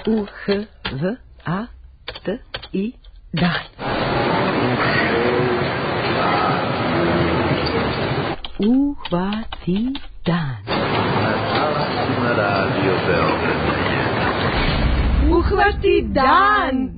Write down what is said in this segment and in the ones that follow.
U-H-V-A-T-I dan. Uhvati dan. Uhvati dan.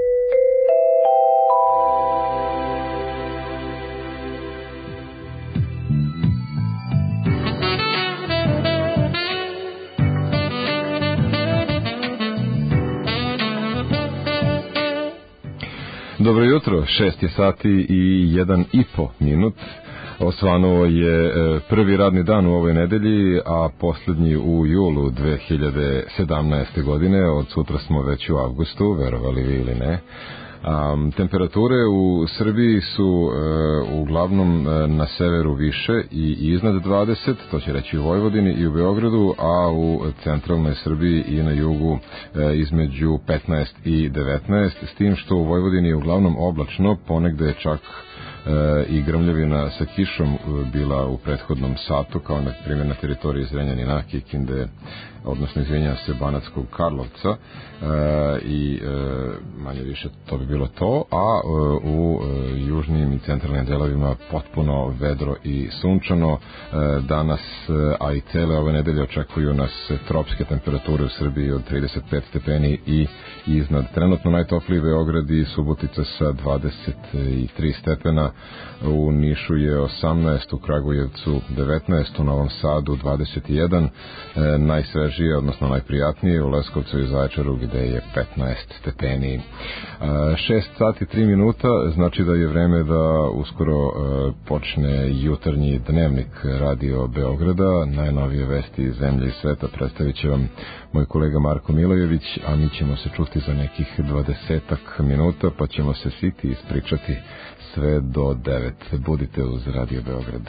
Dobro jutro, 6 sati i 1,5 minut. Osvanuo je prvi radni dan u ovoj nedelji, a posljednji u julu 2017. godine. Od sutra smo već u avgustu, verovali vi ili ne. Temperature u Srbiji su uglavnom na severu više i iznad 20, to će reći u Vojvodini i u Beogradu, a u centralnoj Srbiji i na jugu između 15 i 19, s tim što u Vojvodini je uglavnom oblačno, ponegde je čak i grmljavina sa kišom bila u prethodnom satu, kao na primjer na teritoriji Zrenjanina, Kikinde, odnosno izvinjam se, Banatskog Karlovca, i manje više to bi bilo to, a u južnim i centralnim delovima potpuno vedro i sunčano. Danas, a i cele ove nedelje očekuju nas tropske temperature u Srbiji od 35 stepeni i iznad. Trenutno najtopliji Beograd i Subotica sa 23 stepena, u Nišu je 18, u Kragujevcu 19, u Novom Sadu 21, najsvežije, odnosno najprijatnije u Leskovcu i Zaječaru gde je 15 stepeni. 6 sati 3 minuta, znači da je vreme da uskoro počne jutarnji dnevnik Radio Beograda. Najnovije vesti iz zemlje i sveta predstavit će vam moj kolega Marko Milojević, a mi ćemo se čuti za nekih 20 minuta, pa ćemo se siti i ispričati sve do 9. Budite uz Radio Beograd.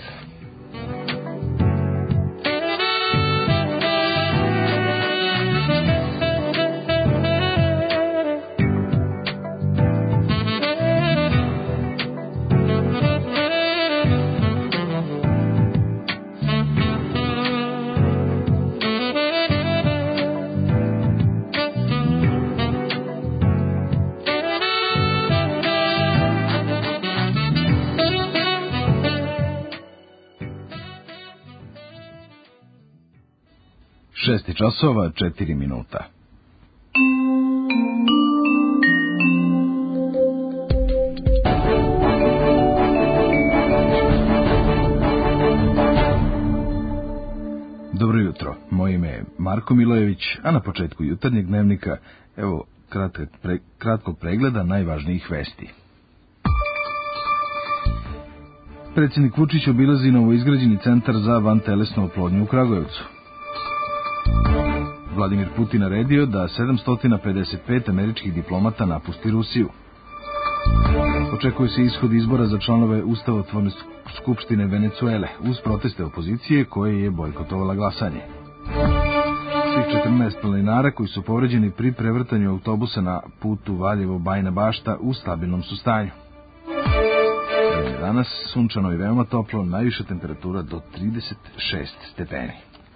Časova 4 minuta. Dobro jutro, moje ime je Marko Milojević, a na početku jutarnjeg dnevnika evo kratkog pregleda najvažnijih vesti. Predsjednik Vučić obilazi novoizgrađeni centar za vantelesnu oplodnju u Kragujevcu. Vladimir Putin naredio da 755 američkih diplomata napusti Rusiju. Očekuje se ishod izbora za članove Ustavotvorne skupštine Venecuele uz proteste opozicije koje je bojkotovala glasanje. Svih 14 planinara koji su povređeni pri prevrtanju autobusa na putu Valjevo-Bajina Bašta u stabilnom su stanju. Danas sunčano i veoma toplo, najviša temperatura do 36 stepeni.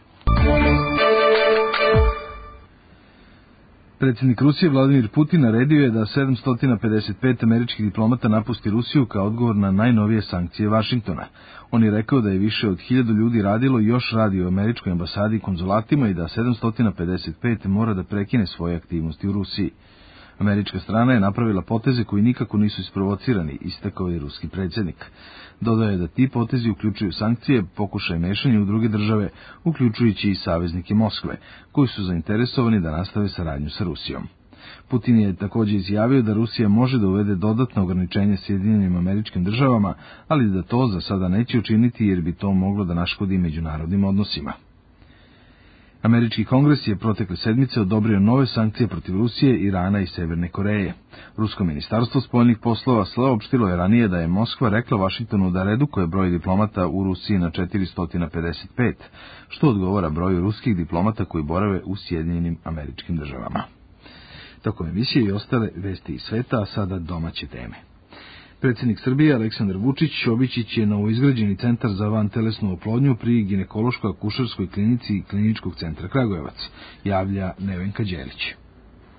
Predsjednik Rusije Vladimir Putin naredio je da 755 američkih diplomata napusti Rusiju kao odgovor na najnovije sankcije Vašingtona. On je rekao da je više od 1000 ljudi radilo i još radi u američkoj ambasadi i konzulatima i da 755 mora da prekine svoje aktivnosti u Rusiji. Američka strana je napravila poteze koji nikako nisu isprovocirani, istakao je ruski predsjednik. Dodao je da ti potezi uključuju sankcije, pokušaj mešanja u druge države, uključujući i saveznike Moskve, koji su zainteresovani da nastave saradnju sa Rusijom. Putin je također izjavio da Rusija može da uvede dodatno ograničenje Sjedinjenim Američkim Državama, ali da to za sada neće učiniti jer bi to moglo da naškodi međunarodnim odnosima. Američki kongres je protekle sedmice odobrio nove sankcije protiv Rusije, Irana i Severne Koreje. Rusko ministarstvo spoljnih poslova saopštilo je ranije da je Moskva rekla Vašingtonu da redukuje broj diplomata u Rusiji na 455, što odgovara broju ruskih diplomata koji borave u Sjedinjenim Američkim Državama. Tokom emisije i ostale vesti iz sveta, a sada domaće teme. Predsjednik Srbije Aleksandar Vučić obići će novoizgrađeni centar za vantelesnu oplodnju pri ginekološko-akušerskoj klinici Kliničkog centra Kragujevac, javlja Nevenka Đelić.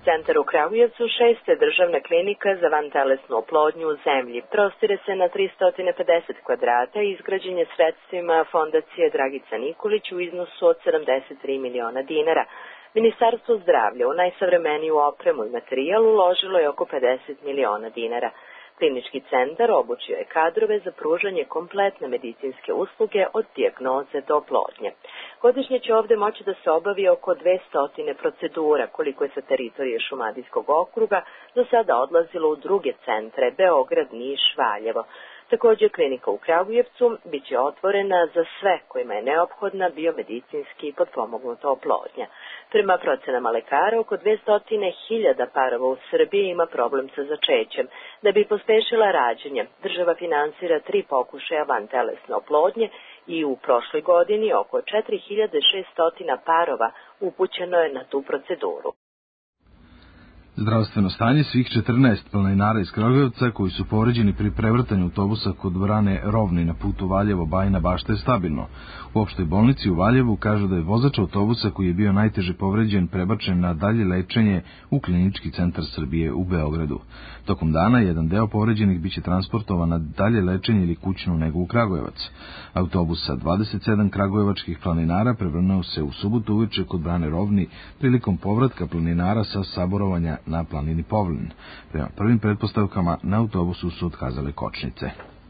Centar u Kragujevcu 6. državna klinika za vantelesnu oplodnju u zemlji. Prostire se na 350 kvadrata i izgrađen je sredstvima Fondacije Dragica Nikolić u iznosu od 73 miliona dinara. Ministarstvo zdravlja u najsavremeniju opremu i materijal uložilo je oko 50 miliona dinara. Klinički centar obučio je kadrove za pružanje kompletne medicinske usluge od dijagnoze do oplodnje. Godišnje će ovde moći da se obavi oko 200 procedura, koliko je sa teritorije Šumadijskog okruga do sada odlazilo u druge centre, Beograd, Niš, Valjevo. Također, klinika u Kragujevcu biće otvorena za sve kojima je neophodna biomedicinski potpomognuta oplodnja. Prema procenama lekara, oko 200.000 parova u Srbiji ima problem sa začećem. Da bi pospešila rađanje, država finansira 3 pokušaja vantelesne oplodnje i u prošloj godini oko 4.600 parova upućeno je na tu proceduru. Zdravstveno stanje svih 14 planinara iz Kragujevca koji su povređeni pri prevrtanju autobusa kod brane Rovni na putu Valjevo-Bajina Bašta je stabilno. U opštoj bolnici u Valjevu kažu da je vozač autobusa koji je bio najteže povređen prebačen na dalje lečenje u Klinički centar Srbije u Beogradu. Tokom dana jedan deo povređenih biće transportovan na dalje lečenje ili kućnu negu u Kragujevac. Autobus sa 27 kragujevačkih planinara prevrnuo se u subotu uveče kod brane Rovni prilikom povratka planinara sa saborovanja na planini Povlin. Prema prvim pretpostavkama na autobusu su otkazale kočnice.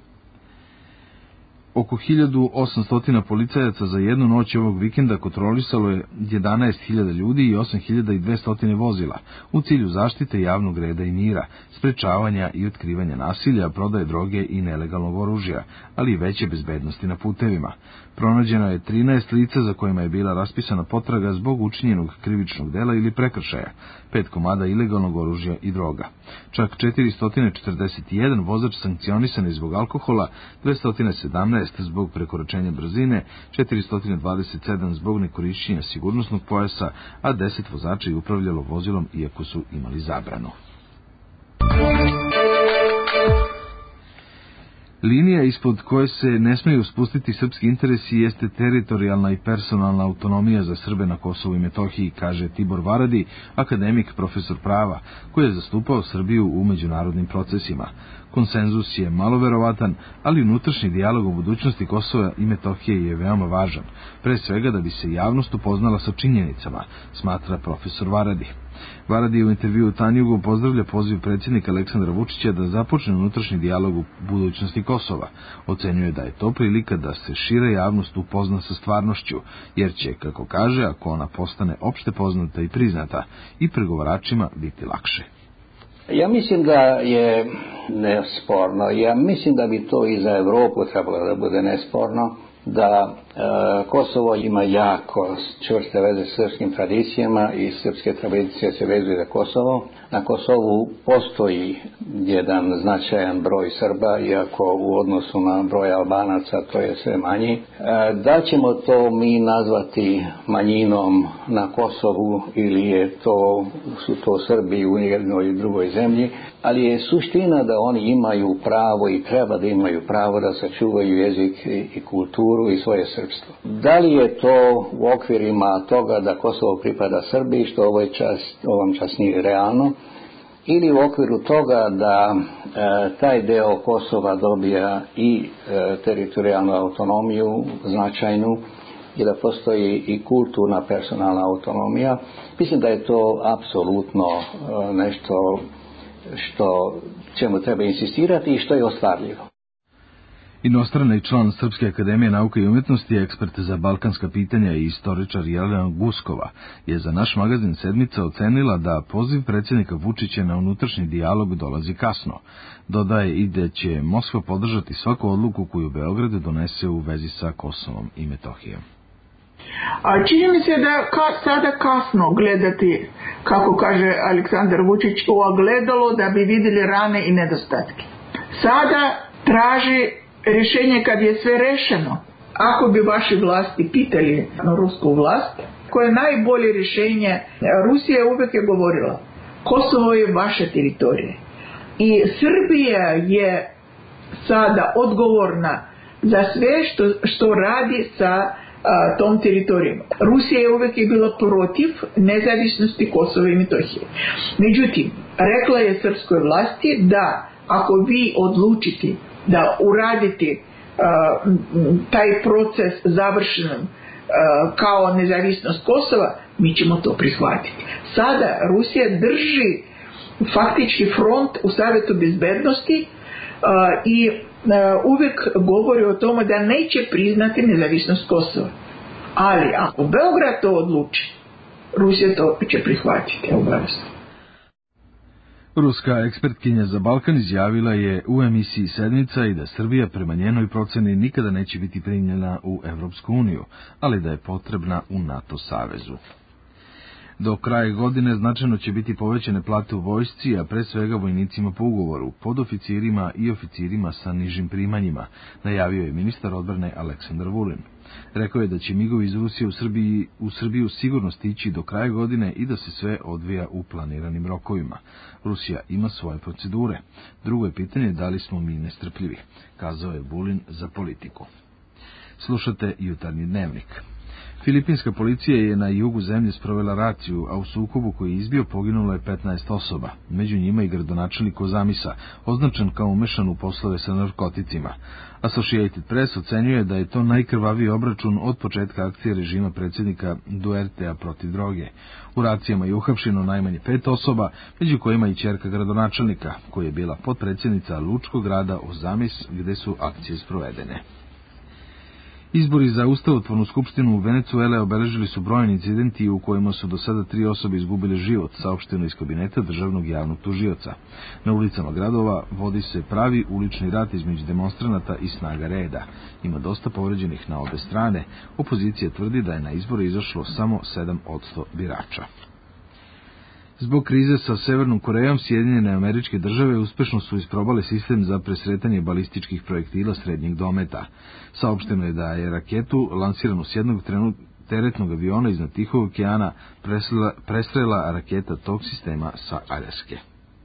Oko 1800 policajaca za jednu noć ovog vikenda kontrolisalo je 11.000 ljudi i 8.200 vozila u cilju zaštite javnog reda i mira, sprečavanja i otkrivanja nasilja, prodaje droge i nelegalnog oružja, ali i veće bezbednosti na putevima. Pronađeno je 13 lica za kojima je bila raspisana potraga zbog učinjenog krivičnog dela ili prekršaja, 5 komada ilegalnog oružja i droga. Čak 441 vozač sankcionisan je zbog alkohola, 217 zbog prekoračenja brzine, 427 zbog nekorišćenja sigurnosnog pojasa, a 10 vozača je upravljalo vozilom iako su imali zabranu. Linija ispod koje se ne smeju spustiti srpski interesi jeste teritorijalna i personalna autonomija za Srbe na Kosovu i Metohiji, kaže Tibor Varadi, akademik, profesor prava, koji je zastupao Srbiju u međunarodnim procesima. Konsenzus je malo verovatan, ali unutrašnji dijalog o budućnosti Kosova i Metohije je veoma važan, pre svega da bi se javnost upoznala sa činjenicama, smatra profesor Varadi. Varadi u intervjuu Tanjugu pozdravlja poziv predsjednika Aleksandra Vučića da započne unutrašnji dijalog u budućnosti Kosova. Ocenjuje da je to prilika da se šira javnost upozna sa stvarnošću, jer će, kako kaže, ako ona postane opšte poznata i priznata, i pregovaračima biti lakše. Ja mislim da je nesporno, ja mislim da bi to i za Evropu trebalo da bude nesporno, da Kosovo ima jako čvrste veze s srpskim tradicijama i srpske tradicije se vezuju za Kosovo. Na Kosovu postoji jedan značajan broj Srba, iako u odnosu na broj Albanaca to je sve manji. Da ćemo to mi nazvati manjinom na Kosovu ili su to Srbi u jednoj i drugoj zemlji, ali je suština da oni imaju pravo i treba da imaju pravo da sačuvaju jezik i kulturu i svoje srpstvo. Da li je to u okvirima toga da Kosovo pripada Srbiji, što ovom čas nije realno, ili u okviru toga da taj deo Kosova dobija i teritorijalnu autonomiju značajnu i da postoji i kulturna personalna autonomija. Mislim da je to apsolutno nešto što čemu treba insistirati i što je ostvarljivo. Inostrani član Srpske akademije nauke i umjetnosti, ekspert za balkanska pitanja i istoričar Jelena Guskova je za naš magazin Sedmica ocenila da poziv predsjednika Vučića na unutrašnji dijalog dolazi kasno. Dodaje i da će Moskva podržati svaku odluku koju Beograd donese u vezi sa Kosovom i Metohijom. Čini mi se da sada kasno gledati, kako kaže Aleksandar Vučić, u ogledalo da bi vidjeli rane i nedostatke. Sada traži rješenje kad je sve rešeno. Ako bi vaši vlasti pitali rusku vlast, koje je najbolje rješenje, Rusija uvijek je govorila, Kosovo je vaša teritorija. I Srbija je sada odgovorna za sve što radi sa tom teritorijom. Rusija je uvek bila protiv nezavisnosti Kosova i Metohije. Međutim, rekla je srpskoj vlasti da ako vi odlučite da uradite taj proces završenom kao nezavisnost Kosova, mi ćemo to prihvatiti. Sada Rusija drži faktički front u Savetu bezbednosti i uvek govori o tome da neće priznati nezavisnost Kosova. Ali ako Beograd to odluči, Rusija to će prihvatiti, obavezno. Ruska ekspertkinja za Balkan izjavila je u emisiji Sedmica i da Srbija prema njenoj proceni nikada neće biti primljena u Evropsku uniju, ali da je potrebna u NATO savezu. Do kraja godine značajno će biti povećane plate u vojsci, a pre svega vojnicima po ugovoru, podoficirima i oficirima sa nižim primanjima, najavio je ministar odbrane Aleksandar Vulin. Rekao je da će migovi iz Rusije u Srbiju sigurno stići do kraja godine i da se sve odvija u planiranim rokovima. Rusija ima svoje procedure. Drugo je pitanje da li smo mi nestrpljivi, kazao je Vulin za Politiku. Slušate Jutarnji dnevnik. Filipinska policija je na jugu zemlje sprovela raciju, a u sukobu koji je izbio poginulo je 15 osoba, među njima i gradonačelnik Ozamisa, označen kao umešan u poslove sa narkoticima. Associated Press ocenjuje da je to najkrvaviji obračun od početka akcije režima predsjednika Duertea protiv droge. U racijama je uhapšeno najmanje 5 osoba, među kojima i ćerka gradonačelnika, koja je bila potpredsjednica lučkog grada Ozamis, gde su akcije sprovedene. Izbori za ustavotvornu skupštinu u Venecuele obeležili su brojni incidenti u kojima su do sada 3 osobe izgubile život, saopšteno iz kabineta državnog javnog tužioca. Na ulicama gradova vodi se pravi ulični rat između demonstranata i snaga reda. Ima dosta povređenih na obe strane. Opozicija tvrdi da je na izbore izašlo samo 7% birača. Zbog krize sa Severnom Korejom, Sjedinjene Američke Države uspešno su isprobale sistem za presretanje balističkih projektila srednjeg dometa. Saopšteno je da je raketu lansiranu s jednog teretnog aviona iznad Tihog okeana prestrela raketa tog sistema sa Aljaske.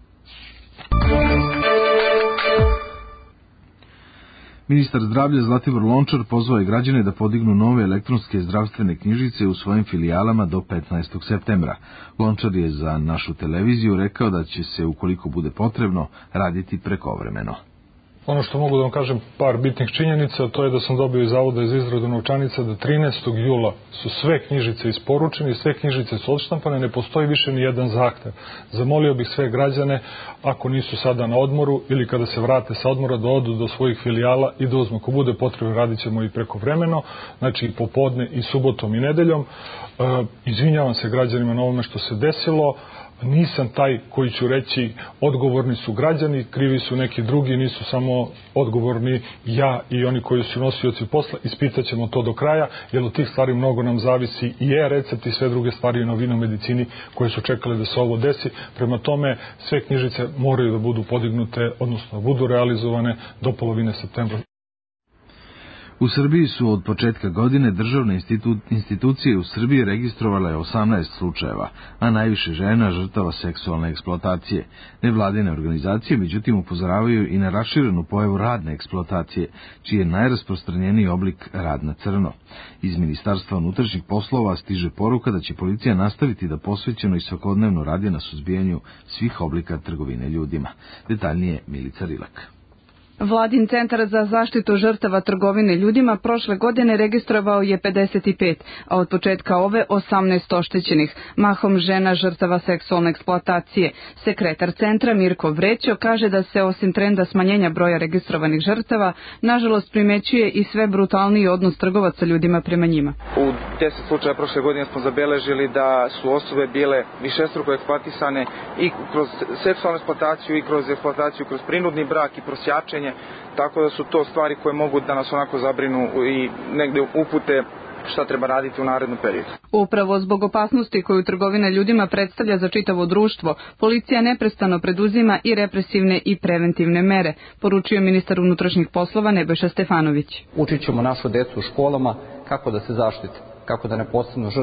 Ministar zdravlja Zlatibor Lončar pozvao je građane da podignu nove elektronske zdravstvene knjižice u svojim filijalama do 15. septembra. Lončar je za našu televiziju rekao da će se, ukoliko bude potrebno, raditi prekovremeno. Ono što mogu da vam kažem par bitnih činjenica, to je da sam dobio iz Zavoda za izradu novčanica da 13. jula su sve knjižice isporučene i sve knjižice su odštampane, ne postoji više ni jedan zahtev. Zamolio bih sve građane, ako nisu sada na odmoru ili kada se vrate sa odmora, da odu do svojih filijala i da uzmu. Ako bude potrebno, radit ćemo i prekovremeno, znači i popodne i subotom i nedeljom. Izvinjavam se građanima na ovome što se desilo. Nisam taj koji ću reći odgovorni su građani, krivi su neki drugi, nisu samo odgovorni ja i oni koji su nosioci posla. Ispitat ćemo to do kraja, jer od tih stvari mnogo nam zavisi i e-recept i sve druge stvari i novine u medicini koje su čekale da se ovo desi. Prema tome, sve knjižice moraju da budu podignute, odnosno budu realizovane do polovine septembra. U Srbiji su od početka godine državne institucije u Srbiji registrovale 18 slučajeva, a najviše žena žrtava seksualne eksploatacije. Nevladine organizacije, međutim, upozoravaju i na raširenu pojavu radne eksploatacije, čiji je najrasprostranjeniji oblik rad na crno. Iz Ministarstva unutrašnjih poslova stiže poruka da će policija nastaviti da posvećeno i svakodnevno radi na suzbijanju svih oblika trgovine ljudima. Detaljnije Milica Rilak. Vladin centar za zaštitu žrtava trgovine ljudima prošle godine registrovao je 55, a od početka ove 18 oštećenih, mahom žena žrtava seksualne eksploatacije. Sekretar centra Mirko Vrećo kaže da se osim trenda smanjenja broja registrovanih žrtava, nažalost primećuje i sve brutalniji odnos trgovaca ljudima prema njima. U 10 slučaja prošle godine smo zabeležili da su osobe bile višestruko eksploatisane i kroz seksualnu eksploataciju i kroz eksploataciju, kroz prinudni brak i prosjačenje. Tako da su to stvari koje mogu da nas onako zabrinu i negde upute šta treba raditi u narednom periodu. Upravo zbog opasnosti koju trgovina ljudima predstavlja za čitavo društvo, policija neprestano preduzima i represivne i preventivne mere, poručio ministar unutrašnjih poslova Nebojša Stefanović. Učit ćemo našu decu u školama kako da se zaštite, kako da ne postanu žrtve.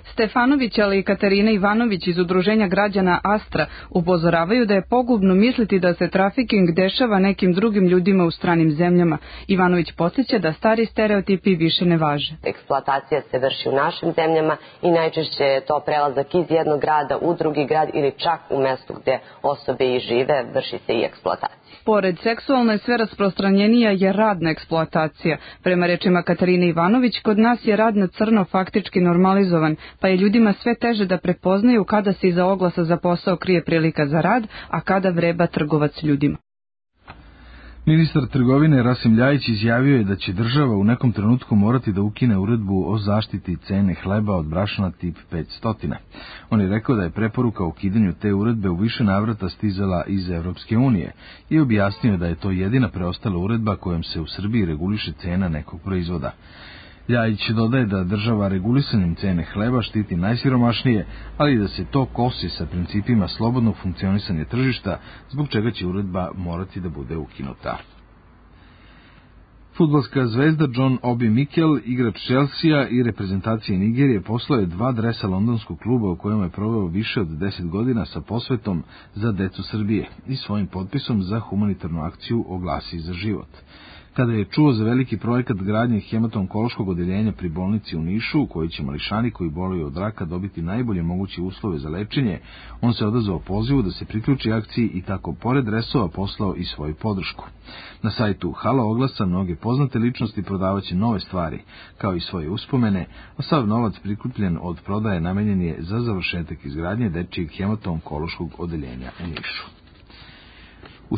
Stefanović, ali i Katarina Ivanović iz udruženja građana Astra upozoravaju da je pogubno misliti da se trafiking dešava nekim drugim ljudima u stranim zemljama. Ivanović podsjeća da stari stereotipi više ne važe. Eksploatacija se vrši u našim zemljama i najčešće je to prelazak iz jednog grada u drugi grad ili čak u mestu gde osobe i žive, vrši se i eksploatacija. Pored seksualne sve rasprostranjenija je radna eksploatacija. Prema rečima Katarine Ivanović, kod nas je rad na crno faktički normalizovan, pa je ljudima sve teže da prepoznaju kada se iza oglasa za posao krije prilika za rad, a kada vreba trgovac ljudima. Ministar trgovine Rasim Ljajić izjavio je da će država u nekom trenutku morati da ukine uredbu o zaštiti cene hleba od brašna tip 500. On je rekao da je preporuka o ukidanju te uredbe u više navrata stizala iz Evropske unije i objasnio da je to jedina preostala uredba kojom se u Srbiji reguliše cena nekog proizvoda. Ljajić dodaje da država regulisanjem cene hleba štiti najsiromašnije, ali da se to kosi sa principima slobodnog funkcionisanja tržišta, zbog čega će uredba morati da bude ukinuta. Fudbalska zvezda John Obi Mikel, igrač Chelsea i reprezentacije Nigerije, poslao je 2 dresa londonskog kluba u kojem je proveo više od 10 godina sa posvetom za decu Srbije i svojim potpisom za humanitarnu akciju Oglasi za život. Kada je čuo za veliki projekat gradnje hemato-onkološkog odeljenja pri bolnici u Nišu, u kojoj će mališani koji boluju od raka dobiti najbolje moguće uslove za lečenje, on se odazvao pozivu da se priključi akciji i tako pored dresova poslao i svoju podršku. Na sajtu Hala oglasa mnoge poznate ličnosti prodavaće nove stvari, kao i svoje uspomene, a sav novac prikupljen od prodaje namenjen je za završetak izgradnje dečijeg hemato-onkološkog odeljenja u Nišu. U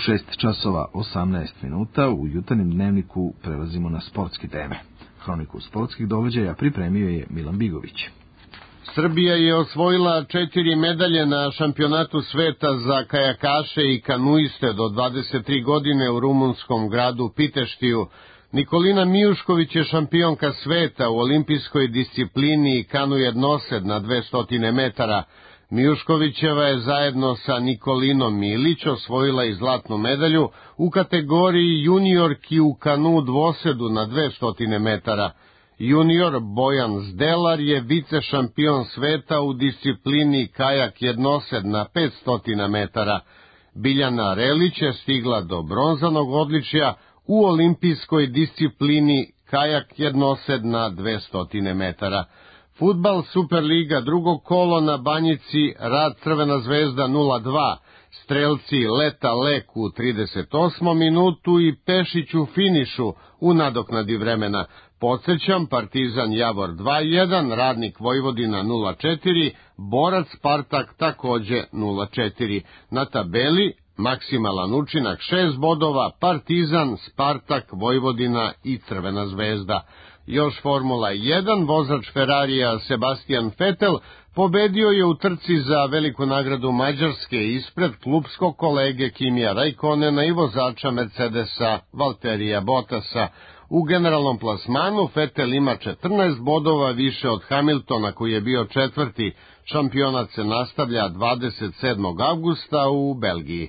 6:18 u jutarnjem dnevniku prelazimo na sportske teme. Hroniku sportskih događaja pripremio je Milan Bigović. Srbija je osvojila 4 medalje na šampionatu sveta za kajakaše i kanuiste do 23 godine u rumunskom gradu Piteštiju. Nikolina Mijušković je šampionka sveta u olimpijskoj disciplini kanu jednosed na 200 metara. Mijuškovićeva je zajedno sa Nikolinom Milić osvojila i zlatnu medalju u kategoriji juniorki u kanu dvosedu na 200 metara. Junior Bojan Zdelar je vice šampion sveta u disciplini kajak jednosed na 500 metara. Biljana Relić je stigla do bronzanog odličja u olimpijskoj disciplini kajak jednosed na 200 metara. Fudbal Superliga, drugo kolo na Banjici, Rad Crvena zvezda 0-2, strelci Leta Lek u 38. minutu i Pešić u finišu u nadoknadi vremena. Podsećam, Partizan Javor 2-1, Radnik Vojvodina 0-4, Borac Spartak takođe 0-4. Na tabeli maksimalan učinak 6 bodova, Partizan, Spartak, Vojvodina i Crvena zvezda. Još Formula 1, vozač Ferrarija Sebastian Vettel pobedio je u trci za veliku nagradu Mađarske ispred klubskog kolege Kimija Rajkonena i vozača Mercedesa Valterija Bottasa. U generalnom plasmanu Vettel ima 14 bodova više od Hamiltona koji je bio četvrti. Šampionat se nastavlja 27. avgusta u Belgiji.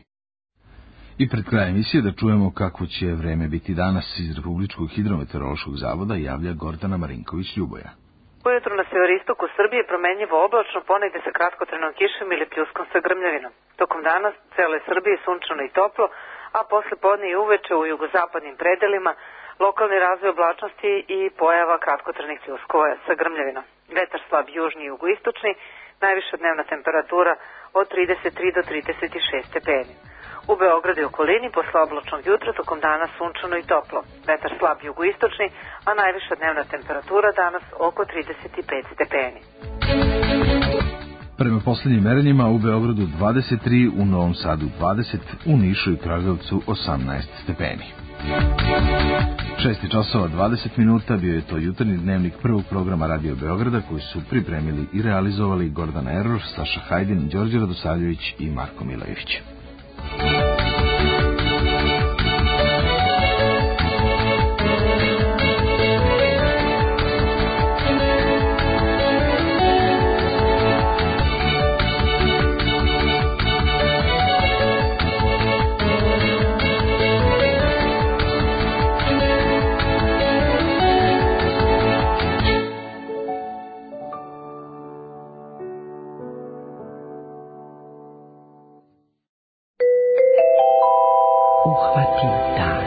I pred krajem emisije da čujemo kako će vreme biti danas iz Republičkog hidrometeorološkog zavoda javlja Gordana Marinković-Ljuboja. Ujutru na severistoku Srbije promenljivo oblačno, ponegde sa kratkotrajnom kišom ili pljuskom sa grmljavinom. Tokom dana cele Srbije sunčano i toplo, a posle podne i uveče u jugozapadnim predelima lokalni razvoj oblačnosti i pojava kratkotrajnih pljuskova sa grmljavinom. Vetar slab južni i jugoistočni, najviša dnevna temperatura od 33 do 36 stepeni. U Beogradu i okolini posle oblačnog jutra tokom dana sunčano i toplo. Vetar slab jugoistočni, a najviša dnevna temperatura danas oko 35 stepeni. Prema poslednjim merenjima u Beogradu 23, u Novom Sadu 20, u Nišu i Kragujevcu 18 stepeni. 6:20 bio je to jutarnji dnevnik prvog programa Radio Beograda koji su pripremili i realizovali Gordana Erroš, Saša Hajdin, Đorđe Radosavljević i Marko Milojević. uhvati dan.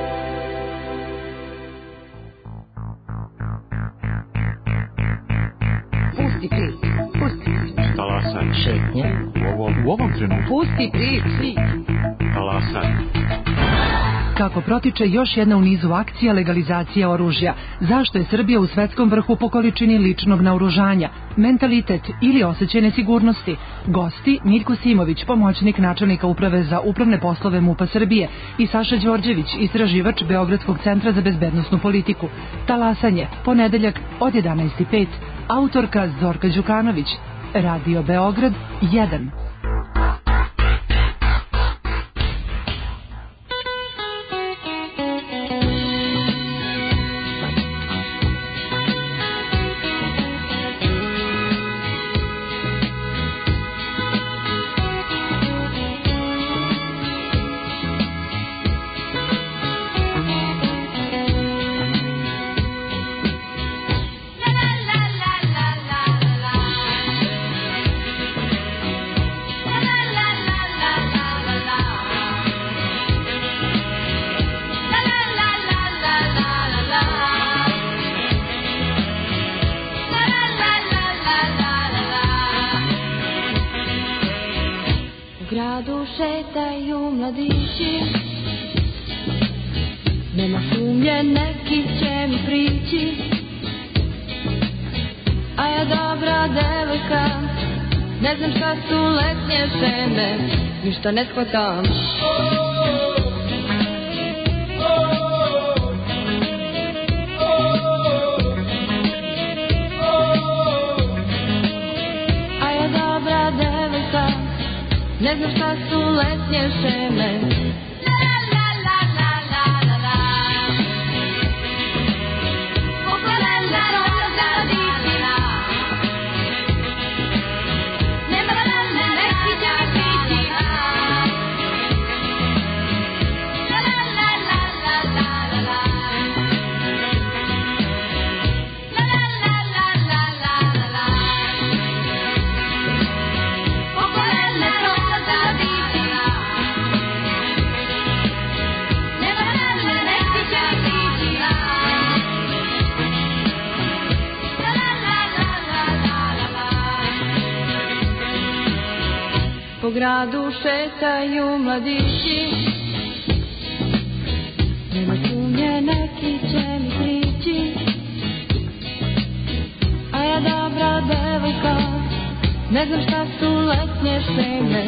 Pusti prič, pusti prič. Talasaj. Šetnje. U ovom trenutku. Pusti prič. Talasaj. Kako protiče još jedna u nizu akcija legalizacija oružja? Zašto je Srbija u svetskom vrhu po količini ličnog naoružanja? Mentalitet ili osjećaj nesigurnosti? Gosti Miljko Simović, pomoćnik načelnika uprave za upravne poslove MUP-a Srbije, i Saša Đorđević, istraživač Beogradskog centra za bezbednosnu politiku. Talasanje, ponedeljak od 11:05. Autorka Zorka Đukanović. Radio Beograd 1. gradu šetaju mladići, nema sumnje neki će mi prići, a ja dobra devojka, ne znam šta su letnje žene, ništa ne shvatam. A ja dobra devojka, ne znam šta su letnje žene. Po gradu šetaju mladići, nema sumnje neki će mi prići, a ja dobra devojka, ne znam šta su letnje šeme.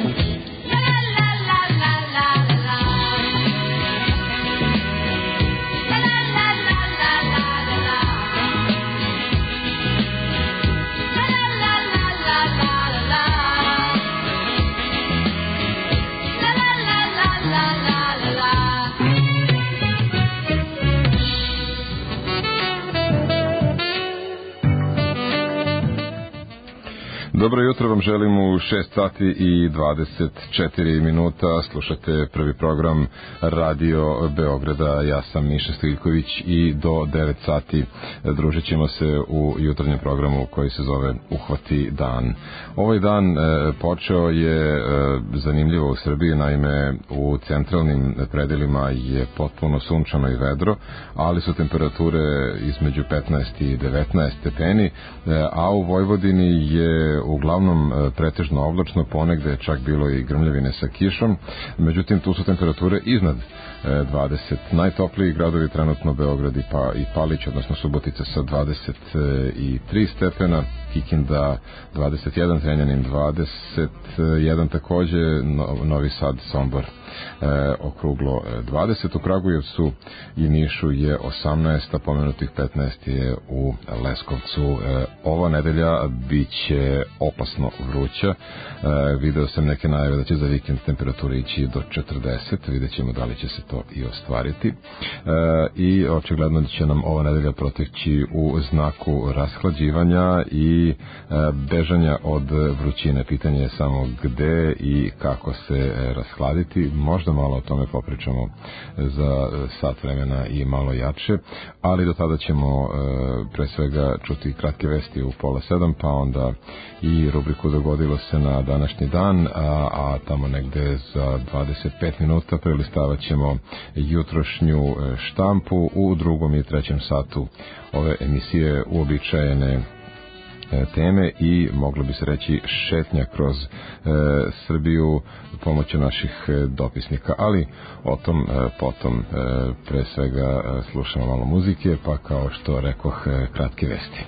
Dobro jutro vam želim u 6 sati i 24 minuta. Slušate prvi program Radio Beograda. Ja sam Miša Stiljković i do 9 sati družit ćemo se u jutarnjem programu koji se zove Uhvati dan. Ovaj dan počeo je zanimljivo u Srbiji, naime u centralnim predelima je potpuno sunčano i vedro, ali su temperature između 15 i 19 stepeni, a u Vojvodini je uglavnom pretežno oblačno, ponegde je čak bilo i grmljavine sa kišom, međutim tu su temperature iznad 20. Najtopliji gradovi trenutno Beograd i Palić, odnosno Subotica sa 23 stepena, Kikinda 21, Zrenjanin 21 takođe, Novi Sad, Sombor okruglo 20, u Kragujevcu i Nišu je 18, a pomenutih 15 je u Leskovcu. Ova nedelja biće opasno vruća, video sam neke najave da će za vikend temperature ići do 40, vidjet ćemo da li će se to i ostvariti, i očigledno će nam ova nedelja proteći u znaku rashlađivanja i bežanja od vrućine. Pitanje je samo gde i kako se rashladiti. možda malo o tome popričamo za sat vremena i malo jače, ali do tada ćemo pre svega čuti kratke vesti u 6:30, pa onda i rubriku Dogodilo se na današnji dan, a tamo negde za 25 minuta prelistavat ćemo jutrošnju štampu u 2. i 3. satu ove emisije, uobičajene teme i moglo bi se reći šetnja kroz Srbiju pomoću naših dopisnika, ali o tom potom. Pre svega slušamo malo muzike, pa kao što rekoh, kratke vesti.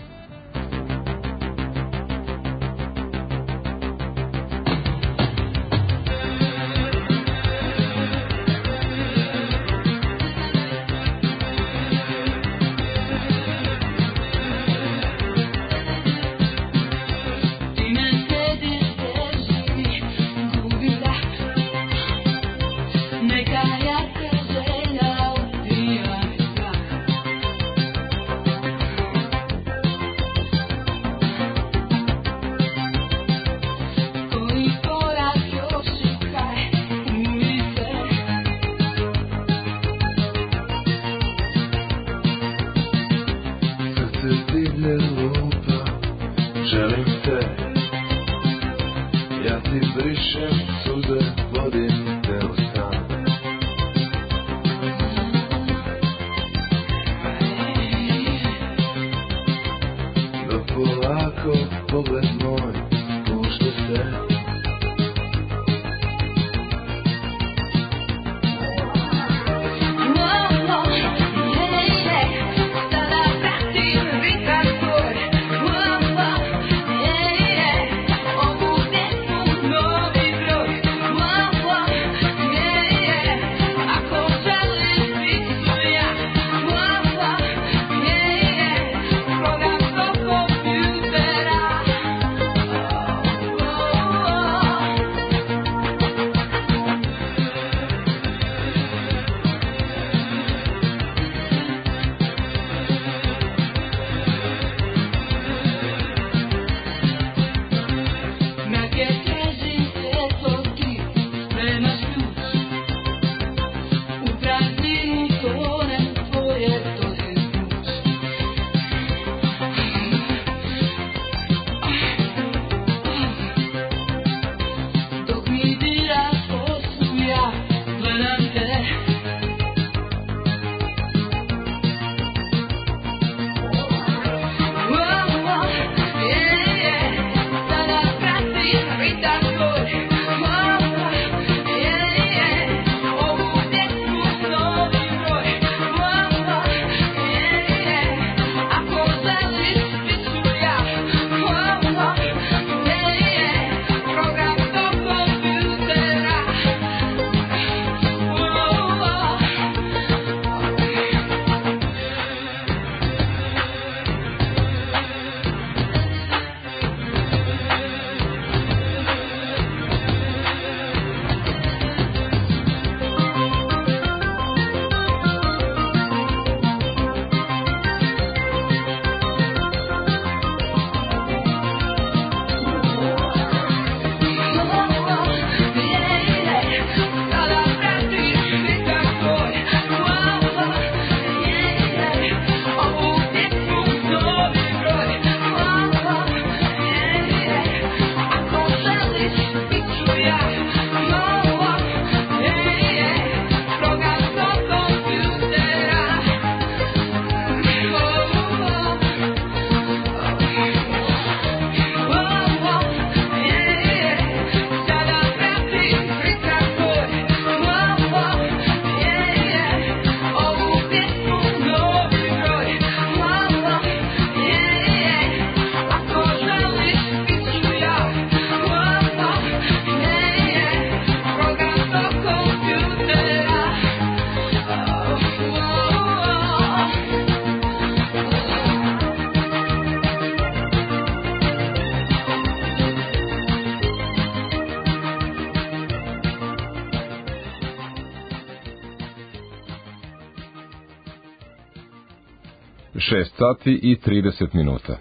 Šest sati i 30 minuta.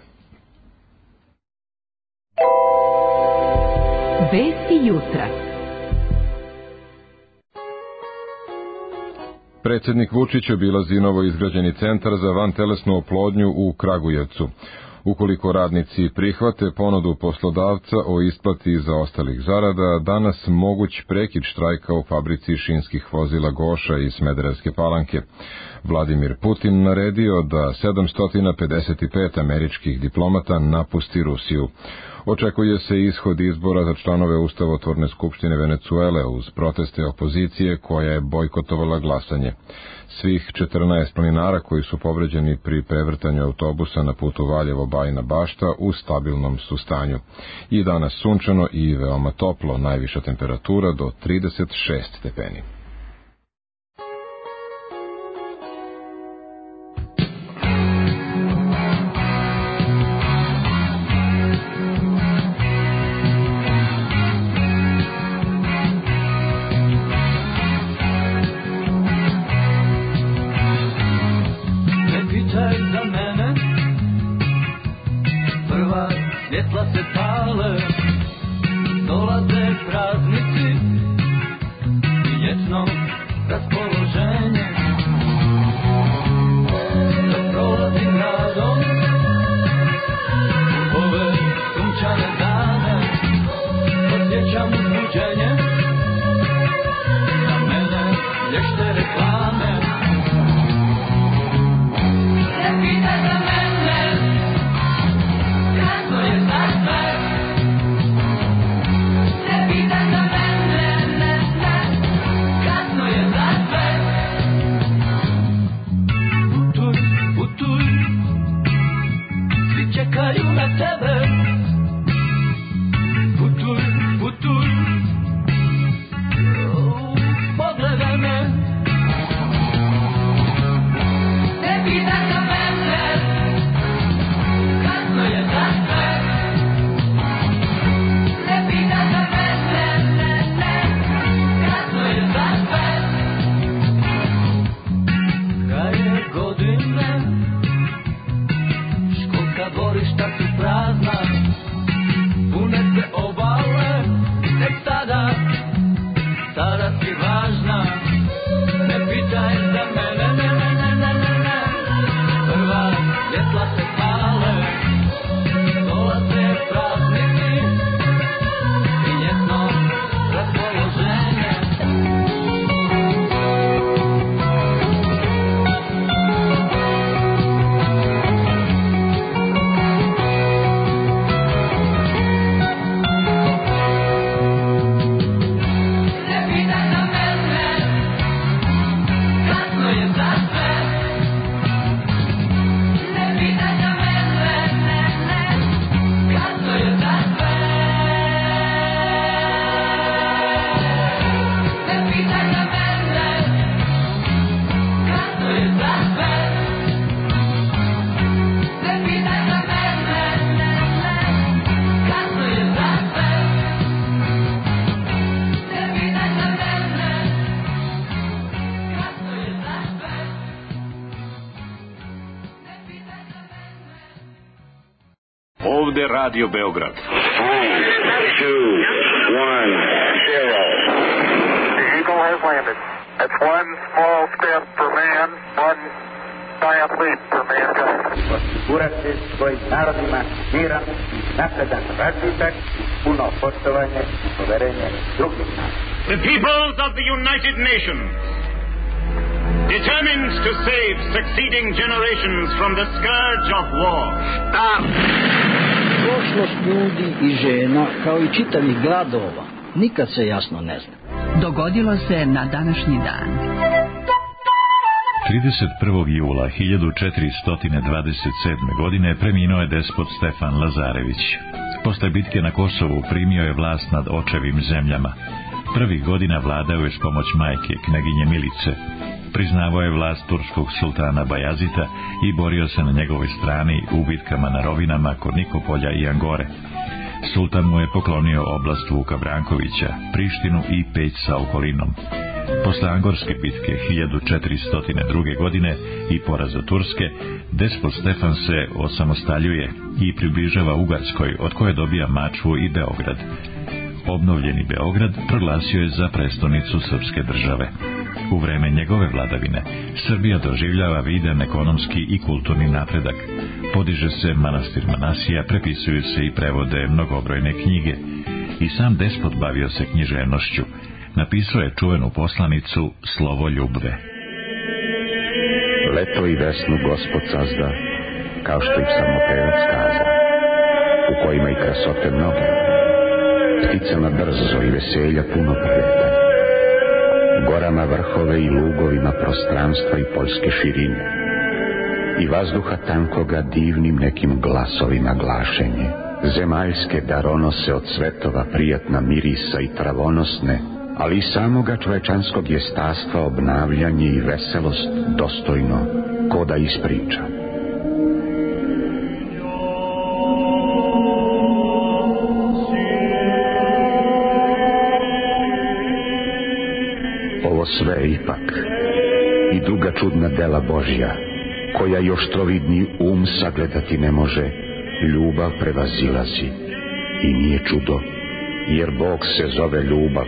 Vesti jutra. Predsjednik Vučić obilazi novo izgrađeni centar za vantelesnu oplodnju u Kragujevcu. Ukoliko radnici prihvate ponudu poslodavca o isplati zaostalih zarada, danas moguć prekid štrajka u fabrici šinskih vozila Goša iz Smederevske Palanke. Vladimir Putin naredio da 755 američkih diplomata napusti Rusiju. Očekuje se ishod izbora za članove Ustavotvorne skupštine Venecuele uz proteste opozicije koja je bojkotovala glasanje. Svih 14 planinara koji su povređeni pri prevrtanju autobusa na putu Valjevo-Bajina Bašta u stabilnom su stanju. I danas sunčano i veoma toplo, najviša temperatura do 36 stepeni. Radio Beograd. 3, 2, 1, 0. The Eagle has landed. That's one small step for man, one giant leap for mankind. Osigurati svojim narodima miran, napredan razvitak, puno poštovanje i poverenje drugih. The peoples of the United Nations, determined to save succeeding generations from the scourge of war, prošlost ljudi i žena, kao i čitavih gradova, nikad se jasno ne zna. Dogodilo se na današnji dan. 31. jula 1427. godine preminuo je despot Stefan Lazarević. Posle bitke na Kosovu primio je vlast nad očevim zemljama. Prvih godina vladao je s pomoć majke, kneginje Milice. Priznavao je vlast turskog sultana Bajazita i borio se na njegovoj strani u bitkama na rovinama kod Nikopolja i Angore. Sultan mu je poklonio oblast Vuka Brankovića, Prištinu i Peć sa okolinom. Posle Angorske bitke 1402. godine i poraza Turske, despot Stefan se osamostaljuje i približava Ugarskoj, od koje dobija Mačvu i Beograd. Obnovljeni Beograd proglasio je za prestonicu srpske države. U vreme njegove vladavine Srbija doživljava vidan ekonomski i kulturni napredak. Podiže se manastir Manasija, prepisuju se i prevode mnogobrojne knjige. I sam despot bavio se književnošću. Napisao je čuvenu poslanicu Slovo ljubve. Leto i vesnu Gospod sazda, kao što i psalmopevac kaza, u kojima i krasote mnoge, pticama brzo i veselja puno preleta, gorama vrhove i lugovima prostranstva i poljske širine, i vazduha tankoga divnim nekim glasovima glašenje, zemaljske daronose od cvetova prijatna mirisa i travonosne, ali i samoga čovečanskog jestastva obnavljanje i veselost dostojno ko da ispriča. Ovo sve ipak i druga čudna dela Božja, koja još trovidni sagledati ne može, ljubav prevazilazi. I nije čudo, jer Bog se zove ljubav,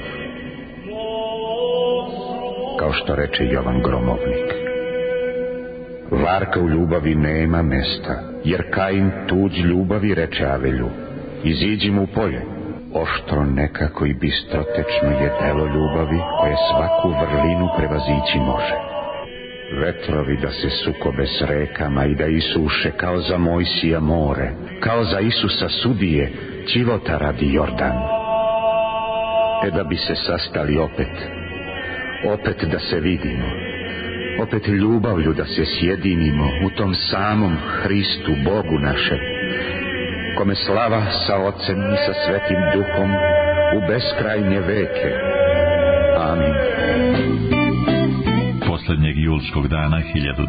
kao što reče Jovan Gromovnik. Varka u ljubavi nema mesta, jer Kain tuđ ljubavi reče Avelju, iziđi mu u polje. Oštro nekako i bistrotečno je delo ljubavi, koje svaku vrlinu prevazići može. Vetrovi da se sukobe s rekama i da isuše kao za Mojsija more, kao za Isusa sudije, Ćivota radi Jordan. Da bi se sastali opet da se vidimo, opet ljubavlju da se sjedinimo u tom samom Hristu Bogu našem, kome slava sa Ocem i sa Svetim Duhom u beskrajnje veke. Amin. Poslednjeg julskog dana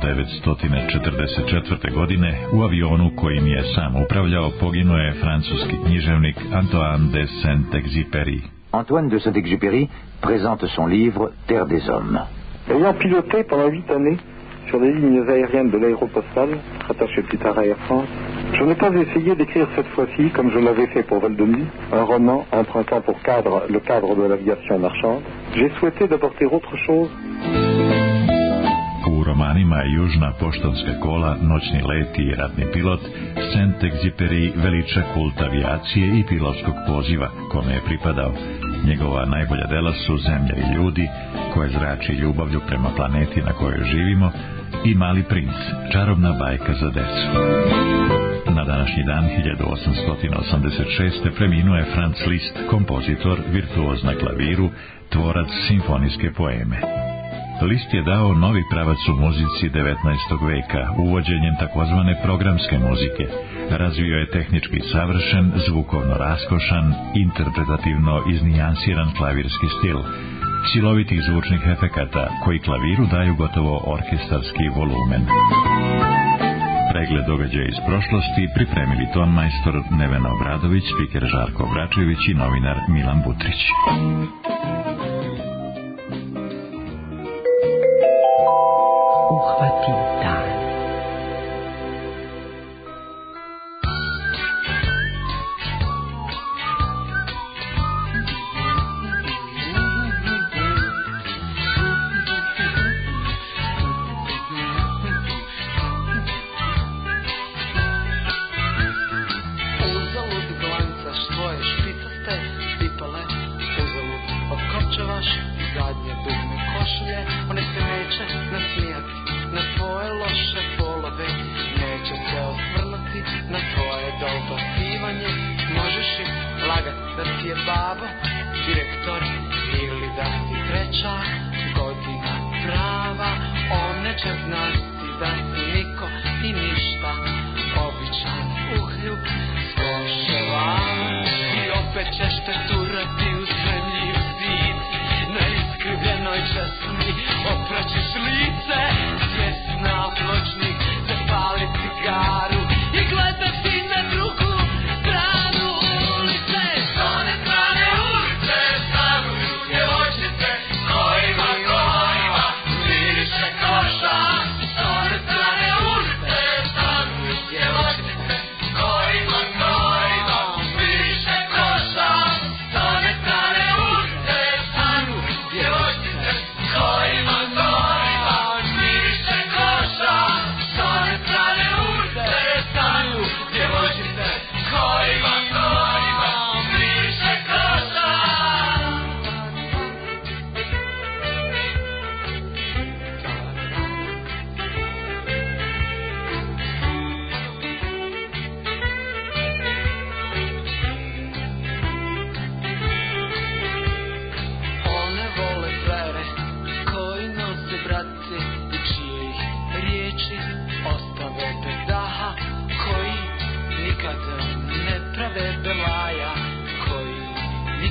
1944. godine u avionu kojim je sam upravljao poginuo je francuski književnik Antoine de Saint-Exupéry. Antoine de Saint-Exupéry présente son livre Terre des Hommes. Ayant piloté pendant 8 années sur les lignes aériennes de l'Aéropostale, rattaché plus tard à Air France, je n'ai pas essayé d'écrire cette fois-ci, comme je l'avais fait pour Val de Nuit, un roman empruntant pour cadre le cadre de l'aviation marchande. J'ai souhaité d'apporter autre chose. U romanima Južna poštanska kola, Noćni let i Ratni pilot, Saint-Exupéry veliča kult avijacije i pilotskog poziva, kome je pripadao. Njegova najbolja dela su Zemlja i ljudi, koje zrači ljubavlju prema planeti na kojoj živimo, i Mali princ, čarobna bajka za decu. Na današnji dan 1886. preminuo je Franz Liszt, kompozitor, virtuoz na klaviru, tvorac simfonijske poeme. Liszt je dao novi pravac u muzici 19. veka uvođenjem takozvane programske muzike. Razvio je tehnički savršen, zvukovno raskošan, interpretativno iznijansiran klavirski stil, silovitih zvučnih efekata koji klaviru daju gotovo orkestarski volumen. Pregled događaja iz prošlosti pripremili tonmajstor Nevena Obradović, spiker Žarko Obračević i novinar Milan Butrić. Uhvati dan. Uzalud glanca što je špicaste cipele, uzalud okopčevaš zadnje dugme košulje, one se neće nasmijati na tvoje loše polove, neće se osvrnuti na tvoje dobacivanje. Možeš im lagat da si je babo, direktor ili da si treća godina prava, one će znati da si niko i ništa, običan uhljub sloševan. I opet ćeš te turati u zemlji u zid, na iskrivljenoj česmi opraćeš lice, svjesna pločnik, zapali cigaru i gledati na drugu stranu ulice. S one strane ulice stanuju djevojčice, kojima miriše koša. S one strane ulice stanuju djevojčice, kojima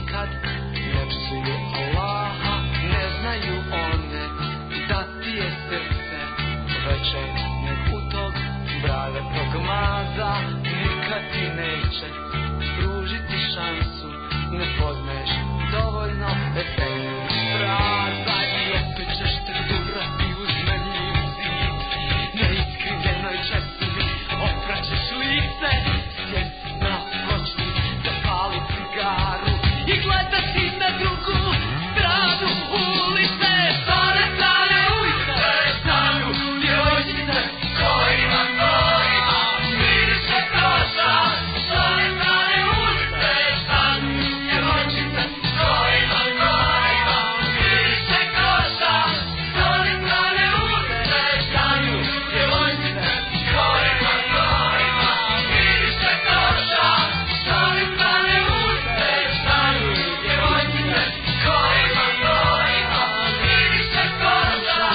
nikad ne čuju Allaha, ne znaju one da ti je srce veće nek u tog braletog maza. Nikad ti neće pružiti šansu, ne poznaješ dovoljno veselih fraza i opet ćeš te durati uz menljiv zid. Na iskrivljenoj česmi opraćeš lice, sjesti na pločni, zapali cigaru i gledati na drugu stranu ulice. Stare, stare ulice, znaju djevojčice kojima miriše koša. Stare, stare ulice, znaju djevojčice kojima miriše koša. Stare, stare ulice, znaju djevojčice kojima miriše koša. Stare, stare ulice, znaju djevojčice kojima miriše koša.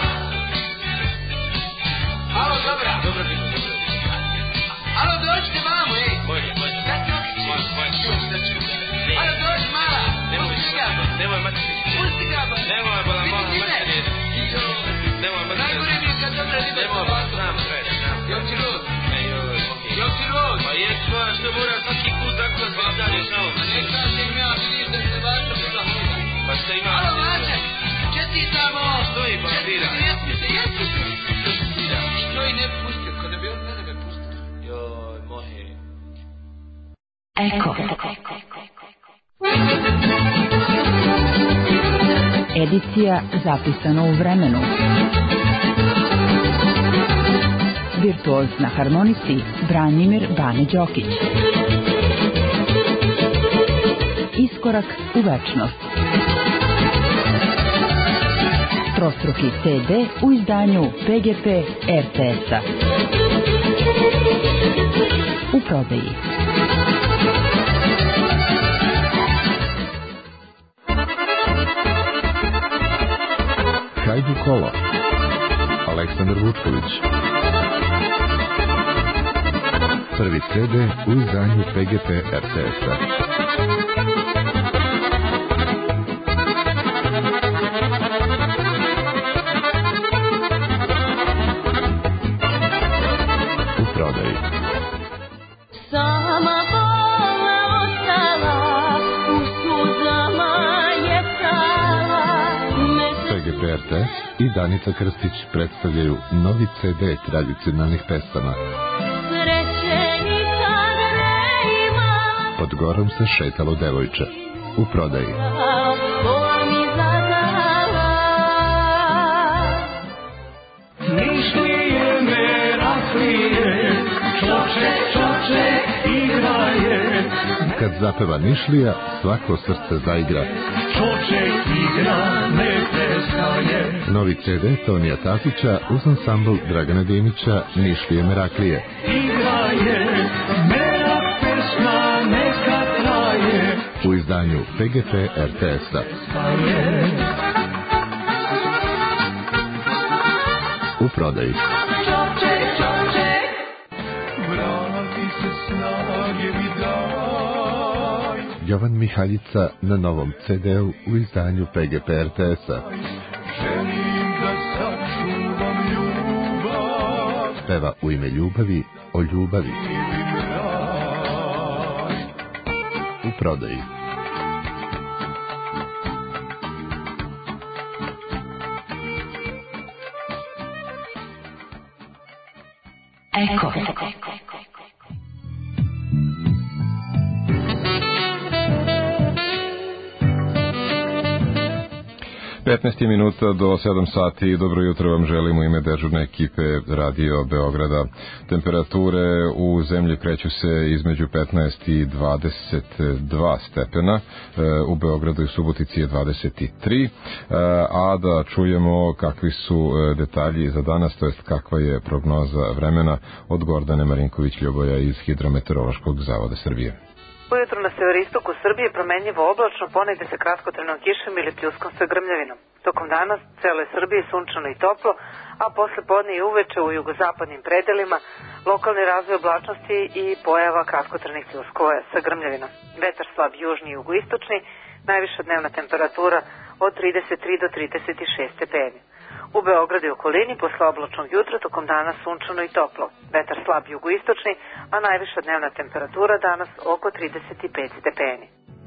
Alo, dobra. Alo, dođite vamo, ej. Sad ti okreći. Alo, dođi mala. Pusti ga. Pusti ga, ba. Najgore mi je kad dobra riba se ovako. Jel ti rod? Jel ti rod? Pa jes pa, što mora svaki put tako zvataneš na ovom. Ne kažem ja, vidiš da se vaša bila huda. Pa šta ima? Alo, Vaša, čestitamo. Stoji pa bira. Jesmo se. Što i ne pustio, kada bi on mene me pustio. Joj, moje. Eko. Edicija zapisana u vremenu. Virtuoz na harmonici Branimir Bane Đokić. Iskorak u večnost. Trostruki CD u izdanju PGP RTS-a. U prodaji. Hajdu kolo. Aleksandar Vučković. Prvi CD u izdanju PGP RTS-a. U prodaji. Sama bola ostala, u suzama je stala. PGP RTS i Danica Krstić predstavljaju novi CD tradicionalnih pesama. Sreće nikad ne ima, Pod gorom se šetalo devojče. U prodaji. bola mi zadala. Nišlije me raklije, čoče igraje. Kad zapeva Nišlija, svako srce zaigra. Čoček igra, ne prestaje. Novi CD Tonija Tasića uz ansambl Dragana Dimića Nišlije Meraklije. Igraje, mera pesma neka traje. U izdanju PGP RTS-a. U prodaji. Vrati se snage mi daj. Jovan Mihaljica na novom CD-u u izdanju PGP RTS-a. Želim da sačuvam ljubav. Peva u ime ljubavi o ljubavi. U prodaji. Eko. 15 minuta do 7 sati. Dobro jutro vam želim u ime dežurne ekipe Radio Beograda. Temperature u zemlji kreću se između 15 i 22 stepena. U Beogradu i Subotici je 23. A da čujemo kakvi su detalji za danas, to jest kakva je prognoza vremena od Gordane Marinković-Ljuboja iz Hidrometeorološkog zavoda Srbije. Ujutru na severistoku Srbije promenljivo oblačno, ponegde sa kratkotrajnom kišom ili pljuskom sa grmljavinom. Tokom dana cele Srbije sunčano i toplo, a posle podne i uveče u jugozapadnim predelima lokalni razvoj oblačnosti i pojava kratkotrajnih pljuskova sa grmljavinom. Vetar slab južni i jugoistočni, najviša dnevna temperatura od 33 do 36 stepeni. U Beogradu i okolini posle oblačnog jutra tokom dana sunčano i toplo. Vetar slab jugoistočni, a najviša dnevna temperatura danas oko 35 stepeni.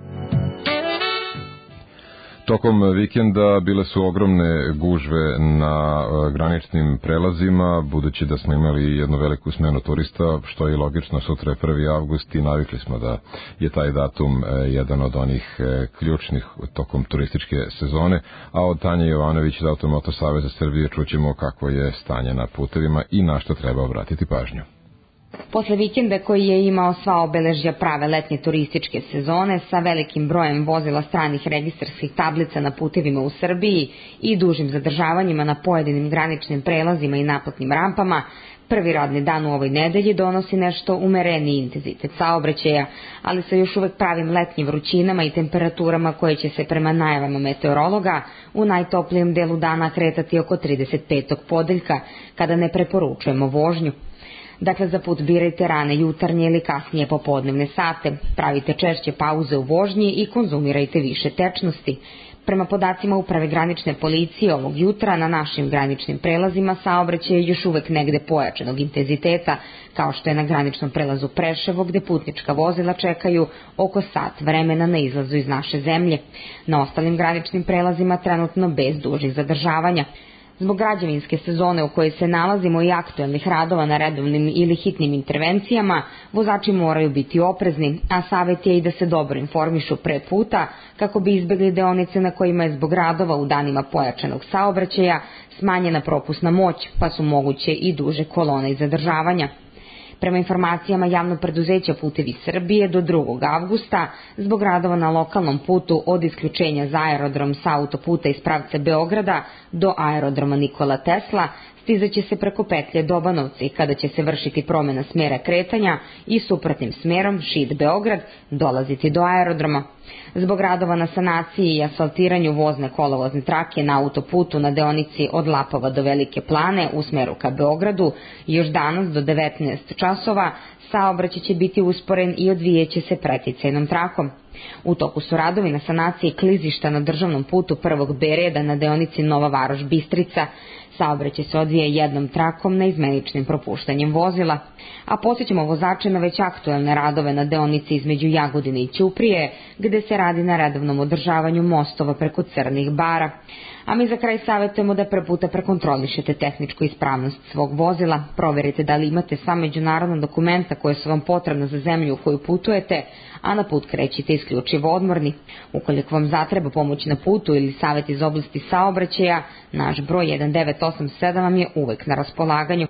Tokom vikenda bile su ogromne gužve na graničnim prelazima, budući da smo imali jednu veliku smenu turista, što je logično, sutra je 1. avgust i navikli smo da je taj datum jedan od onih ključnih tokom turističke sezone, a od Tanje Jovanović iz Automoto Saveza Srbije čućemo kako je stanje na putevima i na što treba obratiti pažnju. Posle vikenda koji je imao sva obeležja prave letnje turističke sezone sa velikim brojem vozila stranih registarskih tablica na putevima u Srbiji i dužim zadržavanjima na pojedinim graničnim prelazima i naplatnim rampama, prvi radni dan u ovoj nedelji donosi nešto umereniji intenzitet saobraćaja, ali sa još uvek pravim letnjim vrućinama i temperaturama koje će se prema najavama meteorologa u najtoplijem delu dana kretati oko 35. podeljka, kada ne preporučujemo vožnju. Dakle, za put birajte rane jutarnje ili kasnije popodnevne sate, pravite češće pauze u vožnji i konzumirajte više tečnosti. Prema podacima Uprave granične policije ovog jutra na našim graničnim prelazima saobraćaj je još uvek negde pojačanog intenziteta, kao što je na graničnom prelazu Preševo, gde putnička vozila čekaju oko sat vremena na izlazu iz naše zemlje. Na ostalim graničnim prelazima trenutno bez dužih zadržavanja. Zbog građevinske sezone u kojoj se nalazimo i aktuelnih radova na redovnim ili hitnim intervencijama, vozači moraju biti oprezni, a savjet je i da se dobro informišu pre puta kako bi izbegli deonice na kojima je zbog radova u danima pojačanog saobraćaja smanjena propusna moć, pa su moguće i duže kolone i zadržavanja. Prema informacijama javnog preduzeća Putevi Srbije, do 2. avgusta, zbog radova na lokalnom putu od isključenja za aerodrom sa autoputa iz pravca Beograda do aerodroma Nikola Tesla, stizaće se preko petlje do Banovca i kada će se vršiti promjena smjera kretanja i suprotnim smjerom Šid Beograd dolaziti do aerodroma. Zbog radova na sanaciji i asfaltiranju vozne kolovozne trake na autoputu na deonici od Lapova do Velike Plane u smeru ka Beogradu, još danas do 19 časova saobraćaj će biti usporen i odvijeće se preticajnom trakom. U toku su radovi na sanaciji klizišta na državnom putu prvog B reda na deonici Nova Varoš Bistrica. Saobraćaj se odvija jednom trakom na izmeničnim propuštanjem vozila. A podsjećamo vozače na već aktuelne radove na deonici između Jagodine i Ćuprije, gde se radi na redovnom održavanju mostova preko Crnih Bara. A mi za kraj savjetujemo da preputa prekontrolišete tehničku ispravnost svog vozila, proverite da li imate sva međunarodna dokumenta koje su vam potrebna za zemlju u koju putujete, a na put krećite isključivo odmorni. Ukoliko vam zatreba pomoć na putu ili savjet iz oblasti saobraćaja, naš broj 1987 vam je uvek na raspolaganju.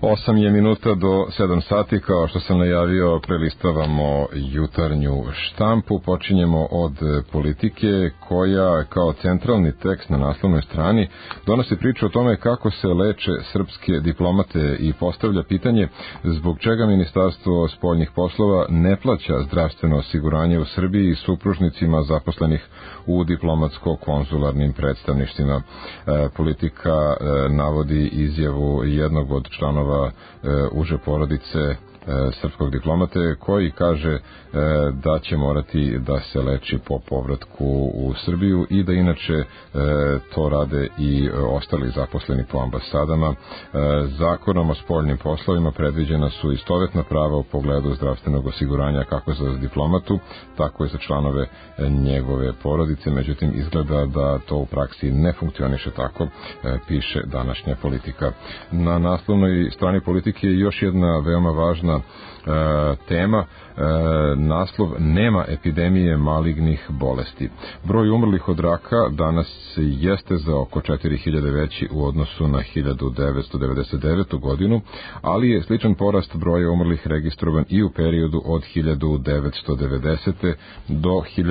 8 je minuta do 7 sati, kao što sam najavio, prelistavamo jutarnju štampu. Počinjemo od politike koja kao centralni tekst na naslovnoj strani donosi priču o tome kako se leče srpske diplomate i postavlja pitanje zbog čega Ministarstvo spoljnih poslova ne plaća zdravstveno osiguranje u Srbiji supružnicima zaposlenih u diplomatsko-konzularnim predstavništvima. Politika navodi izjavu jednog od članova uže porodice srpskog diplomate koji kaže da će morati da se leči po povratku u Srbiju i da inače to rade i ostali zaposleni po ambasadama. Zakonom o spoljnim poslovima predviđena su istovetna prava u pogledu zdravstvenog osiguranja kako za diplomatu, tako i za članove njegove porodice. Međutim, izgleda da to u praksi ne funkcioniše tako, piše današnja Politika. Na naslovnoj strani Politike je još jedna veoma važna tema, naslov: nema epidemije malignih bolesti. Broj umrlih od raka danas jeste za oko 4000 veći u odnosu na 1999. godinu, ali je sličan porast broja umrlih registrovan i u periodu od 1990. do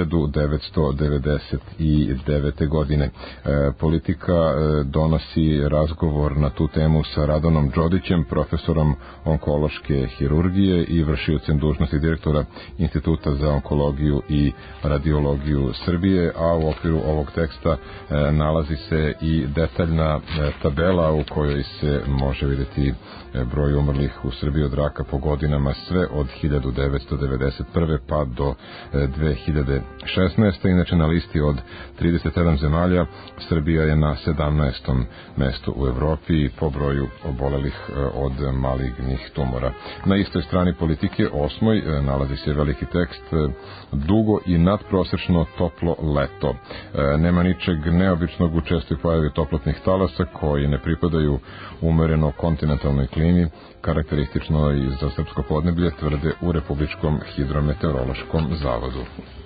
1999. godine. Politika donosi razgovor na tu temu sa Radonom Đodićem, profesorom onkološke hirurgije i vršiocem dužnosti direktora Instituta za onkologiju i radiologiju Srbije, a u okviru ovog teksta nalazi se i detaljna tabela u kojoj se može vidjeti broj umrlih u Srbiji od raka po godinama sve od 1991. pa do 2016. Inače, na listi od 37 zemalja Srbija je na 17. mestu u Evropi po broju obolelih od malignih tumora. Na istoj strani Politike, 8. nalazi se veliki tekst: dugo i nadprosečno toplo leto. Nema ničeg neobičnog u čestoj pojavi toplotnih talasa koji ne pripadaju umereno kontinentalnoj klimi, karakteristično i za srpsko podneblje, tvrde u Republičkom hidrometeorološkom zavodu.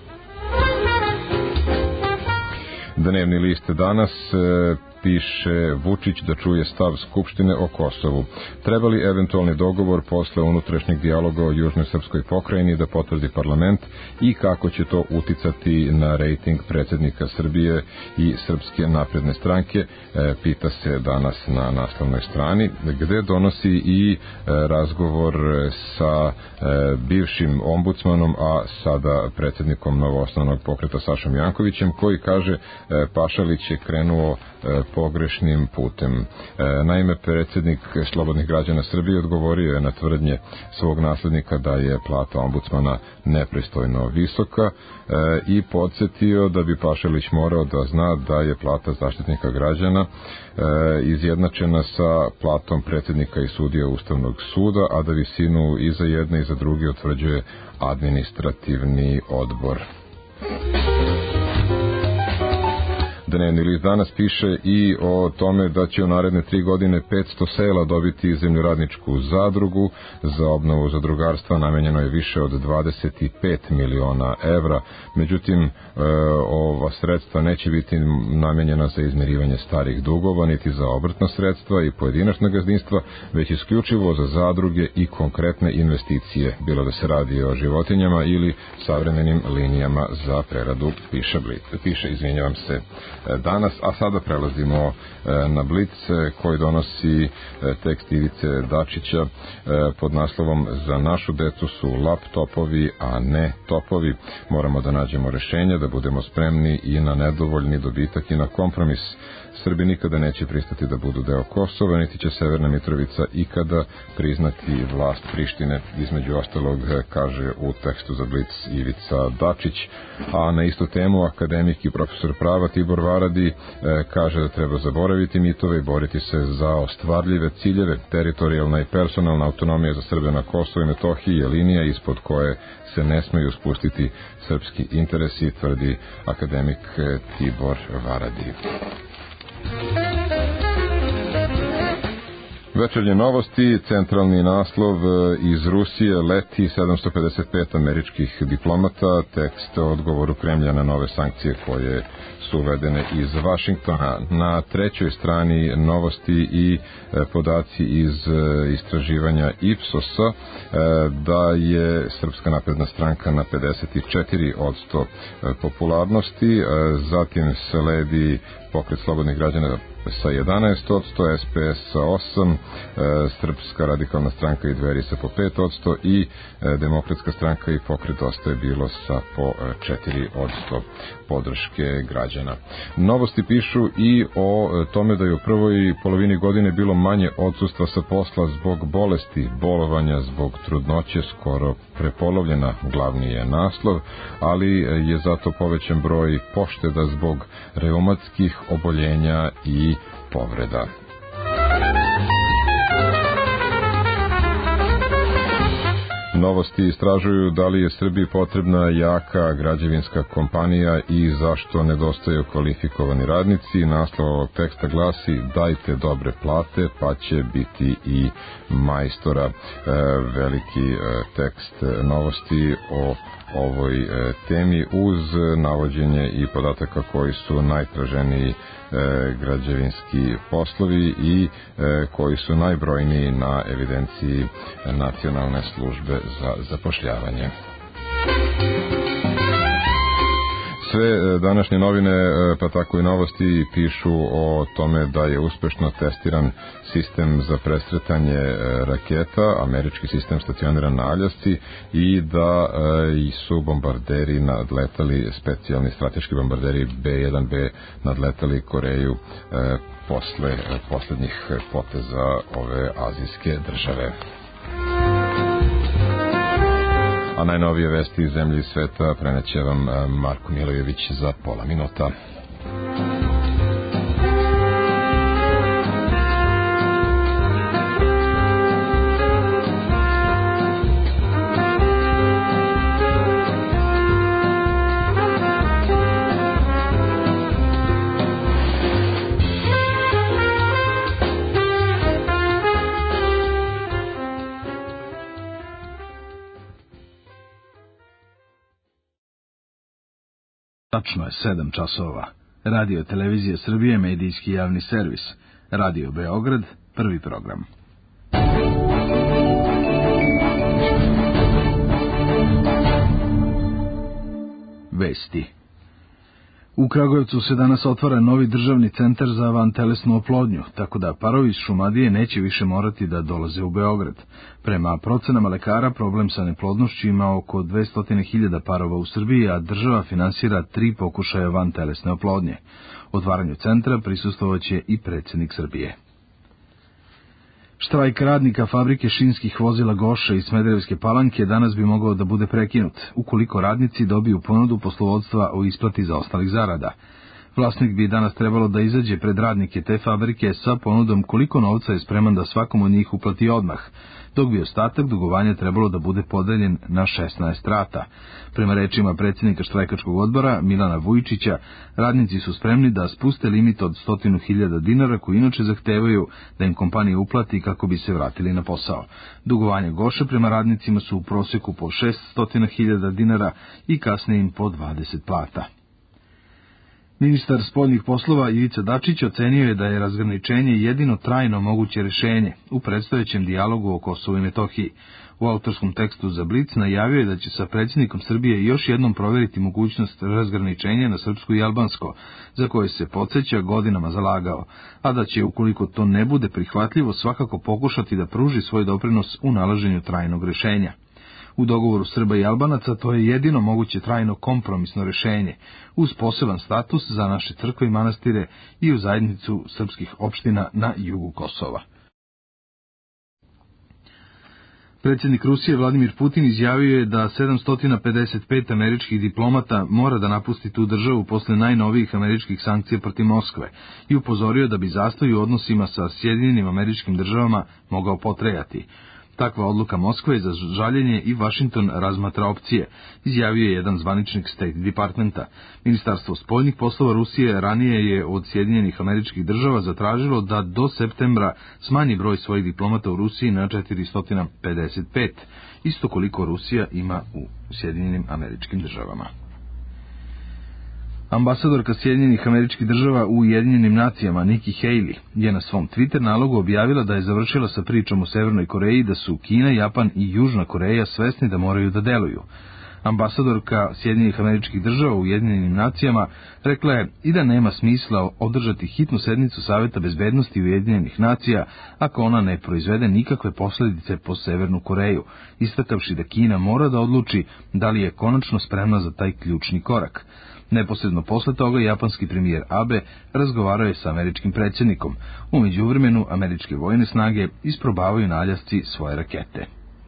Dnevni list danas piše: Vučić da čuje stav Skupštine o Kosovu. Treba li eventualni dogovor posle unutrašnjeg dijaloga o južnoj srpskoj pokrajini da potvrdi parlament i kako će to uticati na rejting predsjednika Srbije i Srpske napredne stranke, pita se danas na naslovnoj strani, gde donosi i razgovor sa bivšim ombudsmanom, a sada predsjednikom novoosnovanog pokreta Sašom Jankovićem, koji kaže Pašalić je krenuo pogrešnim putem. Naime, predsjednik Slobodnih građana Srbije odgovorio je na tvrdnje svog naslednika da je plata ombudsmana nepristojno visoka i podsjetio da bi Pašalić morao da zna da je plata zaštitnika građana izjednačena sa platom predsjednika i sudija Ustavnog suda, a da visinu i za jedne i za druge utvrđuje administrativni odbor. Dnevni list danas piše i o tome da će u naredne 3 godine 500 sela dobiti zemljoradničku zadrugu. Za obnovu zadrugarstva namenjeno je više od 25 miliona evra. Međutim, ova sredstva neće biti namenjena za izmirivanje starih dugova, niti za obrtna sredstva i pojedinačna gazdinstva, već isključivo za zadruge i konkretne investicije, bilo da se radi o životinjama ili savremenim linijama za preradu, piše danas. A sada prelazimo na Blic, koji donosi tekst Ivice Dačića pod naslovom: za našu decu su laptopovi, a ne topovi. Moramo da nađemo rešenja, da budemo spremni i na nedovoljni dobitak i na kompromis. Srbi nikada neće pristati da budu deo Kosova, niti će Severna Mitrovica ikada priznati vlast Prištine, između ostalog kaže u tekstu za Blic Ivica Dačić. A na istu temu akademik i profesor prava Tibor Varadi kaže da treba zaboraviti mitove i boriti se za ostvarljive ciljeve. Teritorijalna i personalna autonomija za Srbe na Kosovu i Metohiji je linija ispod koje se ne smeju spustiti srpski interesi, tvrdi akademik Tibor Varadi. Večernje novosti, centralni naslov iz Rusije, leti 755 američkih diplomata, tekst o odgovoru Kremlja na nove sankcije koje su uvedene iz Vašingtona. Na trećoj strani novosti i podaci iz istraživanja Ipsosa da je Srpska napredna stranka na 54% popularnosti, zatim sledi Pokret slobodnih građana sa 11%, SPS sa 8%, Srpska radikalna stranka i Dveri sa po 5% i Demokratska stranka i Pokret Dosta je bilo sa po 4% podrške građana. Novosti pišu i o tome da je u prvoj polovini godine bilo manje odsustva sa posla zbog bolesti, bolovanja zbog trudnoće, skoro prepolovljena, glavni je naslov, ali je zato povećan broj pošteda zbog reumatskih oboljenja i povreda. Novosti istražuju da li je Srbiji potrebna jaka građevinska kompanija i zašto nedostaju kvalifikovani radnici. Naslov ovog teksta glasi: dajte dobre plate pa će biti i majstora. Veliki tekst novosti o ovoj temi uz navođenje i podataka koji su najtraženiji građevinski poslovi i koji su najbrojniji na evidenciji Nacionalne službe za zapošljavanje. Sve današnje novine, pa tako i novosti, pišu o tome da je uspešno testiran sistem za presretanje raketa, američki sistem stacioniran na Aljasci, i da su bombarderi nadletali, specijalni strateški bombarderi B-1B nadletali Koreju posle poslednjih poteza ove azijske države. A najnovije vesti iz zemlje i sveta preneće vam Marko Milojević za pola minuta. Tačno je 7 časova. Radio Televizija Srbije, medijski javni servis. Radio Beograd, prvi program. Vesti. U Kragujevcu se danas otvara novi državni centar za vantelesnu oplodnju, tako da parovi iz Šumadije neće više morati da dolaze u Beograd. Prema procenama lekara, problem sa neplodnošću ima oko 200.000 parova u Srbiji, a država finansira 3 pokušaja vantelesne oplodnje. Otvaranju centra prisustvovaće i predsjednik Srbije. Štrajk radnika fabrike šinskih vozila Goša iz Smederevske Palanke danas bi mogao da bude prekinut, ukoliko radnici dobiju ponudu poslovodstva o isplati zaostalih zarada. Vlasnik bi danas trebalo da izađe pred radnike te fabrike sa ponudom koliko novca je spreman da svakom od njih uplati odmah, dok bi ostatak dugovanja trebalo da bude podeljen na 16 rata. Prema rečima predsjednika štrajkačkog odbora Milana Vujčića, radnici su spremni da spuste limit od 100.000 dinara koji inače zahtevaju da im kompanija uplati kako bi se vratili na posao. Dugovanje Goše prema radnicima su u proseku po 600.000 dinara i kasnije im po 20 plata. Ministar spoljnih poslova Ivica Dačić ocenio je da je razgraničenje jedino trajno moguće rješenje u predstojećem dijalogu o Kosovu i Metohiji. U autorskom tekstu za Blic najavio je da će sa predsjednikom Srbije još jednom provjeriti mogućnost razgraničenja na srpsko i albansko, za koje se podsjeća godinama zalagao, a da će, ukoliko to ne bude prihvatljivo, svakako pokušati da pruži svoj doprinos u nalaženju trajnog rješenja. U dogovoru Srba i Albanaca to je jedino moguće trajno kompromisno rješenje, uz poseban status za naše crkve i manastire i u zajednicu srpskih opština na jugu Kosova. Predsjednik Rusije Vladimir Putin izjavio je da 755 američkih diplomata mora da napusti tu državu posle najnovijih američkih sankcija protiv Moskve i upozorio da bi zastoj u odnosima sa Sjedinjenim Američkim Državama mogao potrajati. Takva odluka Moskve je za žaljenje i Vašington razmatra opcije, izjavio je jedan zvaničnik State Departmenta. Ministarstvo spoljnih poslova Rusije ranije je od Sjedinjenih Američkih Država zatražilo da do septembra smanji broj svojih diplomata u Rusiji na 455, isto koliko Rusija ima u Sjedinjenim Američkim Državama. Ambasadorka Sjedinjenih Američkih Država u Ujedinjenim nacijama Nikki Haley je na svom Twitter nalogu objavila da je završila sa pričom o Severnoj Koreji, da su Kina, Japan i Južna Koreja svesni da moraju da deluju. Ambasadorka Sjedinjenih Američkih Država u Ujedinjenim nacijama rekla je i da nema smisla održati hitnu sednicu Saveta bezbednosti Ujedinjenih nacija ako ona ne proizvede nikakve posledice po Severnu Koreju, istakavši da Kina mora da odluči da li je konačno spremna za taj ključni korak. Neposredno posle toga japanski premijer Abe razgovarao je sa američkim predsjednikom. U međuvremenu američke vojne snage isprobavaju na Aljasci svoje rakete.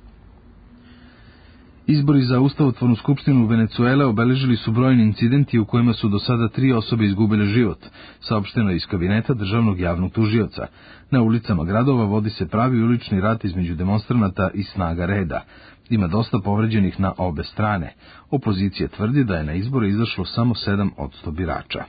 Izbori za ustavotvornu skupštinu Venecuele obeležili su brojni incidenti u kojima su do sada 3 osobe izgubile život, saopšteno je iz kabineta državnog javnog tužioca. Na ulicama gradova vodi se pravi ulični rat između demonstranata i snaga reda. Ima dosta povređenih na obe strane. Opozicija tvrdi da je na izbore izašlo samo 7% birača.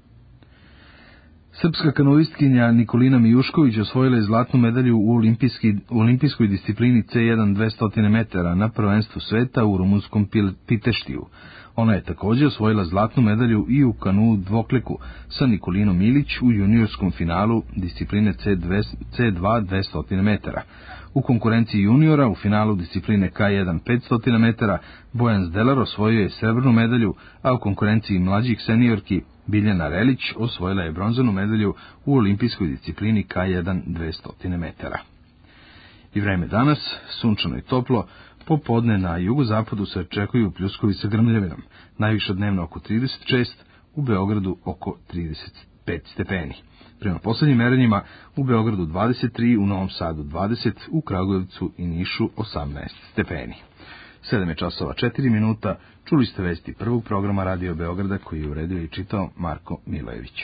Srpska kanoistkinja Nikolina Mijušković osvojila je zlatnu medalju u olimpijskoj disciplini C1 200 metara na prvenstvu sveta u rumunskom Piteštiju. Ona je također osvojila zlatnu medalju i u kanuu dvokliku sa Nikolinom Milić u juniorskom finalu discipline C2 200 metara. U konkurenciji juniora u finalu discipline K1 500 metara Bojan Zdelar osvojio je srebrnu medalju, a u konkurenciji mlađih seniorki Biljana Relić osvojila je bronzanu medalju u olimpijskoj disciplini K1 200 metara. I vreme danas, sunčano i toplo, popodne na jugozapadu se očekuju pljuskovi sa grmljavinom, najviše dnevno oko 36, u Beogradu oko 35 stepeni. Prema poslednjim merenjima u Beogradu 23, u Novom Sadu 20, u Kragujevcu i Nišu 18 stepeni. 7 je časova 4 minuta, čuli ste vesti prvog programa Radio Beograda koji je uredio i čitao Marko Milojević.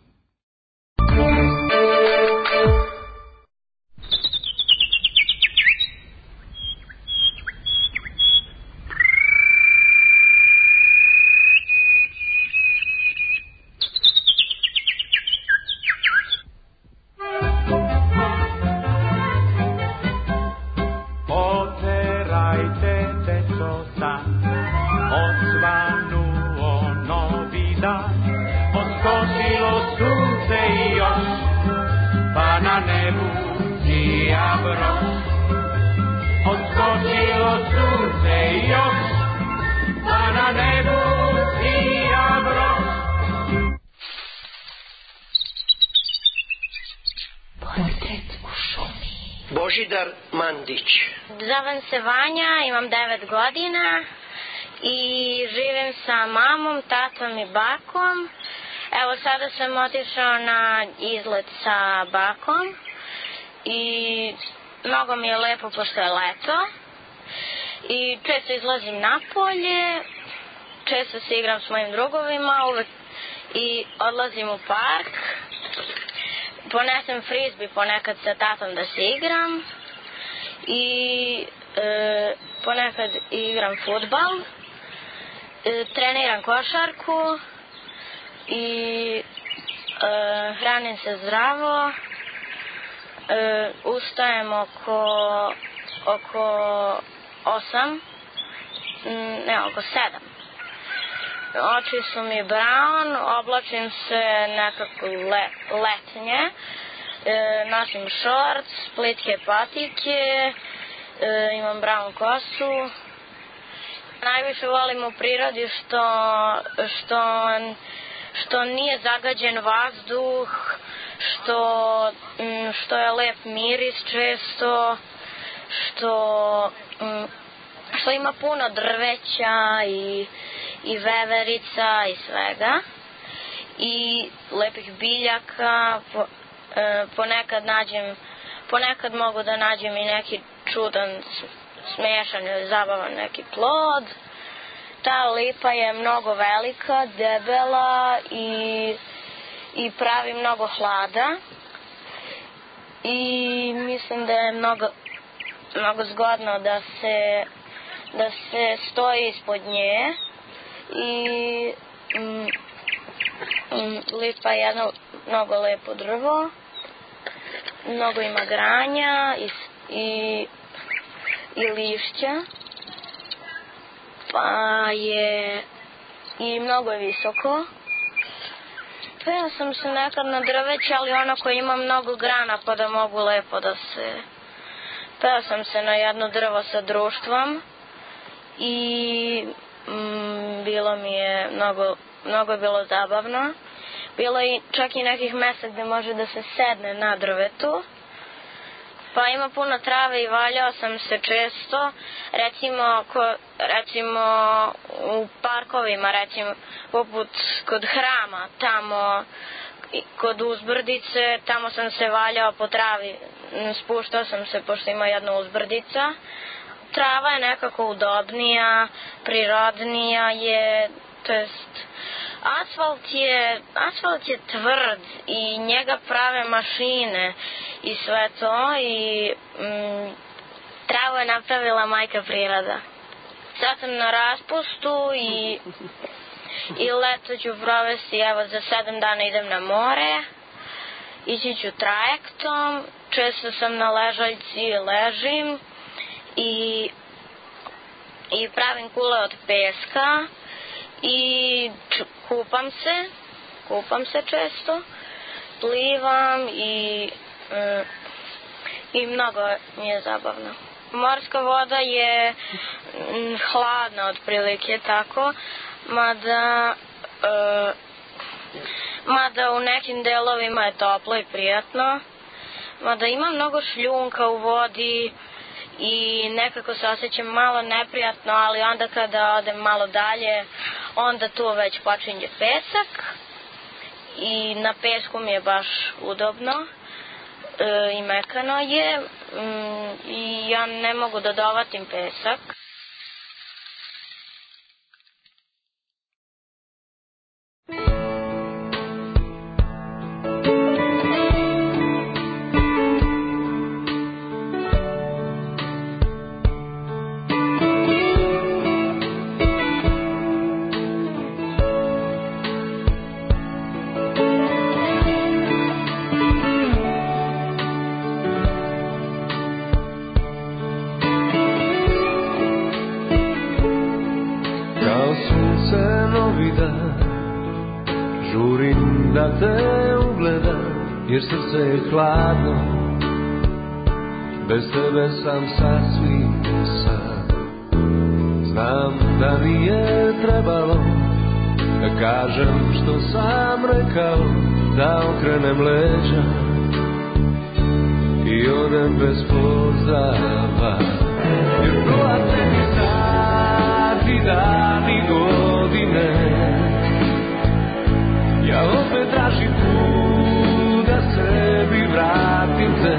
Božidar Mandić. Zovem se Vanja, imam 9 godina i živim sa mamom, tatom i bakom. Evo sada sam otišao na izlet sa bakom i mnogo mi je lepo pošto je leto i često izlazim napolje, često se igram s mojim drugovima uvek i odlazim u park. Ponesem frizbi ponekad sa tatom da se igram i ponekad igram fudbal, treniram košarku i hranim se zdravo, ustajem oko 7. Oči su mi brown, oblačim se nekako letnje, nosim šorc, plitke patike, imam brown kosu. Najviše volim u prirodi što nije zagađen vazduh, što je lep miris često, što ima puno drveća i veverica i svega i lepih biljaka. Ponekad mogu da nađem i neki čudan, smešan ili zabavan neki plod. Ta lipa je mnogo velika, debela i pravi mnogo hlada i mislim da je mnogo mnogo zgodno da se stoji ispod nje i lipa je jedno mnogo lepo drvo, mnogo ima granja i lišća, pa je i mnogo je visoko. Penjala sam se nekad na drveće, ali ono koje ima mnogo grana pa da mogu lepo da se... Penjala sam se na jedno drvo sa društvom i bilo mi je mnogo je bilo zabavno. Bilo je čak i nekih mesta gde može da se sedne na drvetu. Pa ima puno trave i valjao sam se često, recimo u parkovima, recimo poput kod hrama, tamo kod uzbrdice, tamo sam se valjao po travi, spuštao sam se pošto ima jedna uzbrdica. Trava je nekako udobnija, prirodnija je, to jest asfalt je tvrd i njega prave mašine i sve to i travu je napravila majka priroda. Sad sam na raspustu i leto ću provesti, evo za 7 dana idem na more, ići ću trajektom, često sam na ležaljci i ležim i pravim kule od peska i kupam se često, plivam i mnogo mi je zabavno. Morska voda je hladna otprilike tako, mada u nekim delovima je toplo i prijatno, mada ima mnogo šljunka u vodi i nekako se osjećam malo neprijatno, ali onda kada odem malo dalje, onda tu već počinje pesak i na pesku mi je baš udobno i mekano je i ja ne mogu da dovatim pesak. Jer srce je hladno, bez tebe sam sasvim sam. Znam da nije trebalo da kažem što sam rekao, da okrenem leđa i odem bez pozdrava. Jer prolaze mi sati, dani, godine, ja opet tražim put da sebi vratim te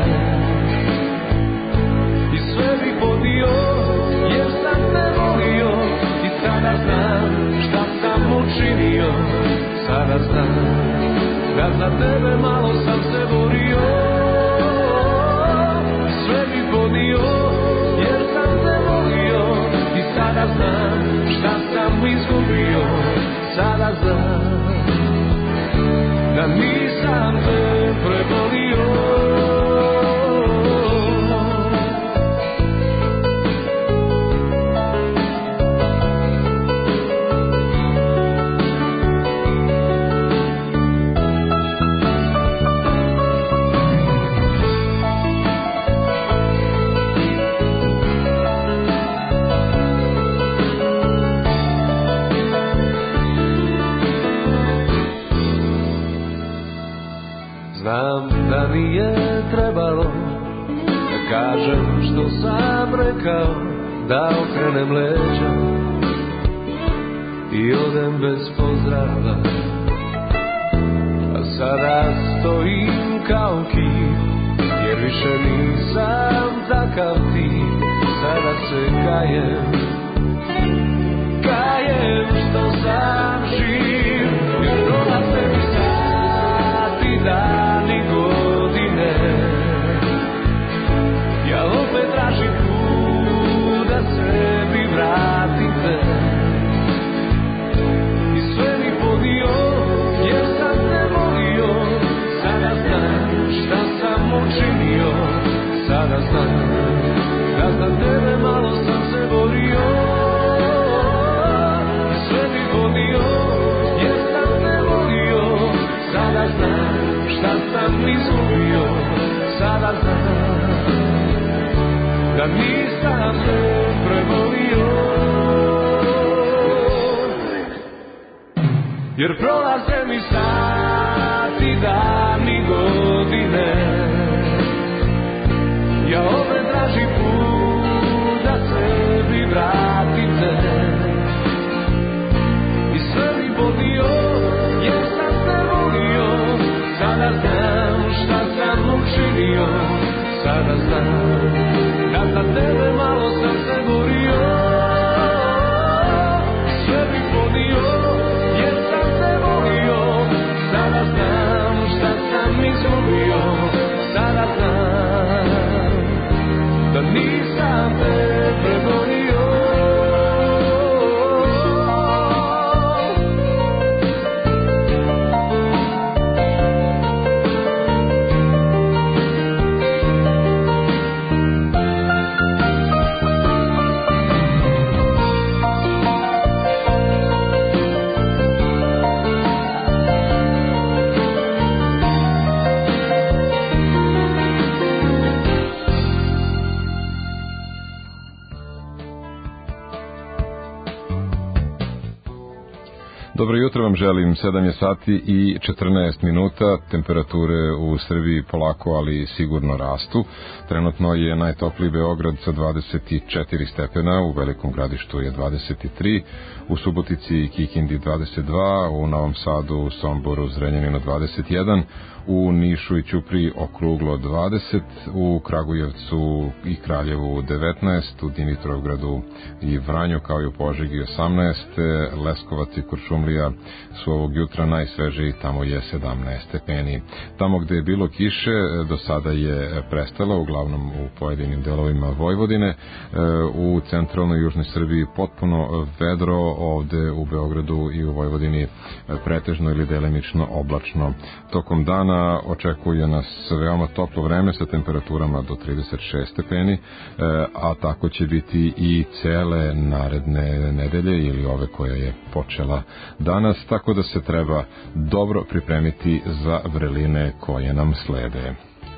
i sve bih podio jer sam te volio i sada znam šta sam učinio. Sada znam da za tebe malo sam se borio i sve bih podio jer sam te volio i sada znam šta sam izgubio. Sada znam da nisam te prebolio. Znam da nije trebalo da kažem što sam rekao, da okrenem leđa i odem bez pozdrava. A sada stojim kao kip, jer više nisam takav tip. Sada se kajem što sam živ, jer dolaze mi sati, dani, godine, ja opet tražim znam da za tebe malo sam se borio i sve bi volio jer sam te volio. Sada znam šta sam izgubio, sada znam da nisam te prebolio. Jer prolaze mi sati, dani, godine, ja opet tražim put da sebi vratim te. I sve mi bolio jer sam te volio. Sada znam šta sam učinio, sada znam da za tebe malo sam se borio. Sve mi bolio jer sam te volio. Sada znam šta sam izgubio, sada znam da nisam te prebolio. Dobro jutro vam želim, 7 je sati i 14 minuta, temperature u Srbiji polako, ali sigurno rastu. Trenutno je najtopliji Beograd sa 24 stepena, u Velikom Gradištu je 23, u Subotici i Kikindi 22, u Novom Sadu, Somboru, Zrenjaninu 21, u Nišu i Ćupriji okruglo 20, u Kragujevcu i Kraljevu 19, u Dimitrovgradu i Vranju kao i u Požegi 18, Leskovac i Kuršumlija su ovog jutra najsvežiji, tamo je 17 stepeni. Tamo gde je bilo kiše do sada je prestalo, uglavnom u pojedinim delovima Vojvodine, u centralnoj i južnoj Srbiji potpuno vedro, ovde u Beogradu i u Vojvodini pretežno ili delimično oblačno. Tokom dana očekuje nas veoma toplo vreme sa temperaturama do 36 stepeni, a tako će biti i cele naredne nedelje ili ove koja je počela danas, tako da se treba dobro pripremiti za vreline koje nam slede.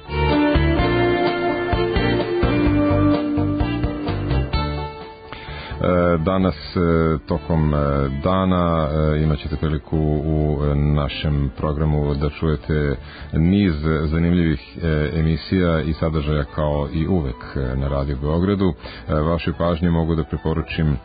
Danas tokom dana imat ćete priliku u našem programu da čujete niz zanimljivih emisija i sadržaja kao i uvek na Radio Beogradu. Vašoj pažnji mogu da preporučim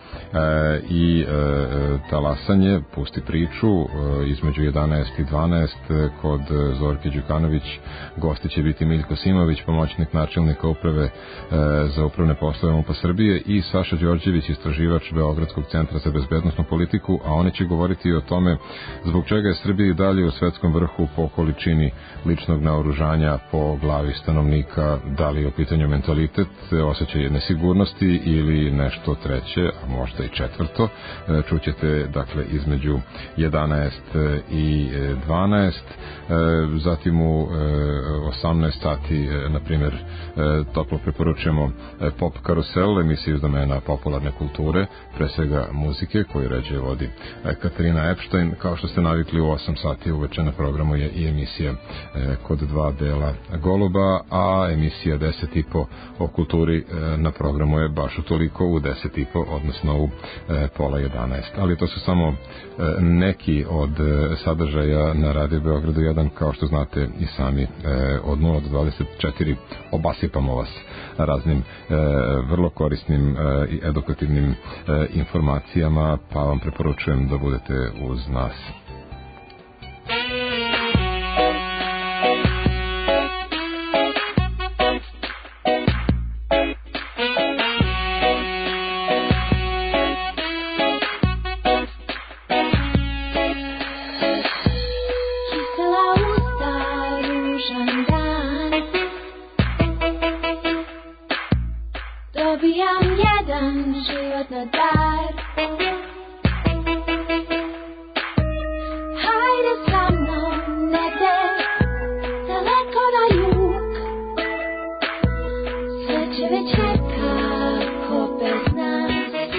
i talasanje, pusti priču između 11 i 12 kod Zorke Đukanović. Gosti će biti Miljko Simović, pomoćnik načelnika uprave za upravne poslove MUP-a Srbije, i Saša Đorđević, istraživač Beogradskog centra za bezbednosnu politiku, a oni će govoriti o tome zbog čega je Srbija i dalje u svetskom vrhu po količini ličnog naoružanja po glavi stanovnika, da li je u pitanju mentalitet, osjećaj nesigurnosti ili nešto treće, a možda i četvrto. Čućete dakle između 11 i 12, zatim u 18 sati, na primjer, toplo preporučujemo Pop Karusel, emisiju iz domena popularne kulture, pre svega muzike, koju ređe vodi Katarina Epstein. Kao što ste navikli, u 8 sati uveče na programu je i emisija Kod dva dela goluba, a emisija 10.30 o kulturi na programu je baš utoliko u 10.30, odnosno u pola 11. Ali to su samo neki od sadržaja na Radio Beogradu 1, kao što znate i sami, od 0 do 24 obasipamo vas raznim vrlo korisnim i edukativnim informacijama, pa vam preporučujem da budete uz nas. Sve Žive čeka ko bez nas.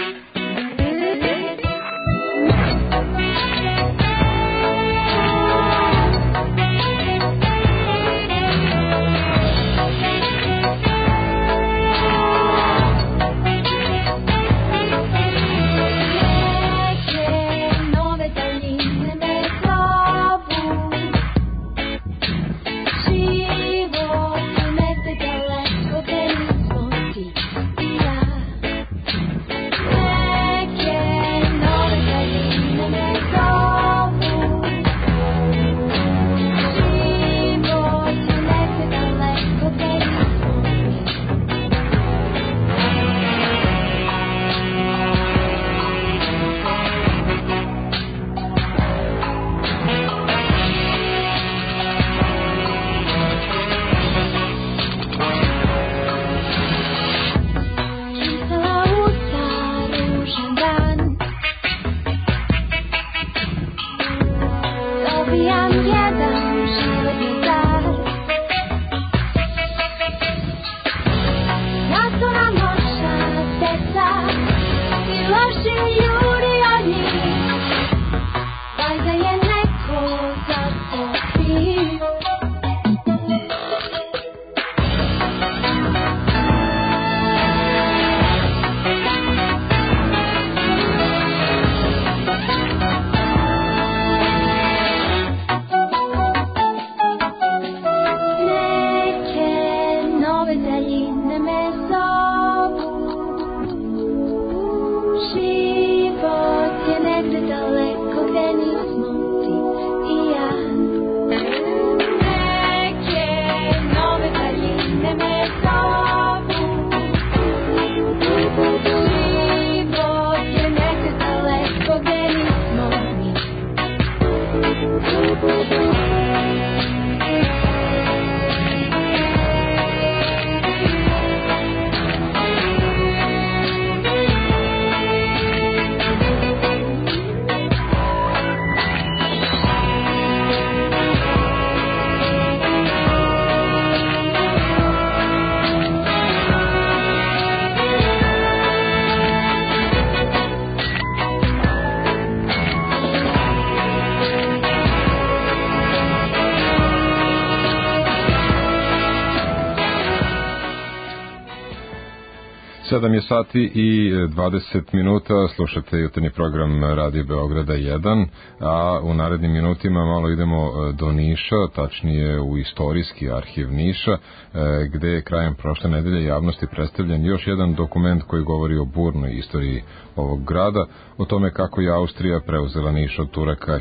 Sedam je sati i 20 minuta, slušate jutarnji program Radio Beograda 1, a u narednim minutima malo idemo do Niša, tačnije u istorijski arhiv Niša, gde je krajem prošle nedelje javnosti predstavljen još jedan dokument koji govori o burnoj istoriji ovog grada, o tome kako je Austrija preuzela Niš od Turaka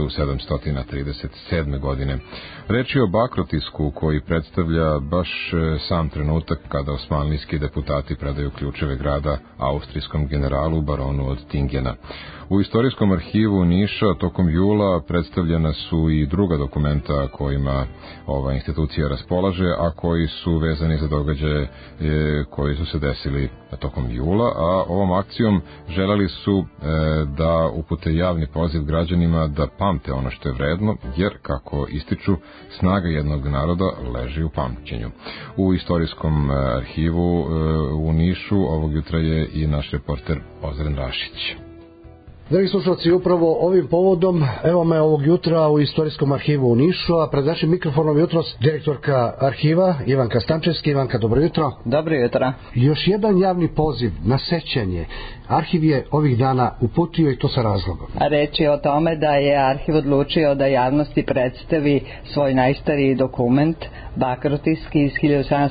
1737. godine. Reč je o Bakrotisku koji predstavlja baš sam trenutak kada osmanlijski deputati predaju ključeve grada austrijskom generalu baronu od Tingena. U istorijskom arhivu Niša tokom jula predstavljena su i druga dokumenta kojima ova institucija raspolaže, a koji su vezani za događaje koji su se desili tokom jula, a ovom akcijom želeli su da upute javni poziv građanima da pamte ono što je vredno, jer, kako ističu, snaga jednog naroda leži u pamćenju. U istorijskom arhivu u Nišu ovog jutra je i naš reporter Ozren Rašić. Dragi slušalci, upravo ovim povodom, evo me ovog jutra u istorijskom arhivu u Nišu, a pred našim mikrofonom jutros direktorka arhiva Ivanka Stančevski. Ivanka, dobro jutro. Dobro jutro. Još jedan javni poziv na sećanje. Arhiv je ovih dana uputio i to sa razlogom. Reč je o tome da je arhiv odlučio da javnosti predstavi svoj najstariji dokument, Bakrotiski iz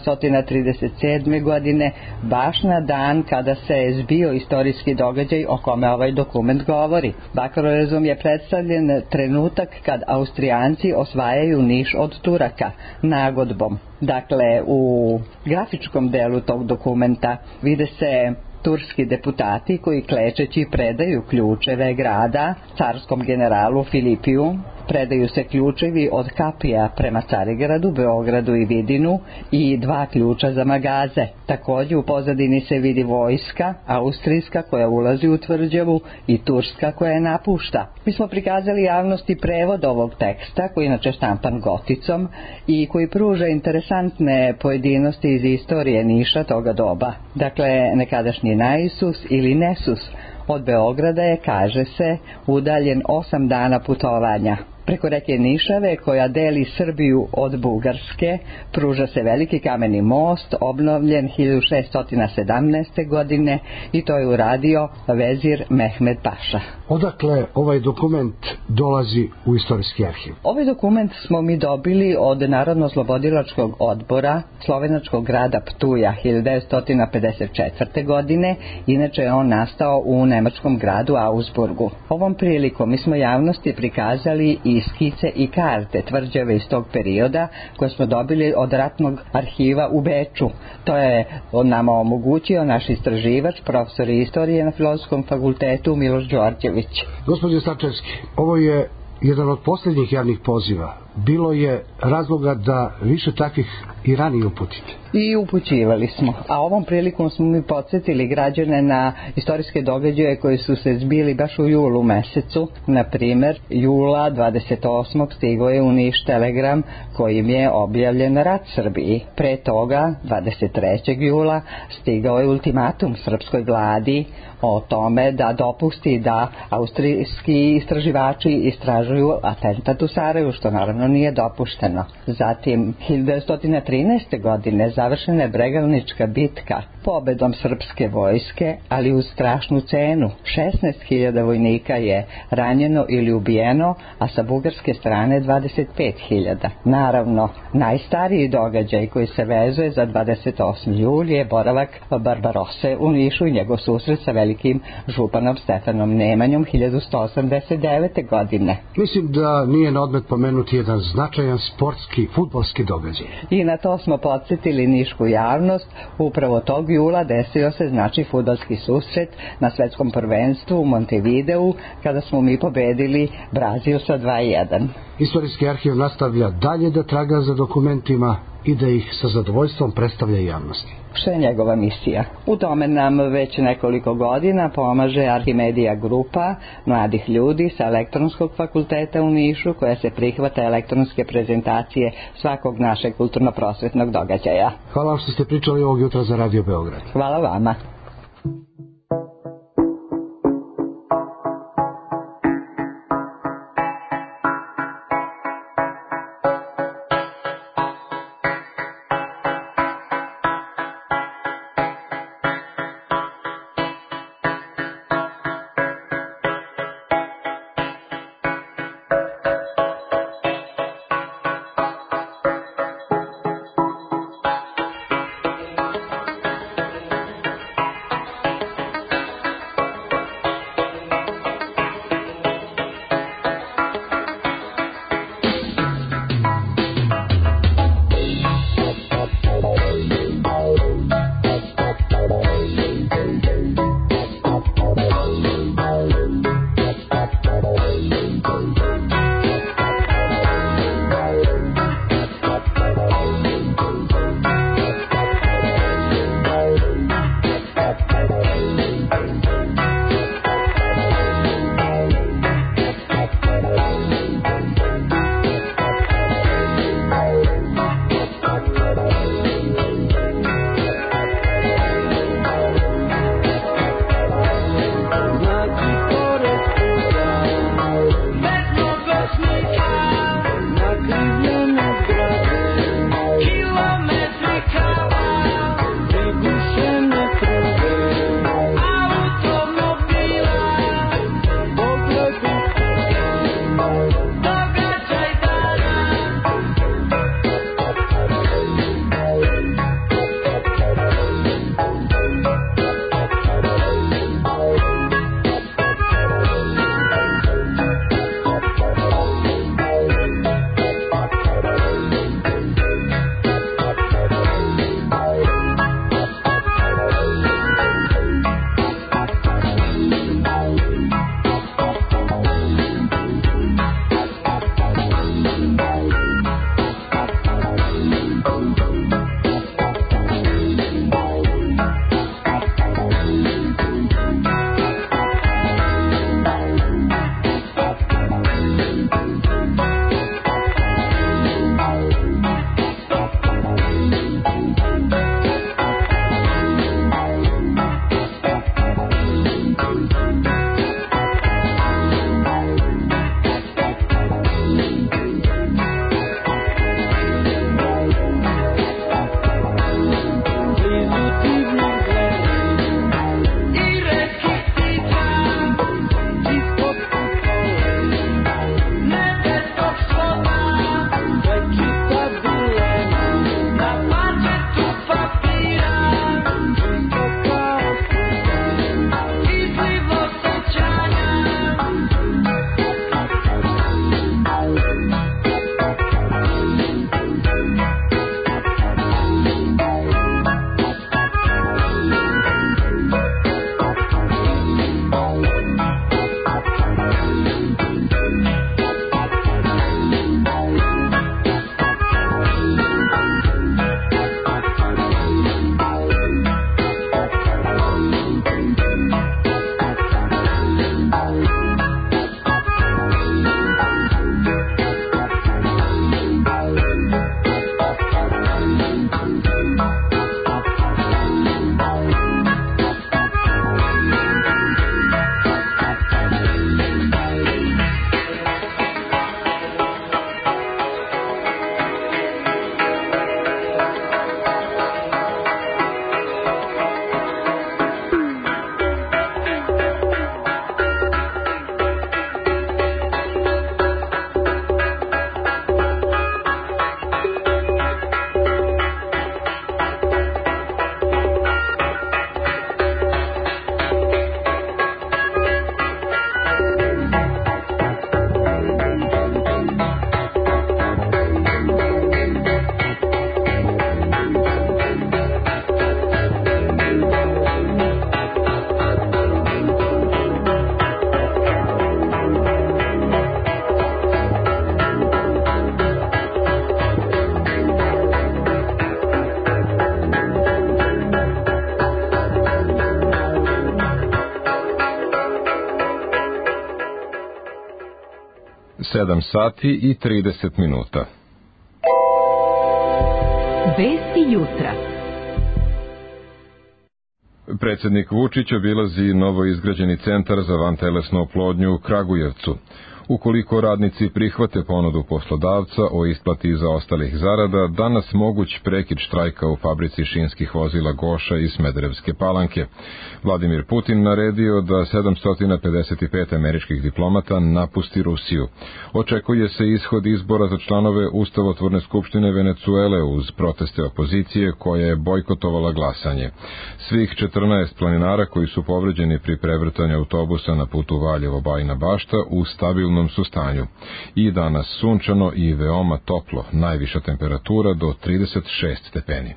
1737. godine, baš na dan kada se je zbio istorijski događaj o kome ovaj dokument govori. Bakrorazum je predstavljen trenutak kad Austrijanci osvajaju Niš od Turaka nagodbom. Dakle, u grafičkom delu tog dokumenta vide se turski deputati koji klečeći predaju ključeve grada carskom generalu Filipiju. Predaju se ključevi od Kapija prema Carigradu, Beogradu i Vidinu i 2 ključa za magaze. Također u pozadini se vidi vojska, austrijska koja ulazi u tvrđavu i turska koja je napušta. Mi smo prikazali javnosti prevod ovog teksta koji je inače štampan goticom i koji pruža interesantne interesantne pojedinosti iz istorije Niša toga doba. Dakle, nekadašnji Naisus ili Nesus od Beograda je, kaže se, udaljen 8 dana putovanja. Preko reke Nišave, koja deli Srbiju od Bugarske, pruža se veliki kameni most, obnovljen 1617. godine i to je uradio vezir Mehmed Paša. Odakle ovaj dokument dolazi u istorijski arhiv? Ovaj dokument smo mi dobili od Narodno-oslobodilačkog odbora slovenačkog grada Ptuja 1954. godine. Inače je on nastao u nemačkom gradu Augsburgu. Ovom prilikom mi smo javnosti prikazali i skice i karte tvrđave iz tog perioda koje smo dobili od ratnog arhiva u Beču. To je nama omogućio naš istraživač, profesor istorije na Filozofskom fakultetu Miloš Đorđević. Gospodin Stančevski, ovo je jedan od posljednjih javnih poziva. Bilo je razloga da više takvih i ranije uputite. I upućivali smo, a ovom prilikom smo mi podsjetili građane na istorijske događaje koji su se zbili baš u julu mesecu. Na primjer, jula 28. stigao je u Niš telegram kojim je objavljen rat Srbiji. Pre toga, 23. jula, stigao je ultimatum srpskoj vladi o tome da dopusti da austrijski istraživači istražuju atentat u Sarajevu, što naravno nije dopušteno. Zatim, 1913. godine završena je Bregalnička bitka pobedom srpske vojske, ali uz strašnu cenu. 16.000 vojnika je ranjeno ili ubijeno, a sa bugarske strane 25.000. Naravno, najstariji događaj koji se vezuje za 28. jul je boravak Barbarose u Nišu i njegov susret sa velikim županom Stefanom Nemanjom 1189. godine. Mislim da nije na odmet pomenuti jedan značajan sportski, fudbalski događaj. I na to smo podsjetili nišku javnost. Upravo tog jula desio se fudbalski susret na svetskom prvenstvu u Montevideu, kada smo mi pobedili Brazil sa 2:1. Istorijski arhiv nastavlja dalje da traga za dokumentima i da ih sa zadovoljstvom predstavlja javnosti. Što je njegova misija? U tome nam već nekoliko godina pomaže Arhimedija grupa mladih ljudi sa Elektronskog fakulteta u Nišu, koja se prihvata elektronske prezentacije svakog našeg kulturno-prosvetnog događaja. Hvala vam što ste pričali ovog jutra za Radio Beograd. Hvala vama. 7 sati i 30 minuta. Vesti jutra. Predsjednik Vučić obilazi novo izgrađeni centar za vantelesnu oplodnju u Kragujevcu. Ukoliko radnici prihvate ponudu poslodavca o isplati zaostalih zarada, danas moguć prekid štrajka u fabrici šinskih vozila Goša iz Smederevske Palanke. Vladimir Putin naredio da 755 američkih diplomata napusti Rusiju. Očekuje se ishod izbora za članove Ustavotvorne skupštine Venecuele uz proteste opozicije koja je bojkotovala glasanje. Svih 14 planinara koji su povređeni pri prevrtanju autobusa na putu Valjevo-Bajina Bašta u stabilnom su stanju. I danas sunčano i veoma toplo, najviša temperatura do 36 stepeni.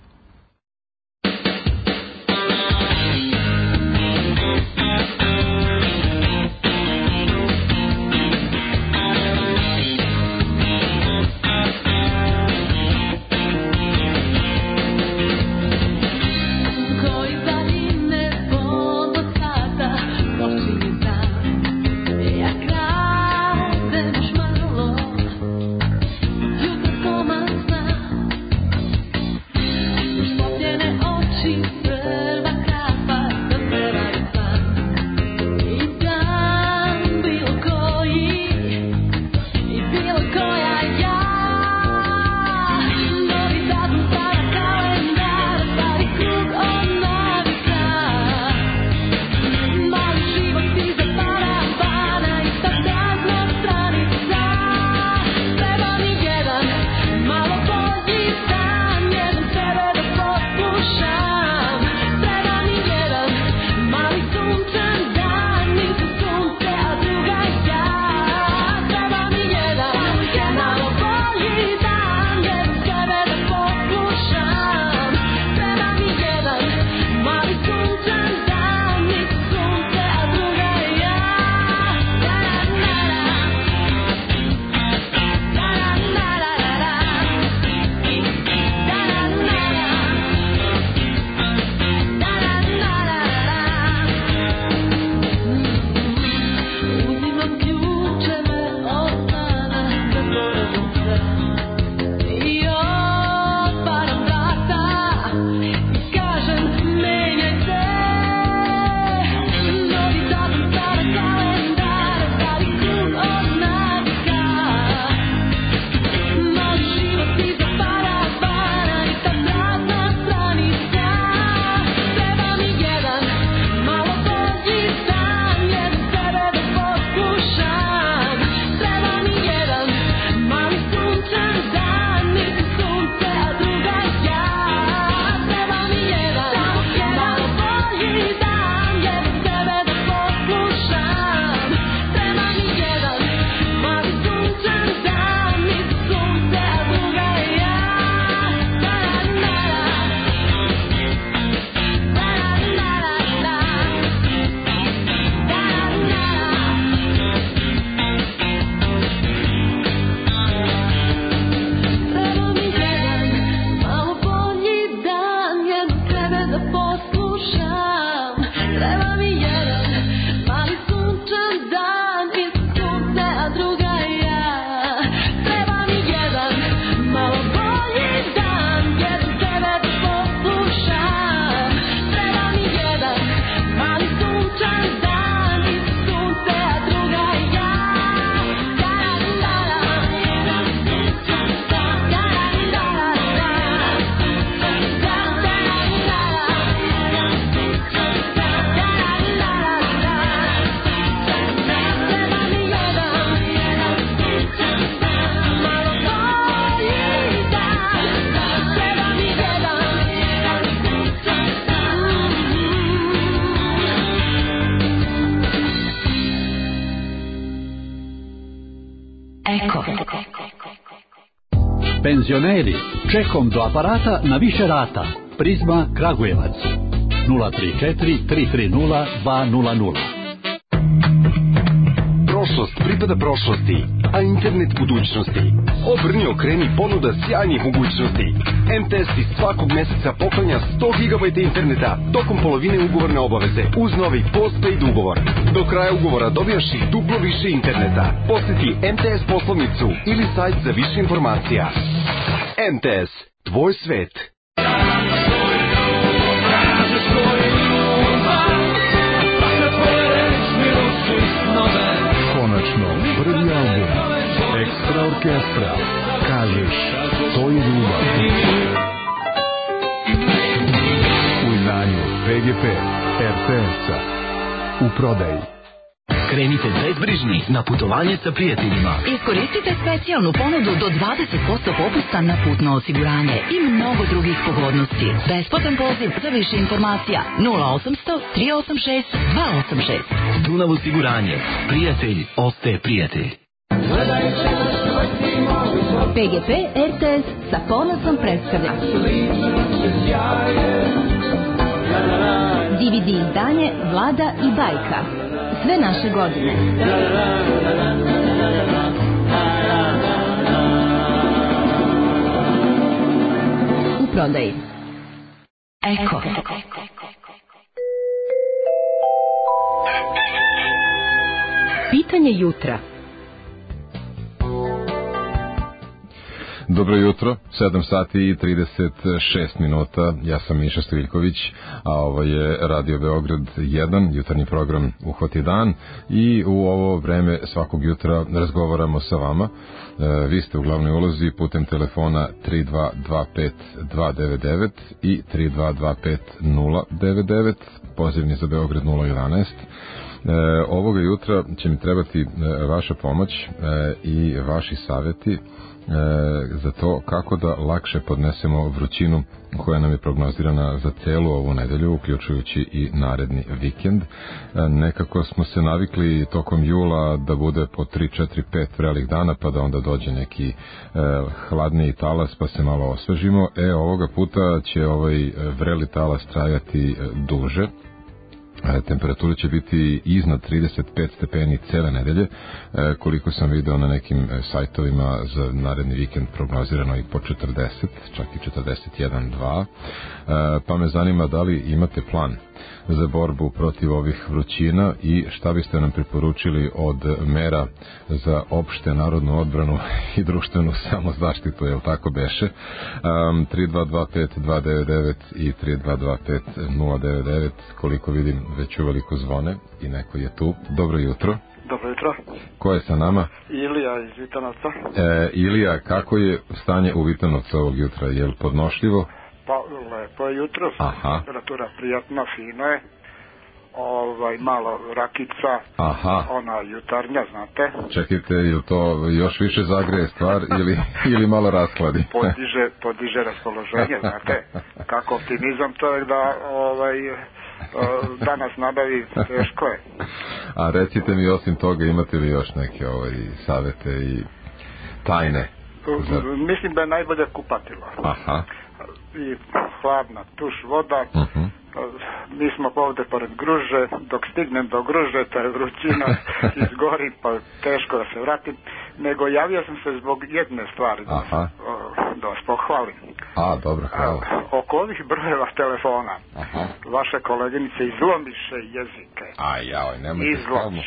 Penzioneri, čekom do aparata na više rata. Prizma Kragujevac 034 330 200. Prošlost pripada prošlosti, a internet budućnosti. Obrni, okreni, ponuda sjajnih mogućnosti. MTS ti svakog meseca poklanja 100 GB interneta tokom polovine ugovorne obaveze uz novi postpaid ugovor. Do kraja ugovora dobijaš i duplo više interneta. Posjeti MTS poslovnicu ili sajt za više informacija. MTS, tvoj svet. Konačno, prvi album Ekstra orkestra. Kažeš, to je ljubav. U izdanju PGP RTS-a. U prodaji. Krenite bezbrižni na putovanje sa prijateljima. Iskoristite specijalnu ponudu do 20% popusta na putno osiguranje i mnogo drugih pogodnosti. Besplatan poziv za više informacija 0800 386 286. Dunav osiguranje. Prijatelj ostaje prijatelj. PGP RTS sa ponosom predstavlja DVD izdanje Vlada i bajka. Sve naše godine. U prodaji. Eko. Pitanje jutra. Dobro jutro, 7 sati i 36 minuta, ja sam Miša Striljković, a ovo je Radio Beograd 1, jutarnji program Uhvati dan i u ovo vreme svakog jutra razgovaramo sa vama. Vi ste u glavnoj ulozi putem telefona 3225-299 i 3225-099, pozivni za Beograd 011. Ovoga jutra će mi trebati vaša pomoć i vaši savjeti za to kako da lakše podnesemo vrućinu koja nam je prognozirana za celu ovu nedelju, uključujući i naredni vikend. Nekako smo se navikli tokom jula da bude po 3, 4, 5 vrelih dana, pa da onda dođe neki hladniji talas pa se malo osvežimo. Ovoga puta će ovaj vreli talas trajati duže. Temperatura će biti iznad 35 stepeni cele nedelje, koliko sam video na nekim sajtovima za naredni vikend prognozirano i po 40, čak i 41,2, pa me zanima da li imate plan za borbu protiv ovih vrućina i šta biste nam preporučili od mera za opšte narodnu odbranu i društvenu samozaštitu, jel tako beše? 3225-299 i 3225-099, koliko vidim već uveliko zvone i neko je tu. Dobro jutro. Dobro jutro. Ko je sa nama? Ilija iz Vitanovca. Ilija, kako je stanje u Vitanovcu ovog jutra? Je li podnošljivo? Pa lepo je jutro, temperatura prijatna, fino je, malo rakica, ona jutarnja, znate. Čekajte, je to još više zagreje stvar ili malo raskladi? Podiže raspoloženje, znate, kako optimizam to je da danas nabavi teško je. A recite mi, osim toga, imate li još neke savete i tajne? Mislim da je najbolje kupatilo. I hladna tuš voda. Mi smo ovde pored Gruže, dok stignem do Gruže, ta je vrućina izgori, pa teško da se vratim. Nego javio sam se zbog jedne stvari, da vas pohvalim. Dobro, hvala. Oko ovih brojeva telefona, vaše koleginice izlomiše jezike. Nemojte skalno.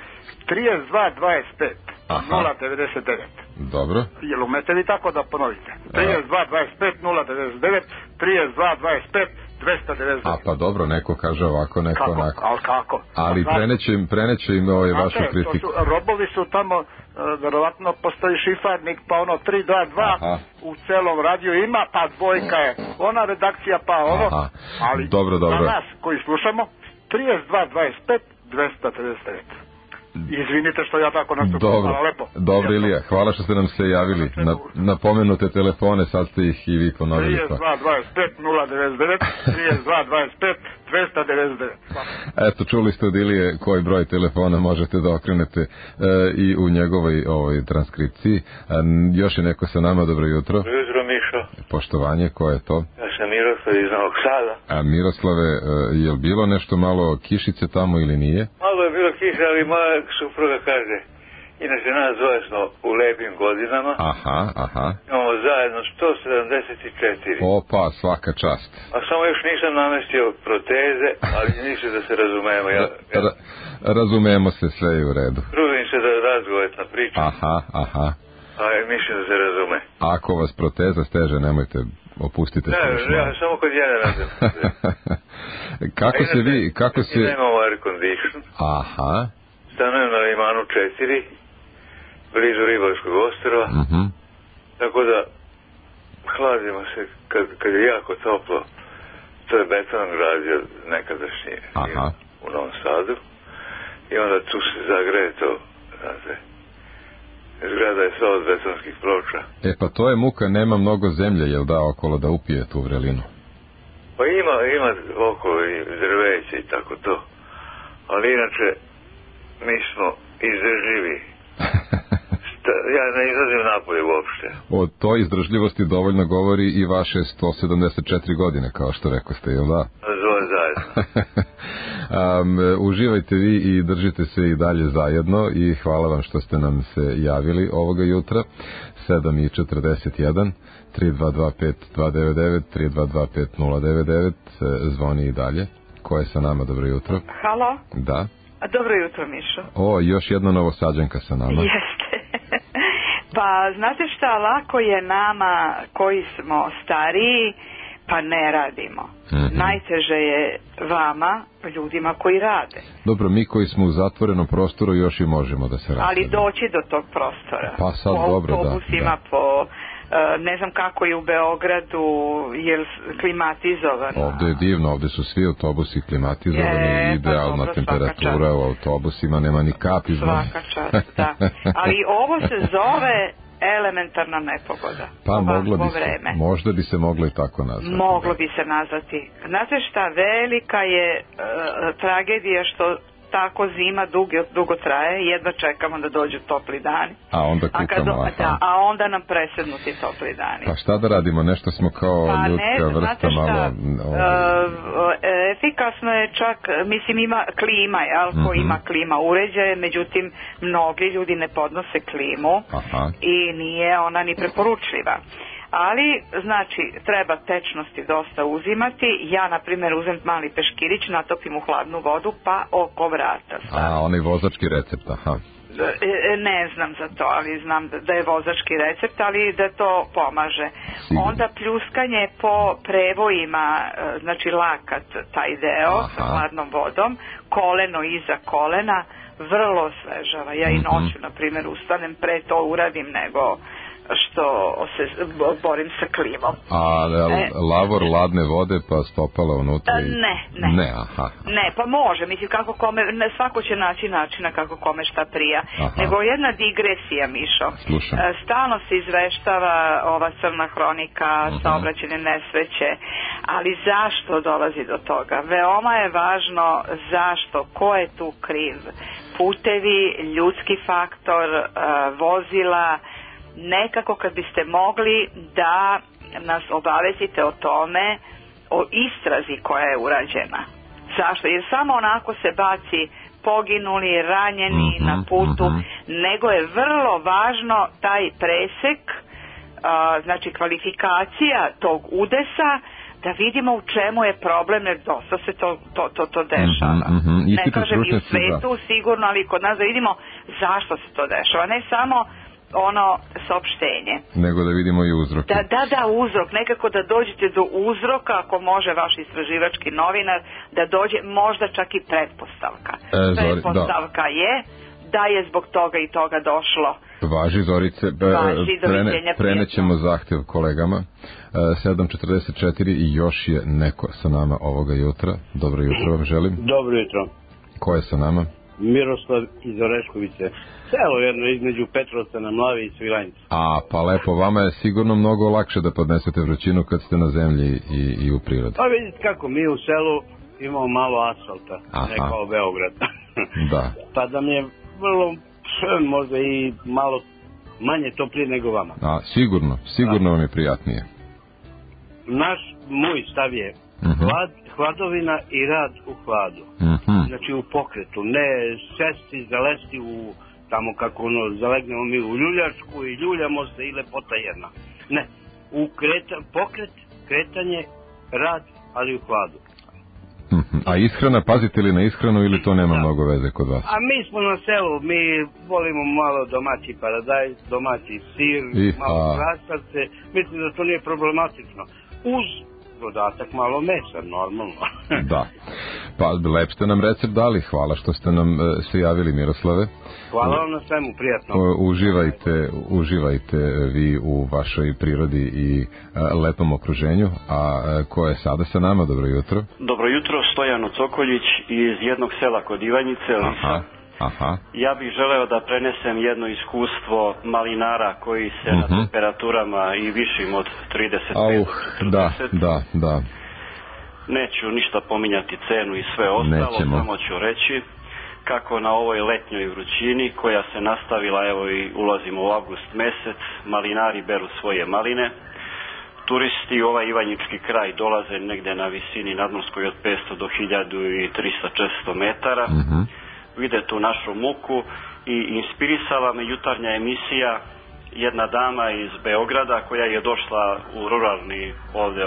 3225 099. Dobro. Jel umete vi tako da ponovite? 3225 099, 3225 299. Pa dobro, neko kaže ovako, neko onako. Ali kako? Ali preneću im vašu kritiku. Robovi su tamo, verovatno postoji šifarnik, pa 322 u celom radiju ima, pa dvojka je ona redakcija, pa ono. Ali dobro. Za nas koji slušamo, 3225 299. Izvinite što ja tako nastupam, hvala lepo. Dobro, Ilija, hvala što ste nam se javili. Na pomenute telefone, sad ste ih i vi ponovili. 3225 099, 3225 299. Eto, čuli ste od Ilije koji broj telefona možete da okrenete i u njegovoj transkripciji. Još je neko sa nama, dobro jutro. Dobro jutro, Mišo. Poštovanje, ko je to? Ja sam Miroslav iz Novog Sada. Miroslave, je li bilo nešto malo kišice tamo ili nije? Malo je bilo kiše, ali moja supruga kaže, Inače, nas dvoje smo u lepim godinama. Aha. Imamo zajedno 174. Opa, svaka čast. A samo još nisam namestio proteze, ali ništa da se razumemo. Razumemo se, sve je u redu. Trudim se da razgovetna priča. Aha. A mislim da se razume. Ako vas proteza steže, nemojte, opustite se. Ne, ja samo kod jedne radim. Kako se... Nemamo air condition. Aha. Stanujem na Limanu 4, blizu Ribarskog ostrva. Tako da hladimo se kad je jako toplo. To je Betonom gradio nekadašnji u Novom Sadu. I onda tu se zagreje to, znate. Zgrada je sva od betonskih ploča. Pa to je muka, nema mnogo zemlje, jel da, okolo da upije tu vrelinu? Pa ima okolo i drveće i tako to. Ali inače, mi smo izdržljivi. Ja ne izlazim napolje uopšte. O toj izdržljivosti dovoljno govori i vaše 174 godine, kao što rekoste, jel da? Zove zajedno. Uživajte vi i držite se i dalje zajedno i hvala vam što ste nam se javili ovoga jutra. 7:41 3225-299 3225-099 zvoni i dalje. Ko je sa nama? Dobro jutro. Halo? Da. Dobro jutro, Mišo. O, još jedna Novosađanka sa nama. Jeste. Pa, znate šta, lako je nama koji smo stariji, pa ne radimo. Najteže je vama, ljudima koji rade. Dobro, mi koji smo u zatvorenom prostoru još i možemo da se radimo. Ali doći do tog prostora. Pa sad dobro, da. Po autobusima, po... ne znam kako je u Beogradu, je klimatizovano. Ovde je divno, ovde su svi autobusi klimatizovani, idealna temperatura u autobusima, nema ni kapi. Svaka čast, da. Ali ovo se zove elementarna nepogoda. Pa možda bi se moglo i tako nazvati. Moglo bi se nazvati. Znate šta, velika je tragedija što tako zima dugo traje, jedva čekamo da dođu topli dani. A onda kukamo. A onda nam presednu ti topli dani. Pa šta da radimo, nešto smo kao ljudska vrsta malo... Efikasno je čak, mislim ima klima, ko ima klima uređaje, međutim mnogi ljudi ne podnose klimu i nije ona ni preporučljiva. Ali, znači, treba tečnosti dosta uzimati. Ja, na primjer, uzem mali peškirić, natopim u hladnu vodu, pa oko vrata stavim. A, onaj vozački recept, aha. Ne znam za to, ali znam da je vozački recept, ali da to pomaže. Onda pljuskanje po prevojima, znači lakat, taj deo, sa hladnom vodom, koleno iza kolena, vrlo osvežava. Ja i noću, na primjer, ustanem, pre to uradim nego što se borim sa klimom. A lavor ladne vode pa stopala unutra? Ne, pa može, mislim kako kome, svako će naći načina kako kome šta prija. Nego jedna digresija, Mišo. Slušam. Stalno se izveštava ova crna hronika, saobraćajne nesreće, ali zašto dolazi do toga? Veoma je važno zašto, ko je tu kriv? Putevi, ljudski faktor, vozila. Nekako kad biste mogli da nas obavestite o tome, o istrazi koja je urađena. Zašto? Jer samo onako se baci poginuli, ranjeni na putu, nego je vrlo važno taj presek, znači kvalifikacija tog udesa, da vidimo u čemu je problem, jer dosta se to dešava. Ne kažem i u svetu sigurno, ali kod nas da vidimo zašto se to dešava. Ne samo ono saopštenje. Nego da vidimo i uzroke. Da, uzrok. Nekako da dođete do uzroka, ako može vaš istraživački novinar, da dođe možda čak i pretpostavka. Pretpostavka je da je zbog toga i toga došlo. Važi, Zorice. Prenećemo zahtev kolegama. 7:44 i još je neko sa nama ovoga jutra. Dobro jutro vam želim. Dobro jutro. Ko je sa nama? Miroslav iz Oreškovice. Selo jedno između Petrovca na Mlavi i Svilajnice. A, pa lepo, vama je sigurno mnogo lakše da podnesete vrućinu kad ste na zemlji i u prirodi. Pa vidite kako, mi u selu imamo malo asfalta, ne kao Beograd. Da. Pa da mi je vrlo, možda i malo manje toplije nego vama. A, sigurno vam je prijatnije. Moj stav je hladovina i rad u hladu. Znači u pokretu, ne sesti, zalesti u tamo kako zalegnemo mi u ljuljačku i ljuljamo se i lepota jedna. Ne, pokret, kretanje, rad, ali u hladu. A ishrana, pazite li na ishranu ili to nema mnogo veze kod vas? A mi smo na selu, mi volimo malo domaći paradajz, domaći sir, malo krastavce, mislim da to nije problematično. Uz dodatak malo mesa, normalno. Da, pa lep ste nam recept dali, hvala što ste nam se javili, Miroslave. Hvala vam na svemu, prijatno. Uživajte vi u vašoj prirodi i lepom okruženju. A ko je sada sa nama? Dobro jutro. Dobro jutro, Stojano Cokoljić iz jednog sela kod Ivanjice, Lisa. Aha. Ja bih želeo da prenesem jedno iskustvo malinara koji se na temperaturama i višim od 35 do 40. Da. Neću ništa pominjati cenu i sve ostalo, samo ću reći kako na ovoj letnjoj vrućini koja se nastavila, evo i ulazimo u avgust mesec, malinari beru svoje maline. Turisti u ovaj Ivanjički kraj dolaze negde na visini nadmorskoj od 500 do 1300-400 metara. Vide tu našu muku i inspirisala me jutarnja emisija, jedna dama iz Beograda koja je došla u ruralni ovde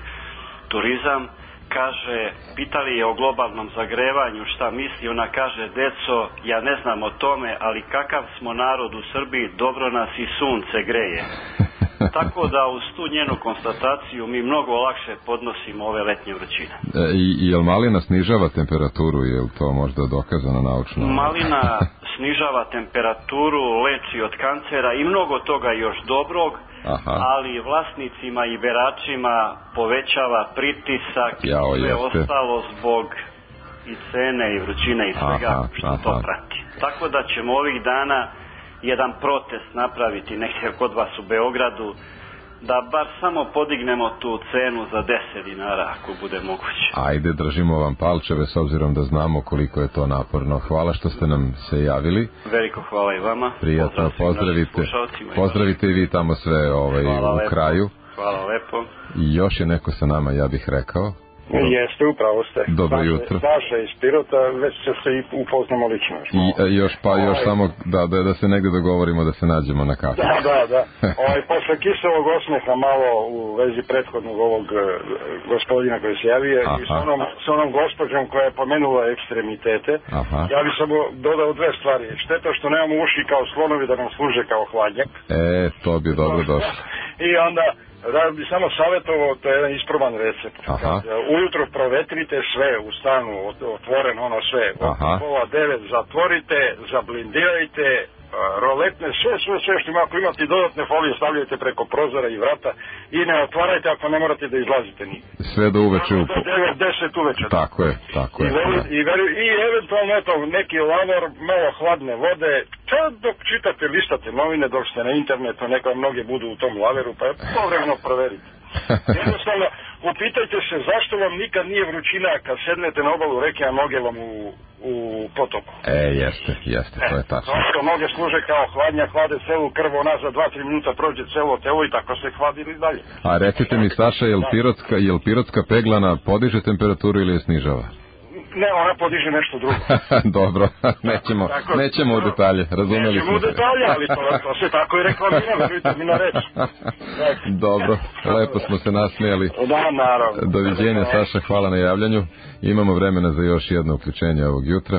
turizam, kaže, pitali je o globalnom zagrevanju, šta misli, ona kaže, deco, ja ne znam o tome, ali kakav smo narod u Srbiji, dobro nas i sunce greje. Tako da uz tu njenu konstataciju mi mnogo lakše podnosimo ove letnje vrućine. Jel malina snižava temperaturu, je li to možda dokazano naučno? Malina snižava temperaturu, leči od kancera i mnogo toga još dobrog, ali vlasnicima i beračima povećava pritisak i sve ostalo zbog i cene i vrućine i svega što to prati. Tako da ćemo ovih dana jedan protest napraviti negdje kod vas u Beogradu, da bar samo podignemo tu cenu za 10 dinara ako bude moguće. Ajde, držimo vam palčeve s obzirom da znamo koliko je to naporno. Hvala što ste nam se javili. Veliko hvala i vama. Prijatno, pozdravite i vi tamo sve u kraju. Hvala lepo. I još je neko sa nama, ja bih rekao. Jeste, upravo ste. Dobro jutro. Saša iz Pirota, već će se i upoznamo lično. Još samo da se negde dogovorimo da se nađemo na kafu. Da. Posle kiselog osmeha malo u vezi prethodnog ovog gospodina koji se javio i s onom gospođom koja je pomenula ekstremitete, ja bih samo dodao dve stvari. Šteta što nemamo uši kao slonovi da nam služe kao hladnjak. To bi dobro došlo. I onda da bi samo savjetovao, to je jedan isproban recept. Ujutro provetrite sve u stanu, otvoreno ono sve. Od 8:30 zatvorite, zablindirajte, roletne, sve što ima. Ako imate dodatne folije, stavljajte preko prozora i vrata i ne otvarajte ako ne morate da izlazite nigde. Sve do uveče. Do 9-10 uveče. Tako je. I eventualno neki lavor, malo hladne vode, dok čitate, listate novine, dok ste na internetu, neka mnoge budu u tom laveru, pa povremeno proverite. Jednostavno, upitajte se zašto vam nikad nije vrućina kad sednete na obalu reke, a noge vam u potoku. Jeste, to je tačno. Zašto noge služe kao hladnja, hlade celu krv, ona za 2-3 minuta prođe celo telo i tako se hladili dalje. A recite mi, Saša, jel pirotska peglana podiže temperaturu ili je snižava? Ne, ona podiže nešto drugo. Dobro, nećemo u detalje, razumeli smo se. Nećemo u detalje, ali to se tako i reklamira, verujte mi na reč. Dobro, lepo smo se nasmijali. Da, naravno. Doviđenja, Saša, hvala na javljanju. Imamo vremena za još jedno uključenje ovog jutra.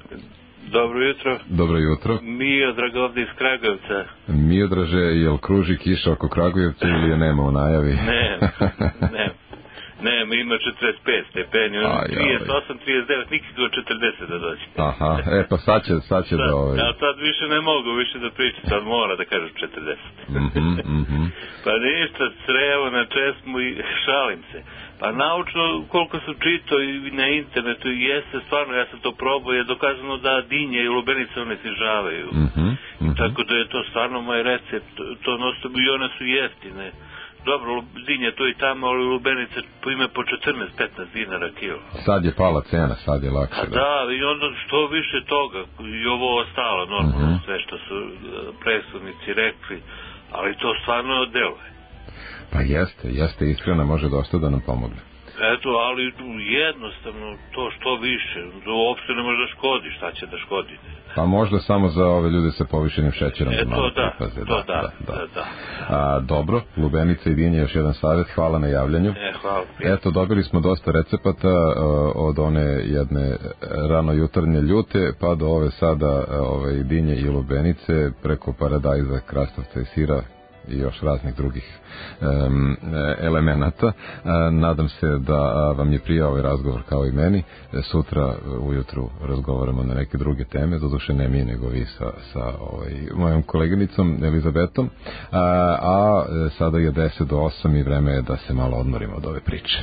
Dobro jutro. Miodrag ovdje iz Kragujevca. Miodraže, jel kruži kiša oko Kragujevca ili je nema u najavi? Ne, mi ima 45 stepeni, 38, 39, nikako 40 da dođe. Pa sad će da A sad više ne mogu više da pričam, sad mora da kažem 40. Pa ništa, crevo na česmu i šalim se. Pa naučno, koliko sam čitao i na internetu, jeste stvarno, ja sam to probao, je dokazano da dinje i lubenice one snižavaju. Tako da je to stvarno moj recept, to nosto i one su jeftine. Dobro, dinje to i tamo, ali lubenice ima po 14-15 dinara kilo. Sad je pala cena, sad je lakše. Da, i onda što više toga, i ovo ostalo, normalno, sve što su predstavnici rekli, ali to stvarno deluje. Pa jeste, iskreno može dosta da nam pomogne. Eto, ali jednostavno to što više, uopšte ne može da škodi, šta će da škodite. Pa možda samo za ove ljude sa povišenim šećerom. Dobro, lubenica i dinje, još jedan savjet, hvala na javljanju. Hvala. Eto, dobili smo dosta recepata od one jedne rano jutarnje ljute pa do ove sada dinje i lubenice, preko paradajza, krastavca i sira i još raznih drugih elemenata. Nadam se da vam je prijao ovaj razgovor kao i meni. Sutra ujutru razgovaramo na neke druge teme, doduše ne mi nego vi sa mojom koleginicom Elizabetom, a sada je 10 do 8 i vreme je da se malo odmorimo od ove priče.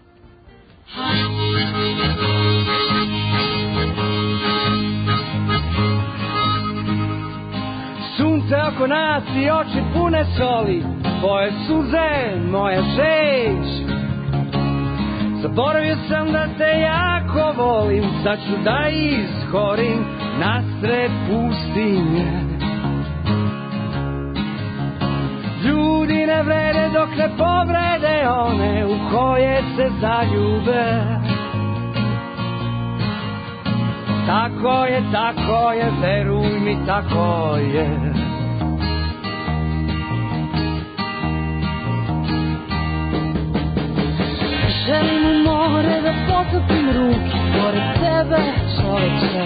Sunce oko nas i oči pune soli, tvoje suze, moja žeć. Zaboravio sam da te jako volim, sad ću da ishorim nasred pustinje. Ljudi ne vrede dok ne povrede one u koje se zaljube. Tako je, veruj mi, tako je. Želim u more da potopim ruke pored tebe, čoveče.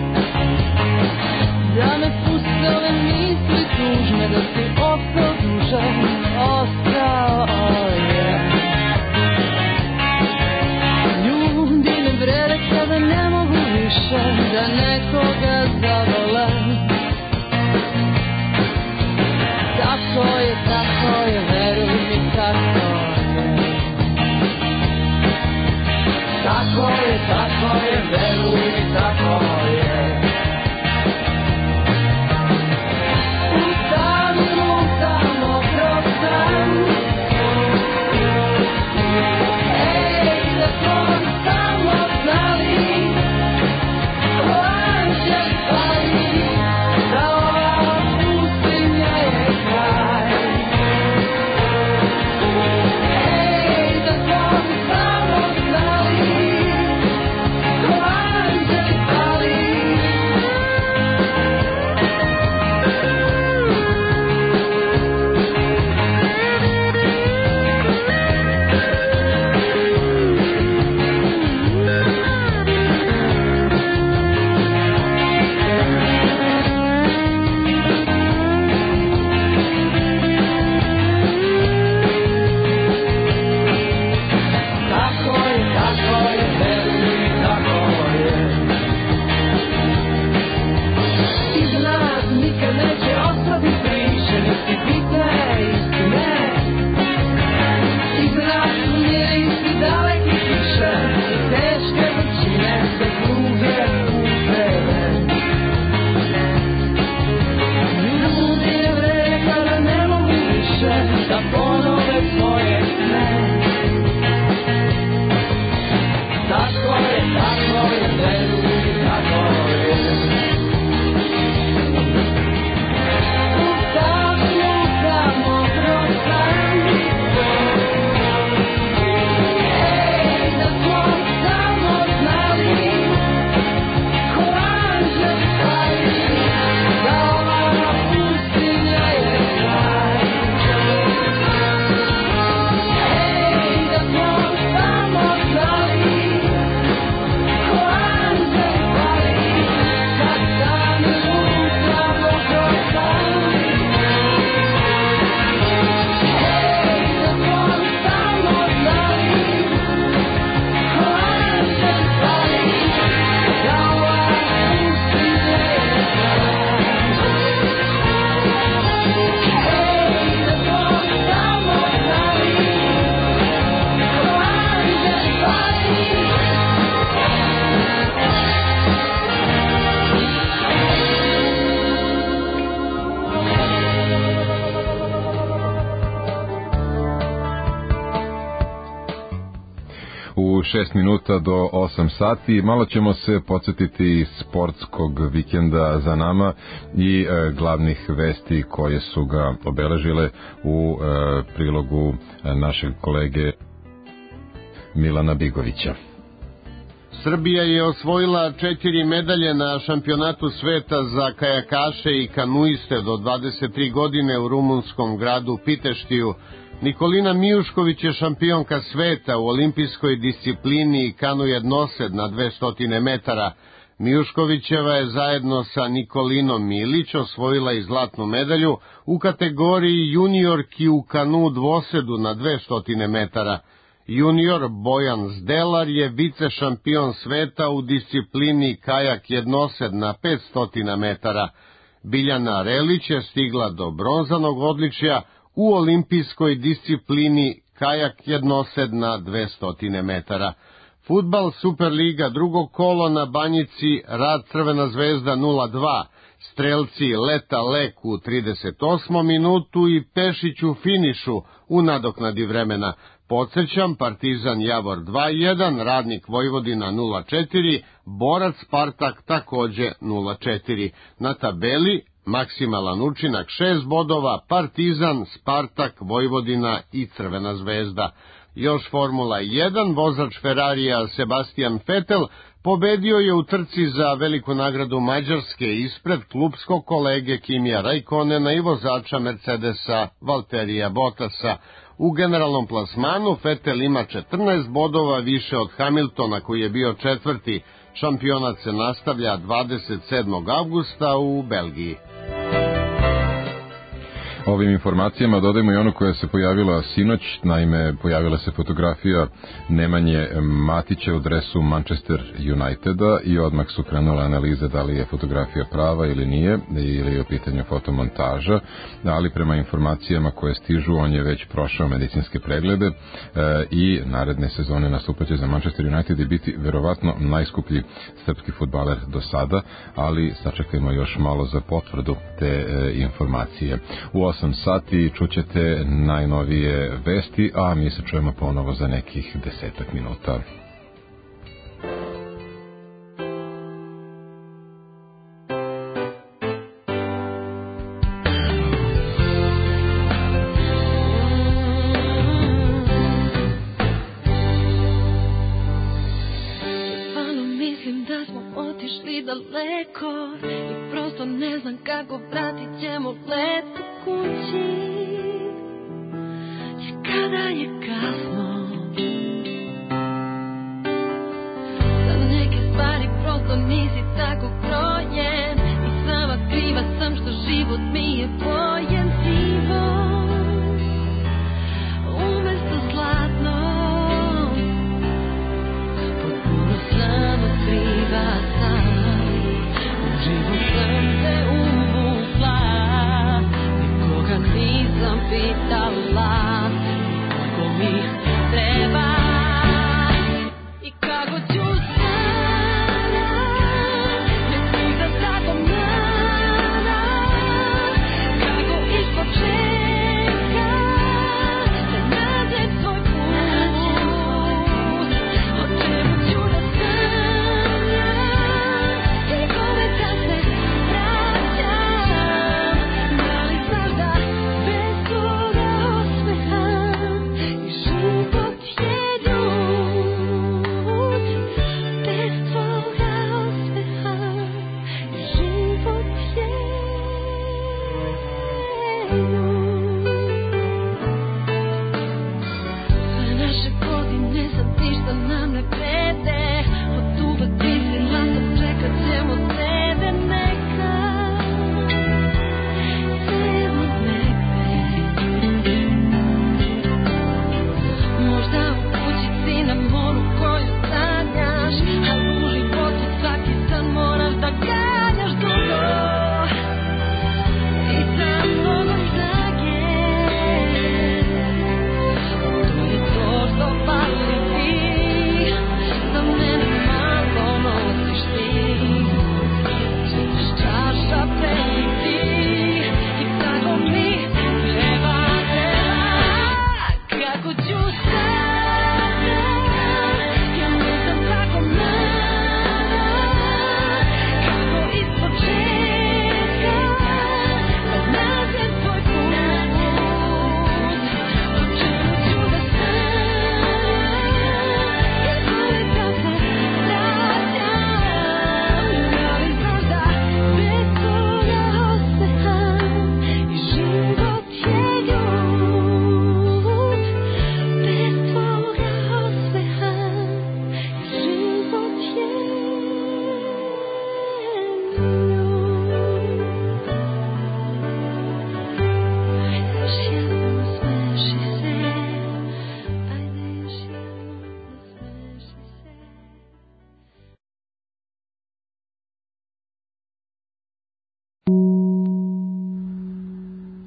Da me puste ove misli tužne, da si ostao duže, ostao je. Ljudi ne vrede kada ne mogu više da nekoga zavole. Tako je, veruj mi, tako je. Tako je, veruj mi, tako je. Lutamo kroz dan. Ej, da smo samo znali, ko anđeli pali, da ova pustinja je kraj. Ej, da smo samo znali, ko anđeli pali. Tako je, veruj mi, tako je. Iza nas nikad neće ostati priče, niti bitne istine. Iza nas su mirisi daleki kiše, i teške vrućine se kruže u tebe. Ljudi ne vrede kada ne mogu više da ponove svoje sne. Tako je, veruj mi, tako je. Lutamo kroz dan. Ej, da smo samo znali, ko anđeli pali, da ova pustinja je kraj. Ej, da smo samo znali, ko anđeli pali, kad sami lutamo kroz dan. Ej, da smo samo znali, ko anđeli pali, da ova pustinja je kraj. Ej, da smo samo znali, ko anđeli pali. U 6 minuta do 8 sati malo ćemo se podsjetiti sportskog vikenda za nama i glavnih vesti koje su ga obeležile u prilogu našeg kolege Milana Bigovića. Srbija je osvojila 4 medalje na šampionatu sveta za kajakaše i kanuiste do 23 godine u rumunskom gradu Piteštiju. Nikolina Mijušković je šampionka sveta u olimpijskoj disciplini kanu jednosed na 200 metara. Mijuškovićeva je zajedno sa Nikolinom Milić osvojila i zlatnu medalju u kategoriji juniorki u kanu dvosedu na 200 metara. Junior Bojan Zdelar je vice šampion sveta u disciplini kajak jednosed na 500 metara. Biljana Relić je stigla do bronzanog odličja u olimpijskoj disciplini kajak jednosed na 200 metara. Fudbal Superliga drugo kolo na Banjici, Rad Crvena zvezda 0-2, strelci Leta Lek u 38. minutu i Pešić u finišu u nadoknadi vremena. Podsećam, Partizan Javor 2-1, Radnik Vojvodina 0-4, Borac Spartak takođe 0-4. Na tabeli maksimalan učinak 6 bodova, Partizan, Spartak, Vojvodina i Crvena zvezda. Još Formula 1, vozač Ferrarija Sebastian Vettel pobedio je u trci za veliku nagradu Mađarske ispred klubskog kolege Kimija Raikkonena i vozača Mercedesa Valterija Bottasa. U generalnom plasmanu Vettel ima 14 bodova više od Hamiltona koji je bio četvrti. Šampionat se nastavlja 27. avgusta u Belgiji. Ovim informacijama dodajemo i ono koja se pojavila sinoć, naime pojavila se fotografija Nemanje Matića u dresu Manchester Uniteda i odmah su krenule analize da li je fotografija prava ili nije, ili je u pitanju fotomontaža, ali prema informacijama koje stižu on je već prošao medicinske preglede i naredne sezone nastupaće za Manchester United i biti verovatno najskuplji srpski fudbaler do sada, ali sačekajmo još malo za potvrdu te informacije. U 8 sati čućete najnovije vesti, a mi se čujemo ponovo za nekih 10 minuta. Stvarno mislim da smo otišli daleko i prosto ne znam kako vratit ćemo let kući, jer kada je kasno za neke stvari prosto nisi tako krojen i sama kriva sam što život mi je bojen sivom umesto zlatnom, potpuno samo kriva sam, u život sam te uvukla, nikoga nisam pitala koliko mi treba i kako ću sada, nek mi za tako mlada,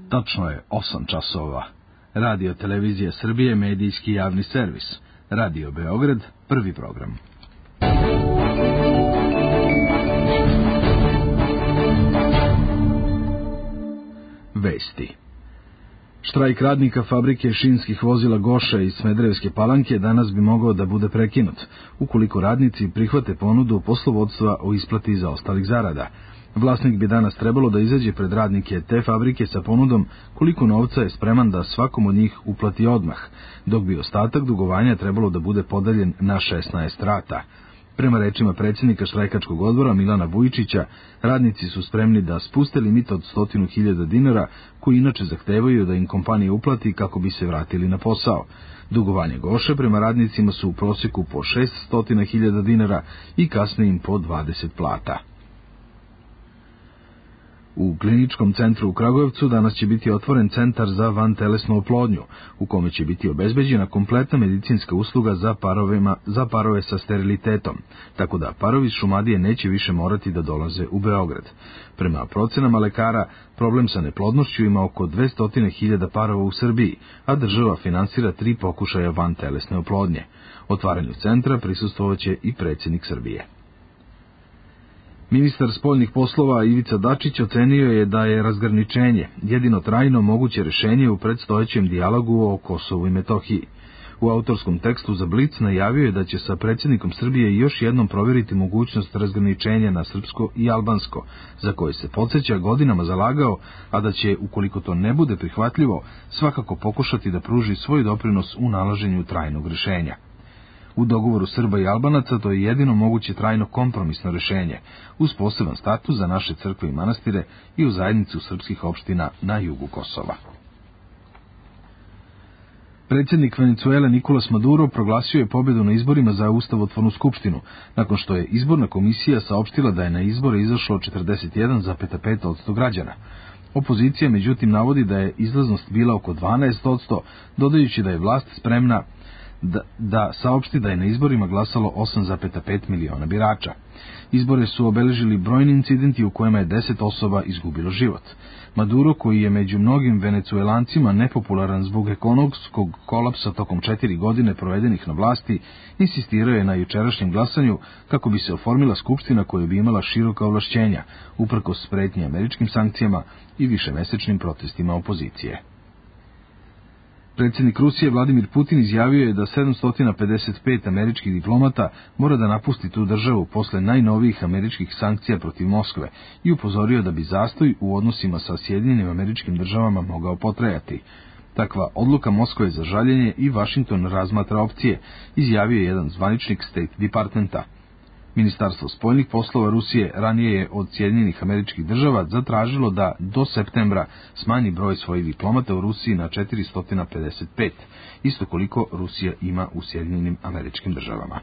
Tačno je 8 časova. Radio Televizija Srbije, medijski javni servis. Radio Beograd, prvi program. Vesti. Štrajk radnika fabrike šinskih vozila Goša iz Smederevske Palanke danas bi mogao da bude prekinut, ukoliko radnici prihvate ponudu poslovodstva o isplati zaostalih zarada. Vlasnik bi danas trebalo da izađe pred radnike te fabrike sa ponudom koliko novca je spreman da svakom od njih uplati odmah, dok bi ostatak dugovanja trebalo da bude podeljen na 16 rata. Prema rečima predsjednika štrajkačkog odbora Milana Vujičića, radnici su spremni da spuste limit od 100.000 dinara, koji inače zahtevaju da im kompanija uplati kako bi se vratili na posao. Dugovanje Goše prema radnicima su u prosjeku po 600.000 dinara i kasnije im po 20 plata. U kliničkom centru u Kragujevcu danas će biti otvoren centar za vantelesnu oplodnju, u kome će biti obezbeđena kompletna medicinska usluga za parove sa sterilitetom, tako da parovi iz Šumadije neće više morati da dolaze u Beograd. Prema procenama lekara, problem sa neplodnošću ima oko 200.000 parova u Srbiji, a država finansira 3 pokušaja vantelesne oplodnje. Otvaranju centra prisustvovaće i predsjednik Srbije. Ministar spoljnih poslova Ivica Dačić ocenio je da je razgraničenje jedino trajno moguće rešenje u predstojećem dijalogu o Kosovu i Metohiji. U autorskom tekstu za Blic najavio je da će sa predsjednikom Srbije još jednom provjeriti mogućnost razgraničenja na srpsko i albansko, za koje se podsjeća godinama zalagao, a da će, ukoliko to ne bude prihvatljivo, svakako pokušati da pruži svoj doprinos u nalaženju trajnog rešenja. U dogovoru Srba i Albanaca to je jedino moguće trajno kompromisno rešenje, uz poseban status za naše crkve i manastire i u zajednicu srpskih opština na jugu Kosova. Predsjednik Venecuele Nikolas Maduro proglasio je pobjedu na izborima za ustavotvornu skupštinu, nakon što je izborna komisija saopštila da je na izbore izašlo 41,5% građana. Opozicija međutim navodi da je izlaznost bila oko 12%, dodajući da je vlast spremna da saopšti da je na izborima glasalo 8,5 miliona birača. Izbore su obeležili brojni incidenti u kojima je 10 osoba izgubilo život. Maduro, koji je među mnogim Venecuelancima nepopularan zbog ekonomskog kolapsa tokom 4 godine provedenih na vlasti, insistirao je na jučerašnjem glasanju kako bi se oformila skupština koja bi imala široka ovlašćenja, uprkos pretnji američkim sankcijama i višemesečnim protestima opozicije. Predsjednik Rusije Vladimir Putin izjavio je da 755 američkih diplomata mora da napusti tu državu posle najnovijih američkih sankcija protiv Moskve i upozorio da bi zastoj u odnosima sa Sjedinjenim Američkim Državama mogao potrajati. Takva odluka Moskve je za žaljenje i Vašington razmatra opcije, izjavio je jedan zvaničnik State Departmenta. Ministarstvo spoljnih poslova Rusije ranije je od Sjedinjenih Američkih Država zatražilo da do septembra smanji broj svojih diplomata u Rusiji na 455, isto koliko Rusija ima u Sjedinjenim Američkim Državama.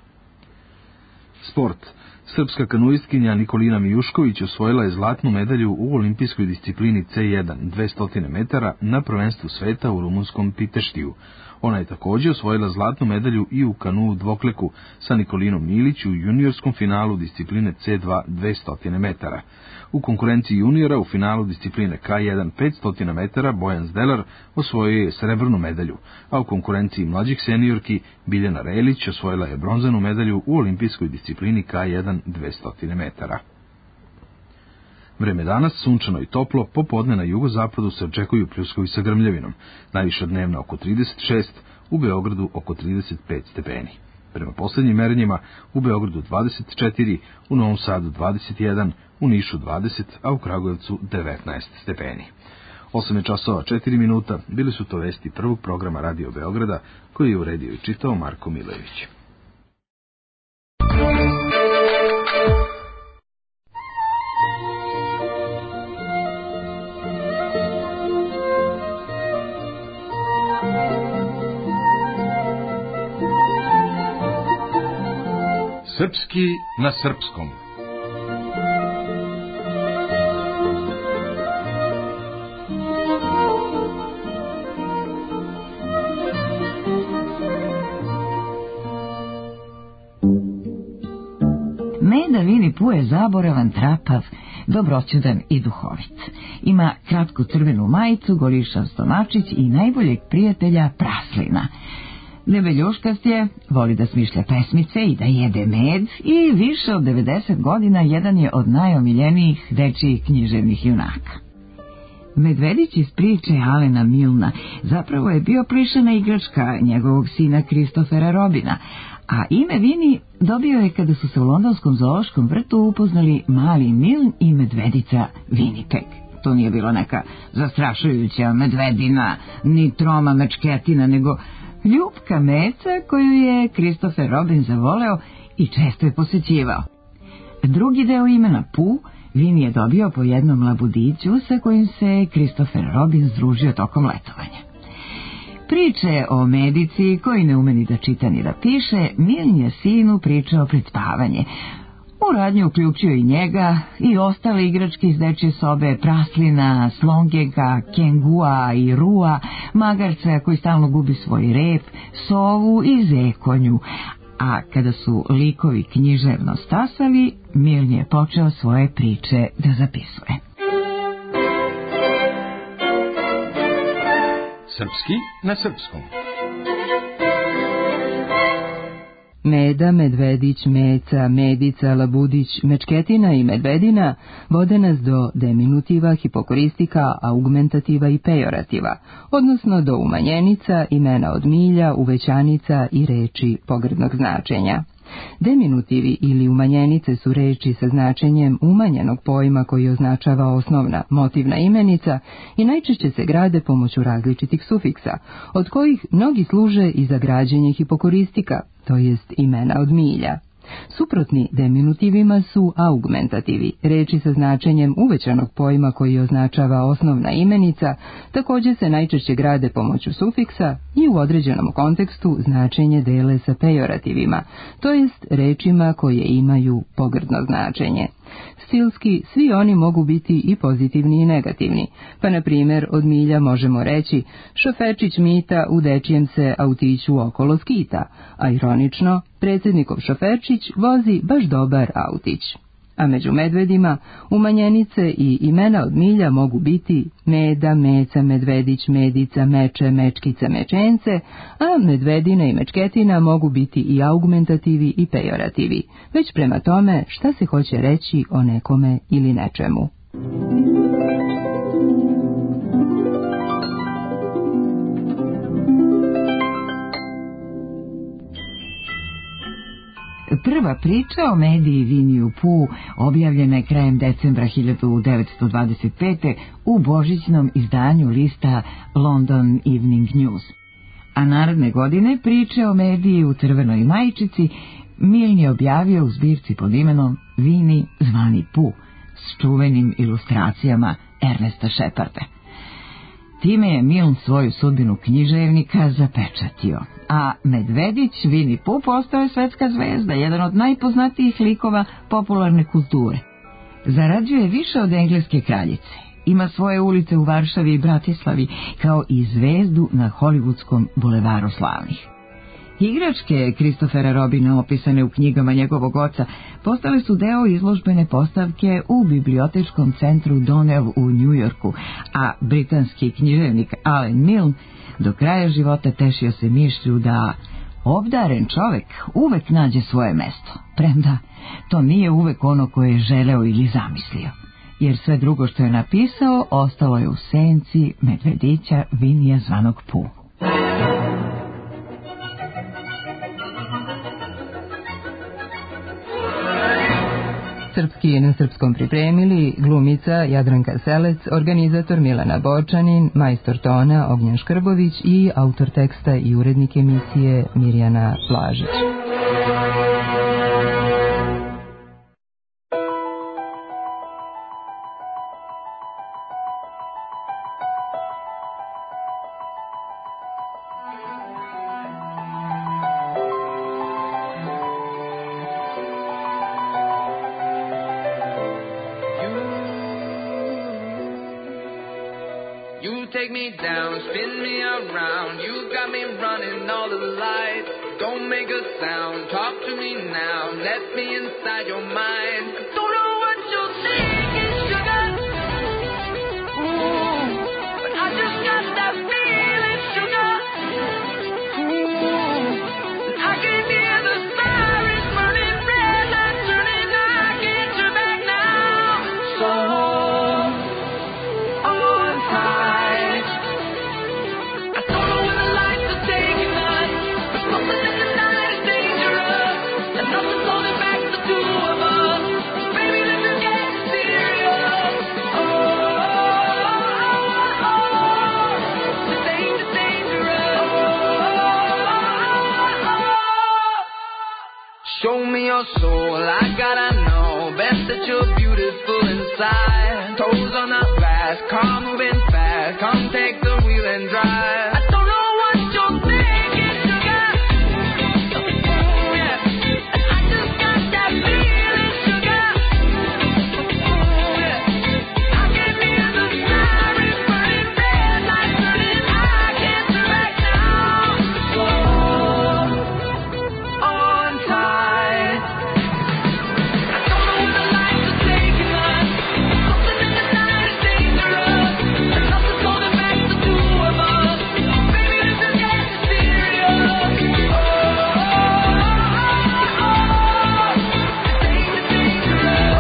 Sport. Srpska kanuistkinja Nikolina Mijušković osvojila je zlatnu medalju u olimpijskoj disciplini C1 200 metara na prvenstvu sveta u rumunskom Piteštiju. Ona je također osvojila zlatnu medalju i u kanuu dvokleku sa Nikolinom Milić u juniorskom finalu discipline C2 200 metara. U konkurenciji juniora u finalu discipline K1 500 metara Bojan Zdelar osvojio je srebrnu medalju, a u konkurenciji mlađih seniorki Biljana Relić osvojila je bronzanu medalju u olimpijskoj disciplini K1 200 metara. Vreme danas sunčano i toplo, popodne na jugozapadu se očekuju pljuskovi sa grmljavinom, najviša dnevna oko 36, u Beogradu oko 35 stepeni. Prema posljednjim merenjima u Beogradu 24, u Novom Sadu 21, u Nišu 20, a u Kragujevcu 19 stepeni. 8 časova 4 minuta, bili su to vesti prvog programa Radio Beograda, koji je uredio i čitao Marko Milojević. Srpski na srpskom. Meda Vini Pu je zaboravan, trapav, dobroćudan i duhovit. Ima kratku crvenu majicu, golišav stomačić i najboljeg prijatelja Praslina. Debeljuškast je, voli da smišlja pesmice i da jede med i više od 90 godina jedan je od najomiljenijih dečijih književnih junaka. Medvedić iz priče Alena Milna zapravo je bio plišana igračka njegovog sina Kristofera Robina, a ime Vini dobio je kada su se u londonskom zoološkom vrtu upoznali mali Miln i medvedica Winnipeg. To nije bilo neka zastrašujuća medvedina, ni troma mečketina, nego ljubka meca koju je Kristofer Robin zavoleo i često je posećivao. Drugi deo imena Pu Vini je dobio po jednom labudiću sa kojim se Kristofer Robin združio tokom letovanja. Priče o medici, koji ne ume ni da čita ni da piše, Miln je sinu pričao pred spavanje. U radnju uključio i njega i ostale igračke iz dečje sobe, Praslina, Slongega, Kengua i Rua, magarca koji stalno gubi svoj rep, sovu i zekonju. A kada su likovi književno stasali, Miln je počeo svoje priče da zapisuje. Srpski na srpskom. Meda, medvedić, meca, medica, labudić, mečketina i medvedina vode nas do deminutiva, hipokoristika, augmentativa i pejorativa, odnosno do umanjenica, imena od milja, uvećanica i reči pogrdnog značenja. Deminutivi ili umanjenice su reči sa značenjem umanjenog pojma koji označava osnovna motivna imenica i najčešće se grade pomoću različitih sufiksa, od kojih mnogi služe i za građenje hipokoristika, to jest imena od milja. Suprotni deminutivima su augmentativi, reči sa značenjem uvećanog pojma koji označava osnovna imenica, također se najčešće grade pomoću sufiksa i u određenom kontekstu značenje dele sa pejorativima, to jest rečima koje imaju pogrdno značenje. Stilski svi oni mogu biti i pozitivni i negativni, pa na primjer od milja možemo reći šoferčić Mita u dečijem se autiću okolo skita, a ironično predsjednikov šoferčić vozi baš dobar autić. A među medvedima umanjenice i imena od milja mogu biti meda, meca, medvedić, medica, meče, mečkica, mečence, a medvedina i mečketina mogu biti i augmentativi i pejorativi, već prema tome šta se hoće reći o nekome ili nečemu. Prva priča o mediji Winnie Pooh objavljena je krajem decembra 1925. u božićnom izdanju lista London Evening News. A naredne godine priče o mediji u crvenoj majčici Miln je objavio u zbirci pod imenom Winnie zvani Pooh s čuvenim ilustracijama Ernesta Sheparda. Time je Miln svoju sudbinu književnika zapečatio, a medvedić Winnie Pooh postao je svetska zvezda, jedan od najpoznatijih likova popularne kulture. Zarađuje više od engleske kraljice, ima svoje ulice u Varšavi i Bratislavi, kao i zvezdu na Hollywoodskom bulevaru slavnih. Igračke Kristofera Robina opisane u knjigama njegovog oca postale su deo izložbene postavke u bibliotečkom centru Donnell u Njujorku, a britanski književnik Allen Milne do kraja života tešio se mišlju da obdaren čovek uvek nađe svoje mesto, premda to nije uvek ono koje je želeo ili zamislio, jer sve drugo što je napisao ostalo je u senci medvedića Winnie zvanog Pooh. Srpski na srpskom pripremili glumica Jadranka Selec, organizator Milana Bočanin, majstor tona Ognjen Škrbović i autor teksta i urednik emisije Mirjana Blažić. Take me down, spin me around. You got me running all the lights. Don't make a sound, talk to me now. Let me inside your mind. I don't know what you're thinking. Well, I gotta know best that you're beautiful inside. Toes on the glass, car moving fast. Come take the wheel and drive. I don't know what you're thinking, sugar. Oh, yeah. I just got that feeling, sugar. Oh, yeah. I can hear the sirens burning, red lights burning. I can't turn back now. Whoa, on tight. I don't know where the lights are taking us. Something in the night is dangerous. And nothing's holding back the two of us. Baby, this is getting serious. Oh, this ain't dangerous.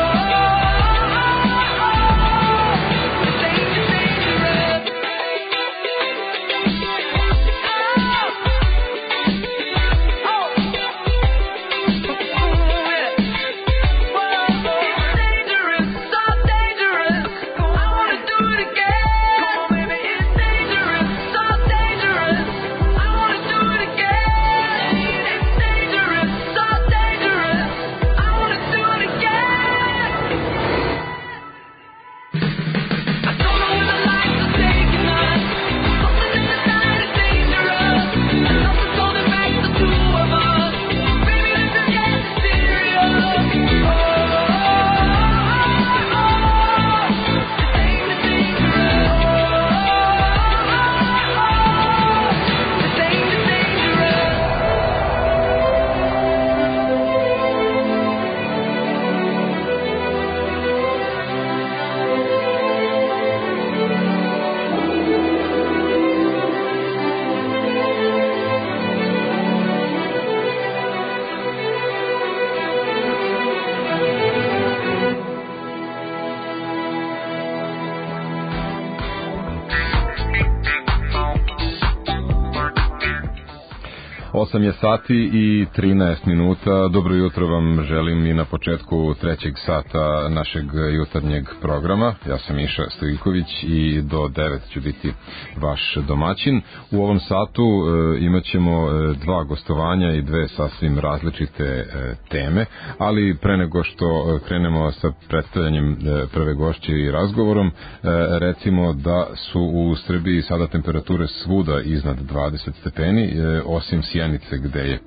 Osam je sati i 13 minuta. Dobro jutro vam želim i na početku trećeg sata našeg jutarnjeg programa. Ja sam Miša Stojiković i do 9 ću biti vaš domaćin. U ovom satu imat ćemo dva gostovanja i dve sasvim različite teme, ali pre nego što krenemo sa predstavljanjem prve gošće i razgovorom, recimo da su u Srbiji sada temperature svuda iznad 20 stepeni, osim Sjenice gde je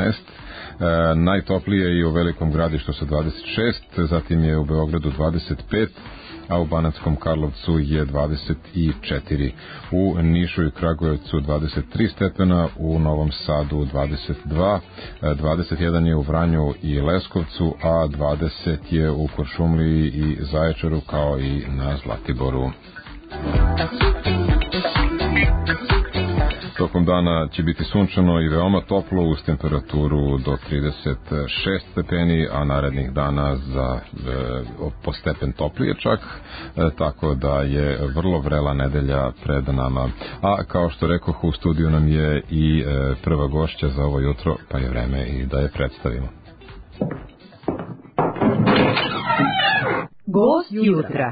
15, najtoplije je i u Velikom Gradištu sa 26, zatim je u Beogradu 25, a u Banatskom Karlovcu je 24, u Nišu i Kragujevcu 23 stepena, u Novom Sadu 22, 21 je u Vranju i Leskovcu, a 20 je u Kuršumliji i Zaječaru kao i na Zlatiboru. Tokom dana će biti sunčano i veoma toplo uz temperaturu do 36 stepeni, a narednih dana za po stepen toplije čak, tako da je vrlo vrela nedelja pred nama. A kao što rekoh, u studiju nam je i prva gošća za ovo jutro, pa je vreme i da je predstavimo. Gost jutra.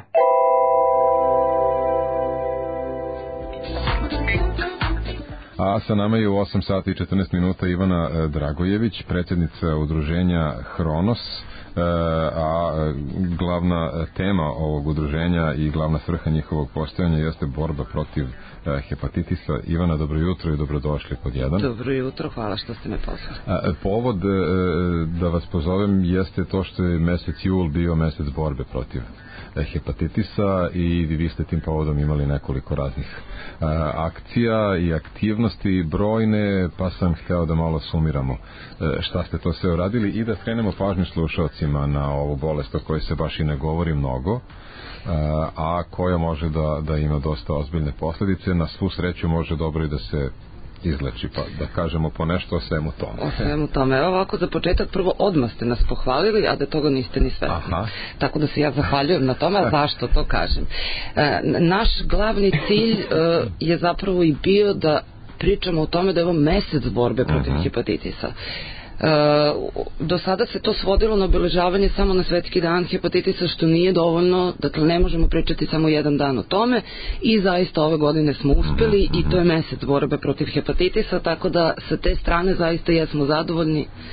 A sa nama je u 8 sati i 14 minuta Ivana Dragojević, predsjednica udruženja Hronos, a glavna tema ovog udruženja i glavna svrha njihovog postojanja jeste borba protiv hepatitisa. Ivana, dobro jutro i dobrodošli pod jedan. Dobro jutro, hvala što ste me pozvali. Povod da vas pozovem jeste to što je mesec jul bio mesec borbe protiv hepatitisa i vi ste tim povodom imali nekoliko raznih akcija i aktivnosti brojne, pa sam hteo da malo sumiramo šta ste to sve uradili i da skrenemo pažnju slušalcima na ovu bolest o kojoj se baš i ne govori mnogo, a koja može da ima dosta ozbiljne posledice. Na svu sreću može dobro i da se izleči, pa da kažemo po nešto o svemu tome. O svemu tome. Evo ovako za početak, prvo odmah ste nas pohvalili, a da toga niste ni svesni. Tako da se ja zahvaljujem na tome, a zašto to kažem. Naš glavni cilj je zapravo i bio da pričamo o tome da je ovo mesec borbe protiv hepatitisa. Do sada se to svodilo na obeležavanje samo na svetski dan hepatitisa, što nije dovoljno, dakle ne možemo pričati samo jedan dan o tome i zaista ove godine smo uspeli i to je mesec borbe protiv hepatitisa, tako da sa te strane zaista jesmo zadovoljni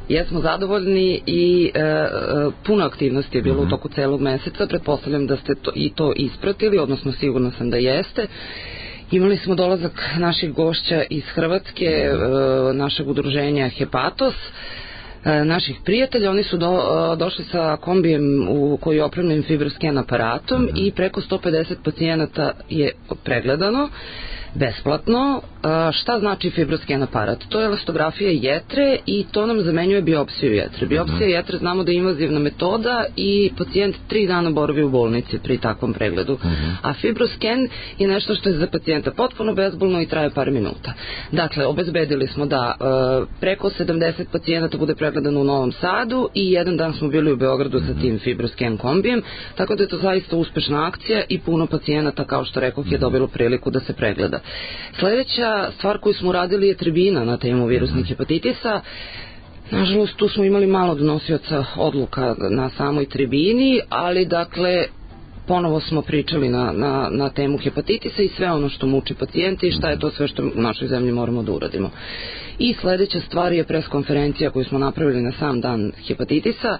jesmo zadovoljni i puno aktivnosti je bilo u toku celog meseca. Pretpostavljam da ste i to ispratili, odnosno sigurno sam da jeste. Imali smo dolazak naših gošća iz Hrvatske, našeg udruženja Hepatos, naših prijatelja. Oni su došli sa kombijem koji je opremljen FibroScan aparatom i preko 150 pacijenata je pregledano besplatno. Šta znači FibroScan aparat? To je elastografija jetre i to nam zamenjuje biopsiju jetre. Biopsija jetre znamo da je invazivna metoda i pacijent 3 dana boravi u bolnici pri takvom pregledu. A FibroScan je nešto što je za pacijenta potpuno bezbolno i traje par minuta. Dakle, obezbedili smo da preko 70 pacijenata bude pregledano u Novom Sadu i jedan dan smo bili u Beogradu sa tim FibroScan kombijem, tako da je to zaista uspešna akcija i puno pacijenata, kao što rekoh, je dobilo priliku da se pregleda. Sledeća stvar koju smo uradili je tribina na temu virusnih hepatitisa. Nažalost, tu smo imali malo donosioca odluka na samoj tribini, ali dakle ponovo smo pričali na temu hepatitisa i sve ono što muči pacijente i šta je to sve što u našoj zemlji moramo da uradimo. I sledeća stvar je preskonferencija koju smo napravili na sam dan hepatitisa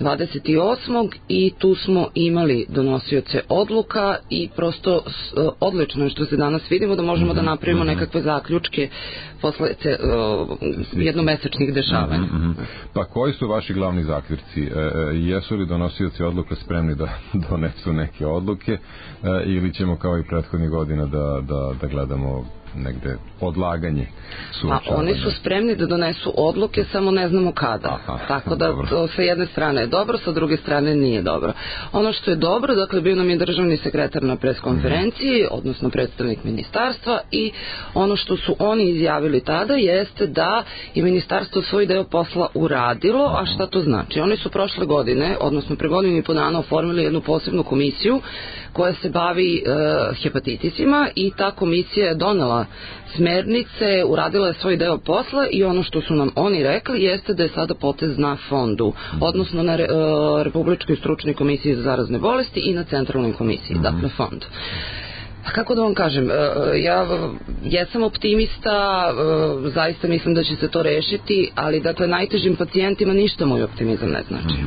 28. i tu smo imali donosioce odluka i prosto odlično je što se danas vidimo da možemo da napravimo nekakve zaključke posle jednomesečnih dešavanja. Pa koji su vaši glavni zaključci? Jesu li donosioci odluka spremni da donesu neke odluke ili ćemo kao i prethodnih godina da gledamo negde odlaganje suočavanja? Pa oni su spremni da donesu odluke, samo ne znamo kada. Tako da to sa jedne strane je dobro, sa druge strane nije dobro. Ono što je dobro, dakle bio nam je državni sekretar na preskonferenciji, odnosno predstavnik ministarstva, i ono što su oni izjavili tada jeste da je ministarstvo svoj deo posla uradilo. A šta to znači? Oni su prošle godine, odnosno pre godinu i po dana, oformili jednu posebnu komisiju koja se bavi hepatitisima i ta komisija je donela smernice, uradila je svoj deo posla i ono što su nam oni rekli jeste da je sada potez na fondu, odnosno na Republičkoj stručnoj komisiji za zarazne bolesti i na centralnoj komisiji, dakle fond. Kako da vam kažem, ja jesam optimista, zaista mislim da će se to rešiti, ali dakle najtežim pacijentima ništa moj optimizam ne znači.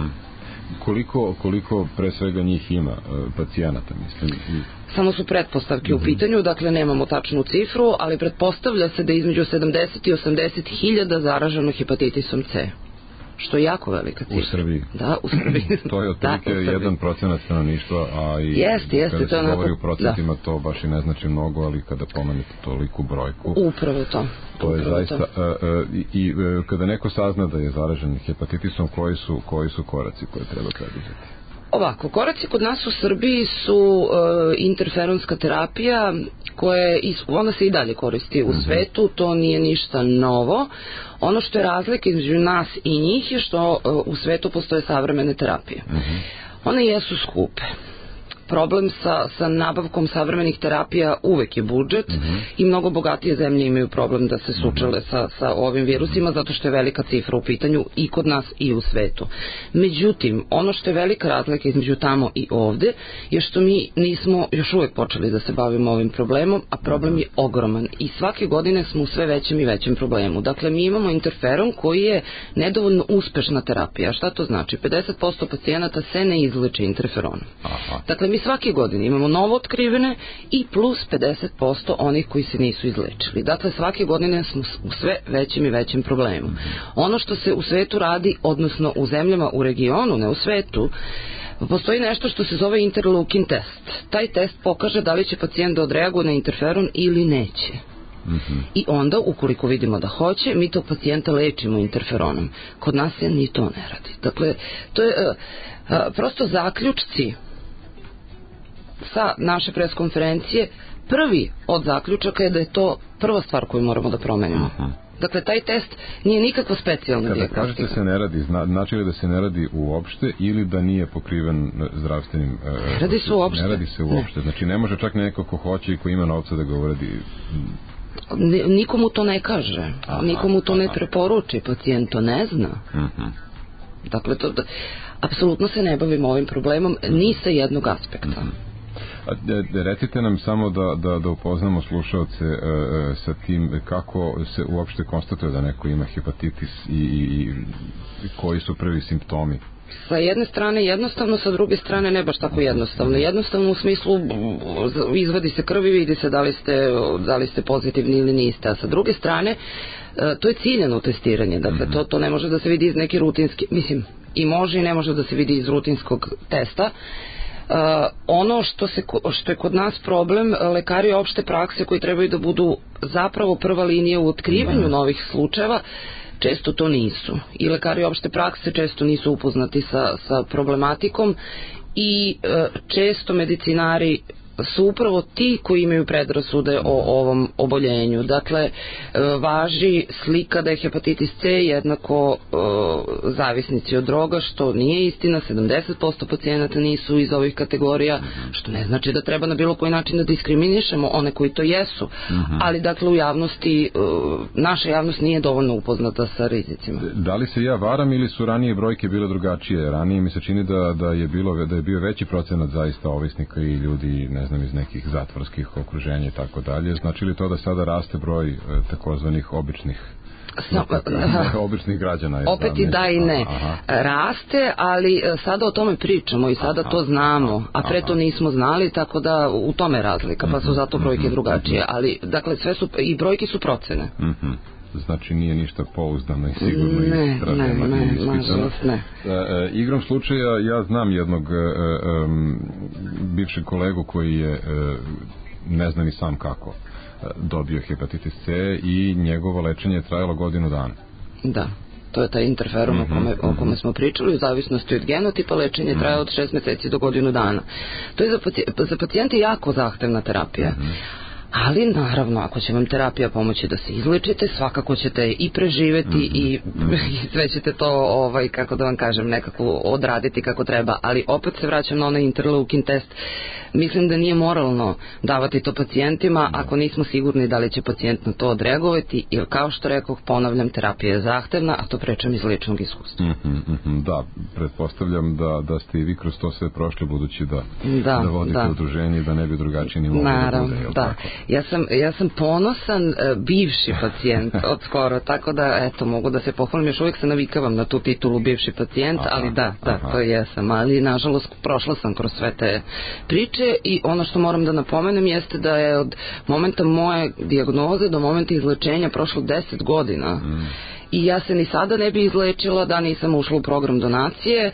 Koliko pre svega njih ima pacijenata, mislim? Samo su pretpostavke u pitanju, dakle nemamo tačnu cifru, ali pretpostavlja se da je između 70 i 80 hiljada zaraženo hepatitisom C, što je jako velika cifra. U Srbiji? Da, u Srbiji. To je otprilike 1% stanovništva, a i kada se govori u procentima to baš i ne znači mnogo, ali kada pomenete toliku brojku. Upravo to. To je zaista, i kada neko sazna da je zaražen hepatitisom, koji su koraci koje treba preduzeti? Ovako, koraci kod nas u Srbiji su interferonska terapija ona se i dalje koristi u svetu, to nije ništa novo. Ono što je razlika između nas i njih je što u svetu postoje savremene terapije. One jesu skupe. Problem sa nabavkom savremenih terapija uvek je budžet i mnogo bogatije zemlje imaju problem da se sučele sa ovim virusima zato što je velika cifra u pitanju i kod nas i u svetu. Međutim, ono što je velika razlika između tamo i ovde je što mi nismo još uvek počeli da se bavimo ovim problemom, a problem je ogroman i svake godine smo u sve većem i većem problemu. Dakle, mi imamo interferon koji je nedovoljno uspešna terapija. Šta to znači? 50% pacijenata se ne izleči interferonom. Dakle, mi svake godine imamo novo otkrivene i plus 50% onih koji se nisu izlečili. Dakle, svake godine smo u sve većem i većem problemu. Ono što se u svetu radi, odnosno u zemljama u regionu, ne u svetu, postoji nešto što se zove interleukin test. Taj test pokaže da li će pacijent da odreaguje na interferon ili neće. I onda, ukoliko vidimo da hoće, mi tog pacijenta lečimo interferonom. Kod nas se ni to ne radi. Dakle, to je prosto zaključci sa naše preskonferencije. Prvi od zaključaka je da je to prva stvar koju moramo da promenimo. Dakle, taj test nije nikakva specijalna dijagnostika. Kada kažete se ne radi, znači li da se ne radi uopšte ili da nije pokriven zdravstvenim... Ne radi se uopšte. Ne radi se uopšte. Znači, ne može čak neko ko hoće i ko ima novca da ga uradi... Nikomu to ne kaže. Nikomu to ne preporuči. Pacijent to ne zna. Dakle, apsolutno se ne bavimo ovim problemom ni sa jednog aspekta. Recite nam samo da upoznamo slušalce sa tim kako se uopšte konstatuje da neko ima hepatitis i koji su prvi simptomi. Sa jedne strane jednostavno, sa druge strane ne baš tako jednostavno. Jednostavno u smislu izvadi se krv i vidi se da li ste pozitivni ili niste, a sa druge strane to je ciljano testiranje, dakle to ne može da se vidi iz neki rutinski, mislim i može i ne može da se vidi iz rutinskog testa. Ono što je kod nas problem, lekari opšte prakse koji trebaju da budu zapravo prva linija u otkrivanju novih slučajeva, često to nisu. I lekari opšte prakse često nisu upoznati sa problematikom i često medicinari su upravo ti koji imaju predrasude o ovom oboljenju. Dakle, važi slika da je hepatitis C jednako zavisnici od droga, što nije istina, 70% pacijenata nisu iz ovih kategorija, što ne znači da treba na bilo koji način da diskriminišemo one koji to jesu, ali dakle u javnosti, naša javnost nije dovoljno upoznata sa rizicima. Da li se ja varam ili su ranije brojke bile drugačije? Ranije mi se čini da je bio veći procenat zaista ovisnika i ljudi, ne znam, iz nekih zatvorskih okruženja i tako dalje. Znači li to da sada raste broj takozvanih običnih građana? Opet i da i ne. Raste, ali sada o tome pričamo i sada to znamo, a pre to nismo znali, tako da u tome je razlika, pa su zato brojke drugačije. Ali, dakle, sve su, i brojke su procene. Znači nije ništa pouzdano i sigurno istraženo i ispitano. Igrom slučaja ja znam jednog bivšeg kolegu koji je, ne znam i sam kako, dobio hepatitis C i njegovo lečenje je trajalo godinu dana. Da, to je taj interferon o kome smo pričali, u zavisnosti od genotipa lečenje traje od 6 meseci do godinu dana. To je za pacijente jako zahtevna terapija. Ali naravno, ako će vam terapija pomoći da se izlečite, svakako ćete i preživeti i sve ćete to, kako da vam kažem, nekako odraditi kako treba, ali opet se vraćam na onaj interleukin test. Mislim da nije moralno davati to pacijentima ako nismo sigurni da li će pacijent na to odreagovati, jer kao što rekoh, ponavljam, terapija je zahtevna, a to pričam iz ličnog iskustva. Da, pretpostavljam da ste i vi kroz to sve prošli, budući da vodite udruženje i da ne bi drugačije ni mogli da bude. Da. Ja sam ponosan bivši pacijent od skoro, tako da eto, mogu da se pohvalim, još uvijek se navikavam na tu titulu bivši pacijent, ali da, to jesam, ali nažalost prošla sam kroz sve te priče i ono što moram da napomenem jeste da je od momenta moje dijagnoze do momenta izlečenja prošlo 10 godina i ja se ni sada ne bi izlečila da nisam ušla u program donacije.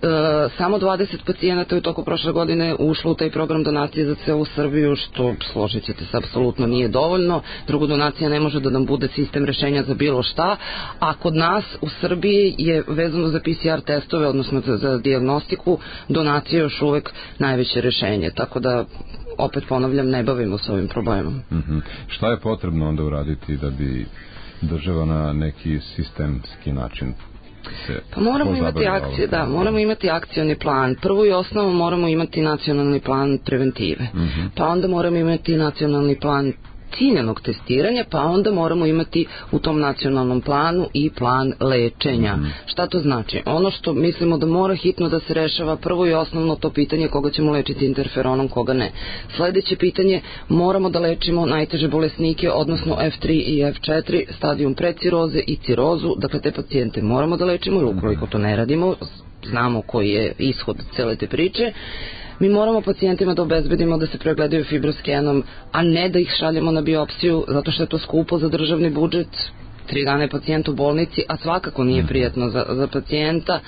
Samo 20 pacijenata u toku prošle godine ušlo u taj program donacije za celu Srbiju, što, složit ćete se, apsolutno nije dovoljno. Drugo, donacija ne može da nam bude sistem rešenja za bilo šta, a kod nas u Srbiji je vezano za PCR testove, odnosno za dijagnostiku, donacija još uvek najveće rešenje, tako da opet ponavljam, ne bavimo se ovim problemom. Šta je potrebno onda uraditi da bi država na neki sistemski način? Pa moramo imati akcije, moramo imati akcioni plan. Prvo i osnovno moramo imati nacionalni plan preventive. Pa onda moramo imati nacionalni plan ciljanog testiranja, pa onda moramo imati u tom nacionalnom planu i plan lečenja. Šta to znači? Ono što mislimo da mora hitno da se rešava, prvo i osnovno to pitanje koga ćemo lečiti interferonom, koga ne. Sledeće pitanje, moramo da lečimo najteže bolesnike, odnosno F3 i F4, stadijum predciroze i cirozu, dakle te pacijente moramo da lečimo, ili ukoliko to ne radimo, znamo koji je ishod cele te priče. Mi moramo pacijentima da obezbedimo da se pregledaju fibroskenom, a ne da ih šaljemo na biopsiju, zato što je to skupo za državni budžet. 3 dana je pacijent u bolnici, a svakako nije prijatno za pacijenta.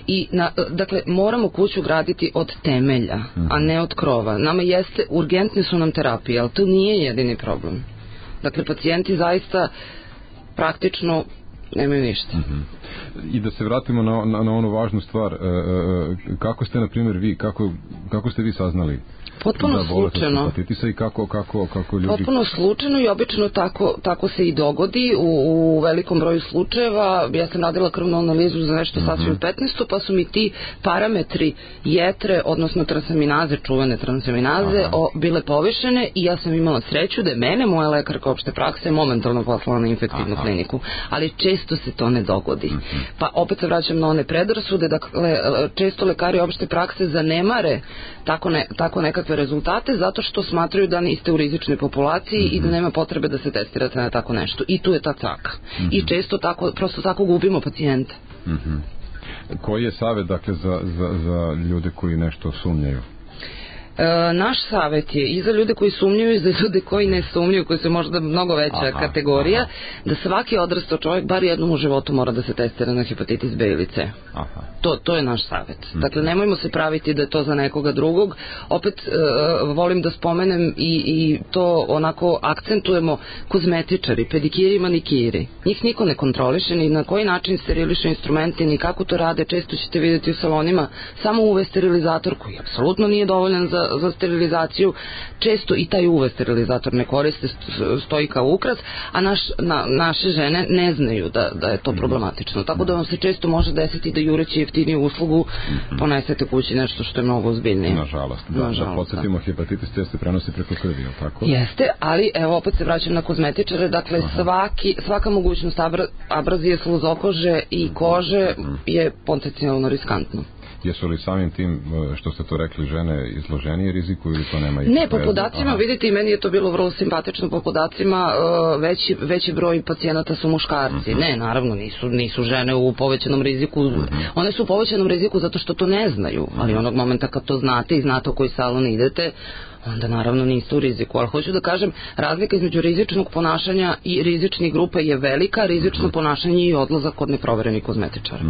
Dakle, moramo kuću graditi od temelja, a ne od krova. Nama jeste, urgentne su nam terapije, ali to nije jedini problem. Dakle, pacijenti zaista praktično nemaju ništa. I da se vratimo na onu važnu stvar, kako ste, na primjer, vi, kako ste vi saznali potpuno slučajno i kako ljudi... Potpuno slučajno i obično tako se i dogodi u velikom broju slučajeva. Ja sam radila krvnu analizu za nešto sasvim 15. pa su mi ti parametri jetre, odnosno transaminaze, čuvene transaminaze bile povišene i ja sam imala sreću da je mene moja lekarka opšte prakse momentalno poslala na infektivnu kliniku. Ali često se to ne dogodi. Pa opet se vraćam na one predrasude, dakle, često lekari opšte prakse zanemare tako nekakve rezultate zato što smatraju da niste u rizičnoj populaciji i da nema potrebe da se testirate na tako nešto. I tu je ta caka. I često prosto tako gubimo pacijente. Koji je savjet, dakle, za ljude koji nešto sumnjaju? Naš savjet je i za ljude koji sumnjaju i za ljude koji ne sumnjaju, koji su možda mnogo veća kategorija, da svaki odrastao čovjek bar jednom u životu mora da se testira na hepatitis B ili C. To je naš savjet. Dakle, nemojmo se praviti da je to za nekoga drugog. Opet volim da spomenem i to onako akcentujemo, kozmetičari, pedikiri i manikiri. Njih niko ne kontroliše, ni na koji način steriliše instrumenti, ni kako to rade. Često ćete vidjeti u salonima samo UV sterilizator koji apsolutno nije dovoljan za sterilizaciju. Često i taj UV sterilizator ne koriste, stoji kao ukras, a naše žene ne znaju da je to problematično. Tako da vam se često može desiti da jureći jeftiniju uslugu ponesete kući nešto što je mnogo ozbiljnije. Nažalost, da podsjetimo, hepatitis C se prenosi preko krvi, je li tako? Jeste, ali evo opet se vraćam na kozmetičare, dakle svaka mogućnost abrazije sluzokože i kože je potencijalno riskantno. Jesu li samim tim, što ste to rekli, žene izloženije riziku ili to nema? Ne, po podacima, vidite, i meni je to bilo vrlo simpatično, po podacima veći broj pacijenata su muškarci. Ne, naravno, nisu žene u povećanom riziku. One su u povećanom riziku zato što to ne znaju, ali onog momenta kad to znate i znate u koji salon idete, onda naravno niste u riziku. Ali hoću da kažem, razlika između rizičnog ponašanja i rizičnih grupa je velika. Rizično ponašanje i odlazak kod neproverenih kozmetičara.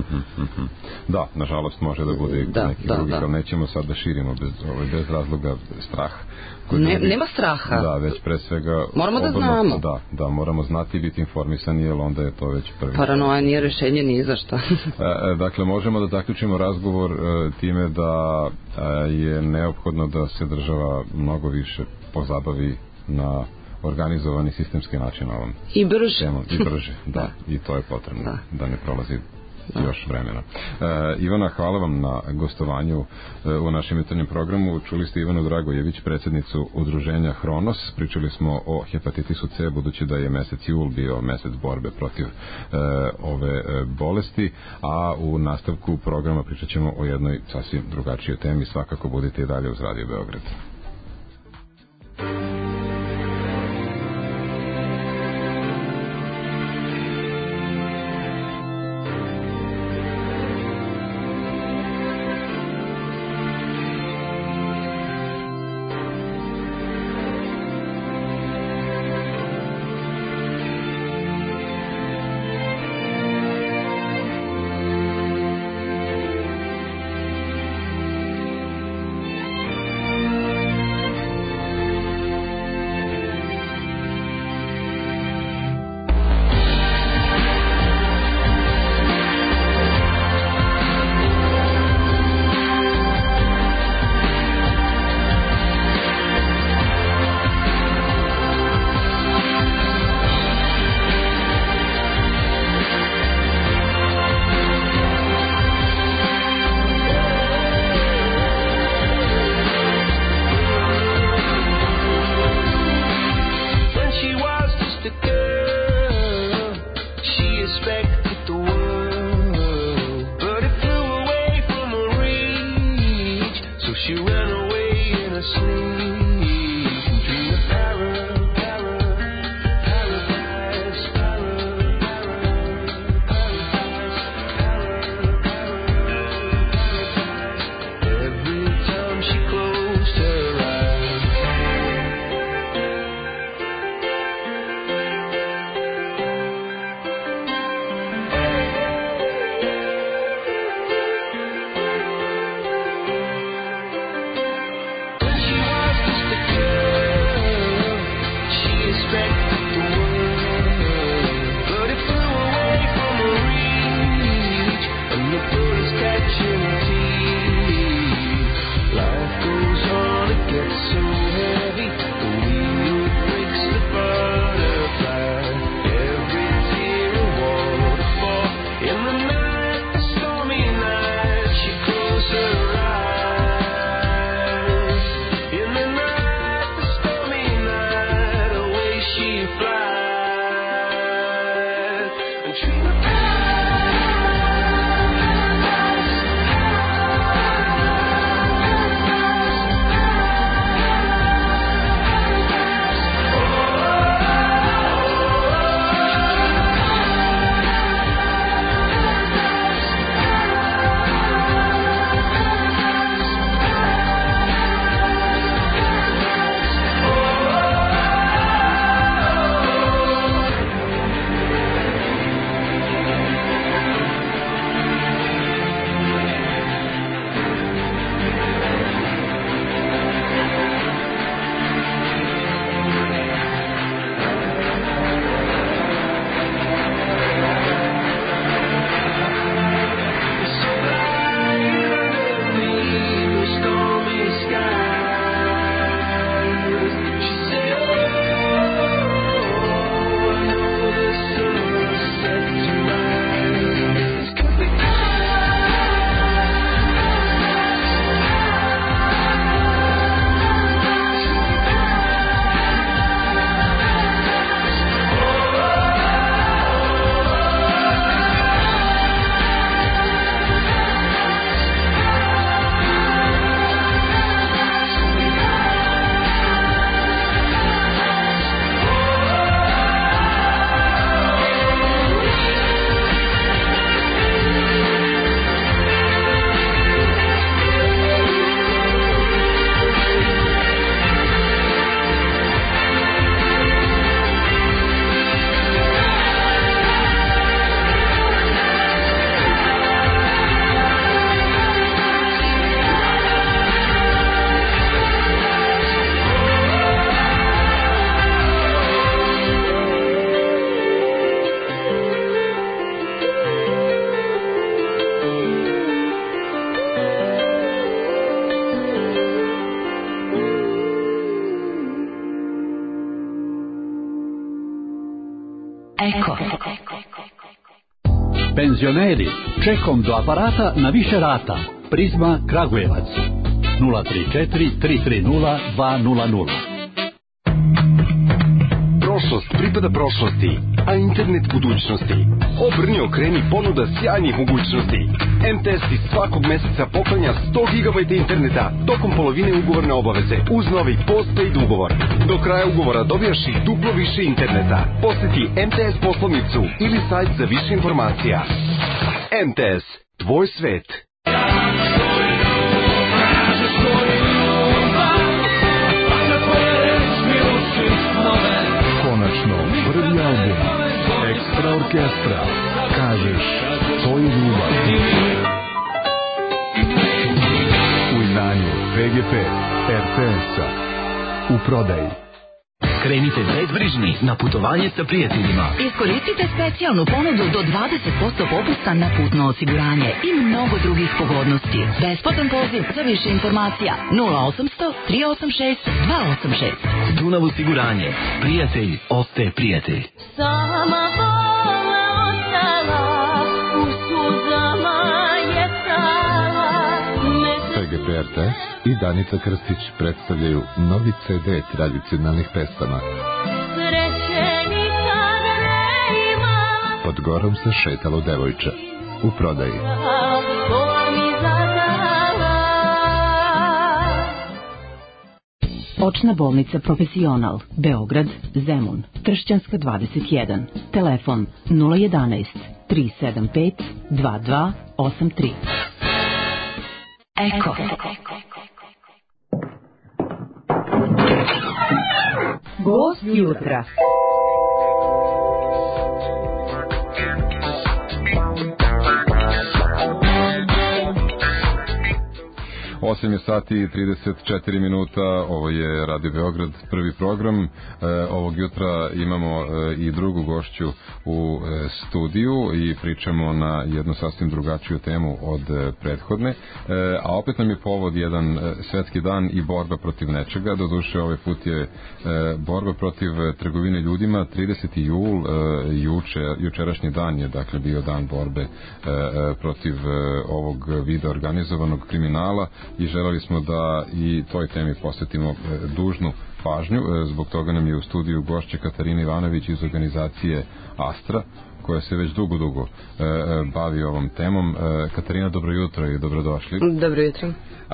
Da, nažalost može da bude neki drugi, ali nećemo sad da širimo bez razloga strah. Nema straha. Da, već pre svega moramo da znamo. Da, moramo znati i biti informisani, jer onda je to već prvi. Paranoja nije rešenje ni za šta. Dakle, možemo da zaključimo razgovor time da je neophodno da se država mnogo više pozabavi na organizovani sistemski način ovom. I brže. I brže, da. I to je potrebno, da ne prolazi još vremena. Ivana, hvala vam na gostovanju u našem jutarnjem programu. Čuli ste Ivanu Dragojević, predsjednicu udruženja Hronos. Pričali smo o hepatitisu C, budući da je mesec jul bio mesec borbe protiv ove bolesti, a u nastavku programa pričat ćemo o jednoj sasvim drugačijoj temi. Svakako budite i dalje uz Radio Beograd. Eko. Penzioneri, čekom do aparata na više rata. Prizma Kragujevac 034 330 200. Prošlost pripada prošlosti, a internet budućnosti. Obrni, okreni, ponuda sjajnih mogućnosti. MTS ti svakog meseca poklanja 100 GB interneta tokom polovine ugovorne obaveze uz novi postpaid ugovor. Do kraja ugovora dobijaš i duplo više interneta. Posjeti MTS poslovnicu ili sajt za više informacija. MTS, tvoj svet. Konačno, prvi album Ekstra orkestra. Kažeš svoju ljubav. U izdanju PGP RTS-a. U prodaji. Krenite bezbrižni na putovanje sa prijateljima. Iskoristite specijalnu ponudu do 20% popusta na putno osiguranje i mnogo drugih pogodnosti. Besplatan poziv za više informacija 0800 386 286. Dunav osiguranje. Prijatelj ostaje prijatelj. Sama vola ostala, u suzama je stala. PGP RTS i Danica Krstić predstavljaju novi CD tradicionalnih pesama. Sreće nikad ne ima. Pod gorom se šetalo devojče. U prodaji. To mi zadala. Očna bolnica Profesional, Beograd, Zemun, Tršćanska 21, telefon 011 375 2283. Eko. Gost jutra. 8 je sati i 34 minuta, ovo je Radio Beograd, prvi program. Ovog jutra imamo i drugu gošću u studiju i pričamo na jednu sasvim drugačiju temu od prethodne, a opet nam je povod jedan svetski dan i borba protiv nečega. Doduše ovaj put je borba protiv trgovine ljudima. 30. jul, jučerašnji dan je dakle bio dan borbe protiv ovog vida organizovanog kriminala i želeli smo da i toj temi posvetimo dužnu pažnju. Zbog toga nam je u studiju gošća Katarina Ivanović iz organizacije Astra, koja se već dugo bavi ovom temom. Katarina, dobro jutro i dobrodošli. Dobro jutro.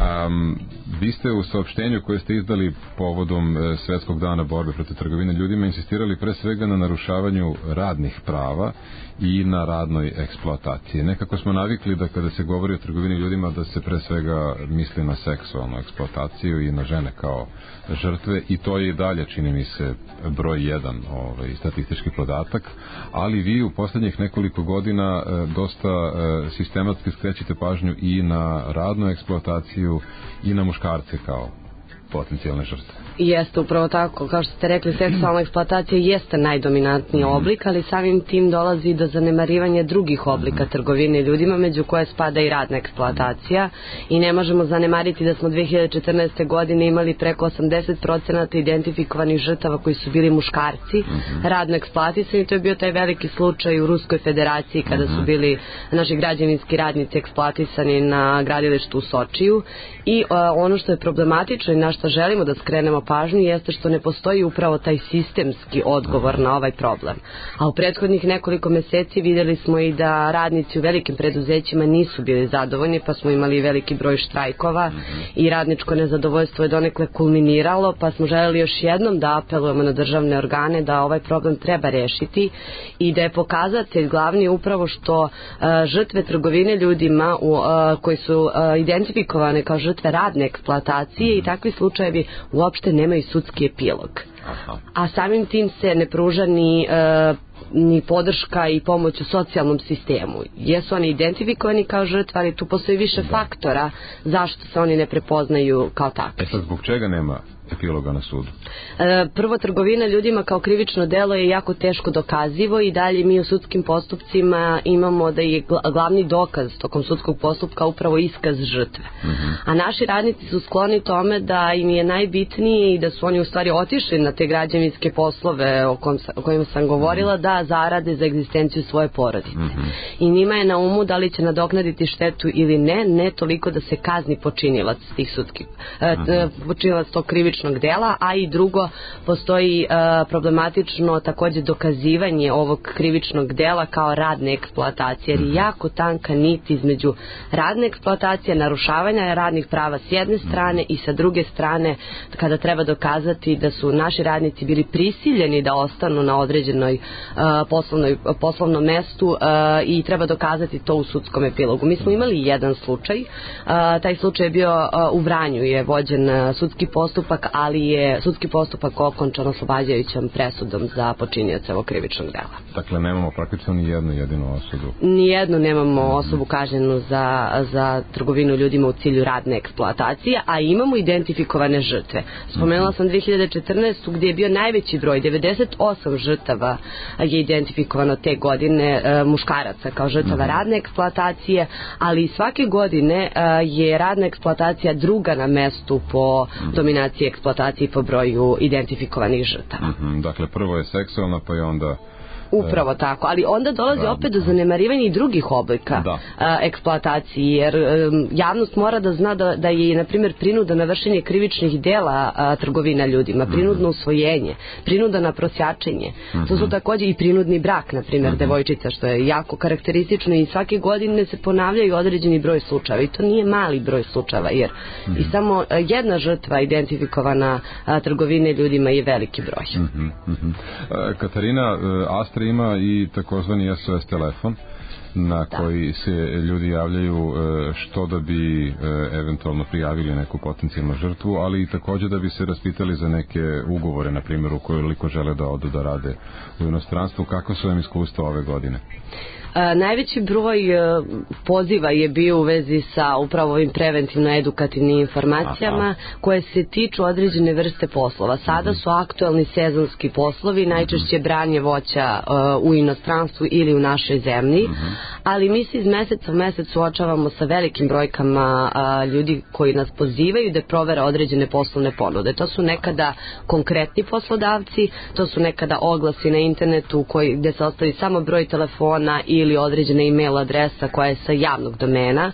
Vi ste u saopštenju koje ste izdali povodom Svetskog dana borbe protiv trgovine ljudima insistirali pre svega na narušavanju radnih prava i na radnoj eksploataciji. Nekako smo navikli da kada se govori o trgovini ljudima da se pre svega misli na seksualnu eksploataciju i na žene kao žrtve i to je i dalje, čini mi se, broj 1 statistički podatak, ali vi u poslednjih nekoliko godina dosta sistematski skrećete pažnju i na radnu eksploataciju i na muškarce kao potencijalne žrtve. Jeste upravo tako, kao što ste rekli, seksualna eksploatacija jeste najdominantniji oblik, ali samim tim dolazi do zanemarivanja drugih oblika trgovine ljudima, među koje spada i radna eksploatacija i ne možemo zanemariti da smo 2014. godine imali preko 80% identifikovanih žrtava koji su bili muškarci, radno eksploatisani. To je bio taj veliki slučaj u Ruskoj federaciji kada su bili naši građevinski radnici eksploatisani na gradilištu u Sočiju i ono što je problematično i na što želimo da skrenemo pažnju jeste što ne postoji upravo taj sistemski odgovor na ovaj problem. A u prethodnih nekoliko meseci videli smo i da radnici u velikim preduzećima nisu bili zadovoljni, pa smo imali veliki broj štrajkova i radničko nezadovoljstvo je donekle kulminiralo, pa smo želeli još jednom da apelujemo na državne organe da ovaj problem treba rešiti i da je pokazatelj glavni upravo što žrtve trgovine ljudima koji su identifikovane kao žrtve radne eksploatacije i takvi slučajevi uopšte nemaju sudski epilog. A samim tim se ne pruža ni podrška i pomoć u socijalnom sistemu. Jesu oni identifikovani kao žrtva, ali tu postoji više faktora zašto se oni ne prepoznaju kao takvi. Sad, zbog čega nema epiloga na sudu? Prvo, trgovina ljudima kao krivično delo je jako teško dokazivo i dalje mi u sudskim postupcima imamo da je glavni dokaz tokom sudskog postupka upravo iskaz žrtve. A naši radnici su skloni tome da im je najbitnije i da su oni u stvari otišli na te građevinske poslove o kojima sam govorila, da da zarade za egzistenciju svoje porodice. I njima je na umu da li će nadoknaditi štetu ili ne, ne toliko da se kazni počinilac tih sudskih, počinilac tog krivičnog dela, a i drugo, postoji problematično takođe dokazivanje ovog krivičnog dela kao radne eksploatacije, jer je jako tanka nit između radne eksploatacije, narušavanja radnih prava s jedne strane i sa druge strane kada treba dokazati da su naši radnici bili prisiljeni da ostanu na određenoj poslovnom mestu i treba dokazati to u sudskom epilogu. Mi smo imali jedan slučaj, taj slučaj je bio u Vranju, je vođen sudski postupak, ali je sudski postupak okončan oslobađajućom presudom za počinioca ovog krivičnog dela. Dakle, nemamo praktično ni jednu jedinu osudu. Nijednu nemamo osobu kažnjenu za trgovinu ljudima u cilju radne eksploatacije, a imamo identifikovane žrtve. Spomenula sam 2014. gdje je bio najveći broj, 98 žrtava je identifikovano te godine muškaraca kao žrtava radne eksploatacije, ali svake godine je radna eksploatacija druga na mestu po dominaciji eksploatacije po broju identifikovanih žrtava. Dakle, prvo je seksualna, pa je onda... Upravo tako, ali onda dolazi opet do zanemarivanja i drugih oblika eksploatacije, jer javnost mora da zna da je, na primjer, prinuda na vršenje krivičnih dela trgovina ljudima, prinudno usvojenje, prinuda na prosjačenje. To su takođe i prinudni brak, na primjer, devojčica, što je jako karakteristično i svake godine se ponavljaju određeni broj slučajeva i to nije mali broj slučajeva, jer i samo jedna žrtva identifikovana trgovine ljudima je veliki broj. Katarina, Astra ima i takozvani SOS telefon na koji se ljudi javljaju što da bi eventualno prijavili neku potencijalnu žrtvu, ali i takođe da bi se raspitali za neke ugovore, na primjer, ukoliko žele da odu da rade u inostranstvu. Kako su vam iskustva ove godine? Najveći broj poziva je bio u vezi sa upravo ovim preventivno-edukativnim informacijama koje se tiču određene vrste poslova. Sada su aktualni sezonski poslovi, najčešće branje voća u inostranstvu ili u našoj zemlji, ali mi se iz meseca u mesec suočavamo sa velikim brojkama ljudi koji nas pozivaju da provere određene poslovne ponude. To su nekada konkretni poslodavci, to su nekada oglasi na internetu gde se ostavi samo broj telefona ili određena e-mail adresa koja je sa javnog domena,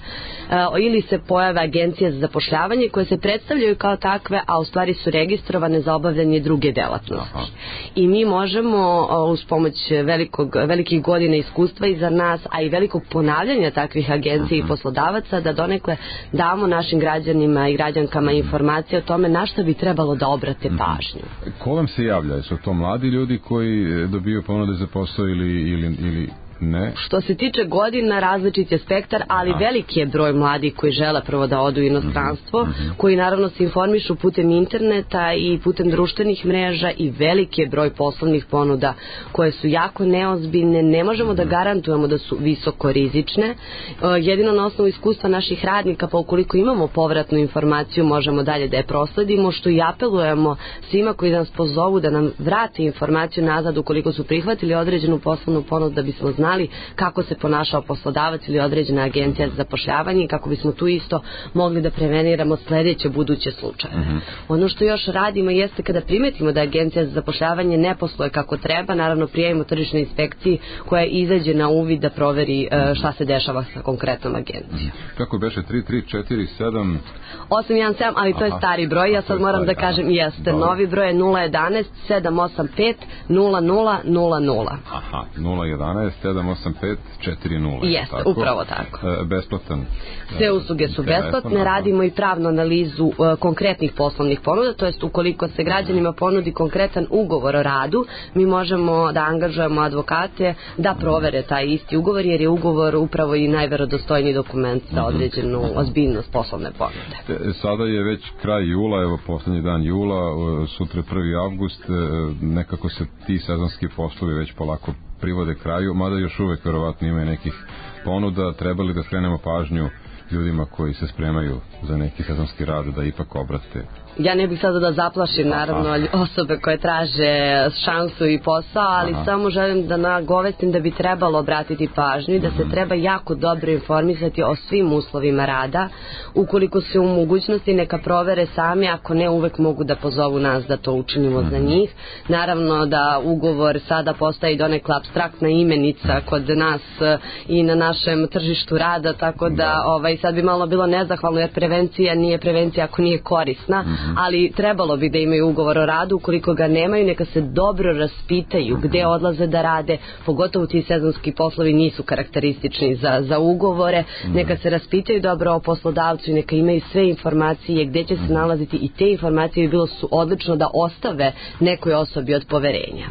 ili se pojave agencije za zapošljavanje koje se predstavljaju kao takve, a u stvari su registrovane za obavljanje druge delatnosti. I mi možemo uz pomoć velikih godina iskustva iza nas, a i velikog ponavljanja takvih agencija i poslodavaca, da donekle damo našim građanima i građankama informacije o tome na što bi trebalo da obrate pažnju. Ko vam se javlja? Su to mladi ljudi koji dobiju ponude za posao ili ne? Što se tiče godina, različit je spektar, ali veliki je broj mladih koji žele prvo da odu u inostranstvo, koji naravno se informišu putem interneta i putem društvenih mreža, i veliki je broj poslovnih ponuda koje su jako neozbiljne. Ne možemo da garantujemo da su visoko rizične. Jedino na osnovu iskustva naših radnika, pa ukoliko imamo povratnu informaciju, možemo dalje da je prosledimo, što i apelujemo svima koji nas pozovu da nam vrate informaciju nazad ukoliko su prihvatili određenu poslovnu ponudu, da bismo znali kako se ponašao poslodavac ili određena agencija za zapošljavanje i kako bismo tu isto mogli da preveniramo sledeće buduće slučajeve. Ono što još radimo jeste kada primetimo da agencija za zapošljavanje ne posluje kako treba, naravno prijavimo tržišnoj inspekciji koja izađe na uvid da proveri šta se dešava sa konkretnom agencijom. Kako beše 3347 817, ali to je stari broj, ja sad moram da kažem jeste. Novi broj je 011 785 0000. Aha, 011 785 40. Jeste, upravo tako. Besplatan. Sve usluge su besplatne, radimo i pravnu analizu konkretnih poslovnih ponuda, to jest ukoliko se građanima ponudi konkretan ugovor o radu, mi možemo da angažujemo advokate da provere taj isti ugovor, jer je ugovor upravo i najverodostojniji dokument za određenu ozbiljnost poslovne ponude. Sada je već kraj jula, evo poslednji dan jula, sutra 1. avgust, nekako se ti sezonski poslovi već polako privode kraju, mada još uvek verovatno ima nekih ponuda. Trebali da skrenemo pažnju ljudima koji se spremaju za neki sezonski rad da ipak obrate? Ja ne bih sada da zaplašim naravno osobe koje traže šansu i posao, ali samo želim da nagovestim da bi trebalo obratiti pažnju i da se treba jako dobro informisati o svim uslovima rada. Ukoliko se u mogućnosti neka provere sami, ako ne uvek mogu da pozovu nas da to učinimo za njih. Naravno da ugovor sada postaje donekle apstraktna imenica kod nas i na našem tržištu rada, tako da sad bi malo bilo nezahvalno jer prevencija nije prevencija ako nije korisna, ali trebalo bi da imaju ugovor o radu. Ukoliko ga nemaju, neka se dobro raspitaju gde odlaze da rade, pogotovo ti sezonski poslovi nisu karakteristični za ugovore, neka se raspitaju dobro o poslodavcu i neka imaju sve informacije gde će se nalaziti i te informacije bi bilo su odlično da ostave nekoj osobi od poverenja.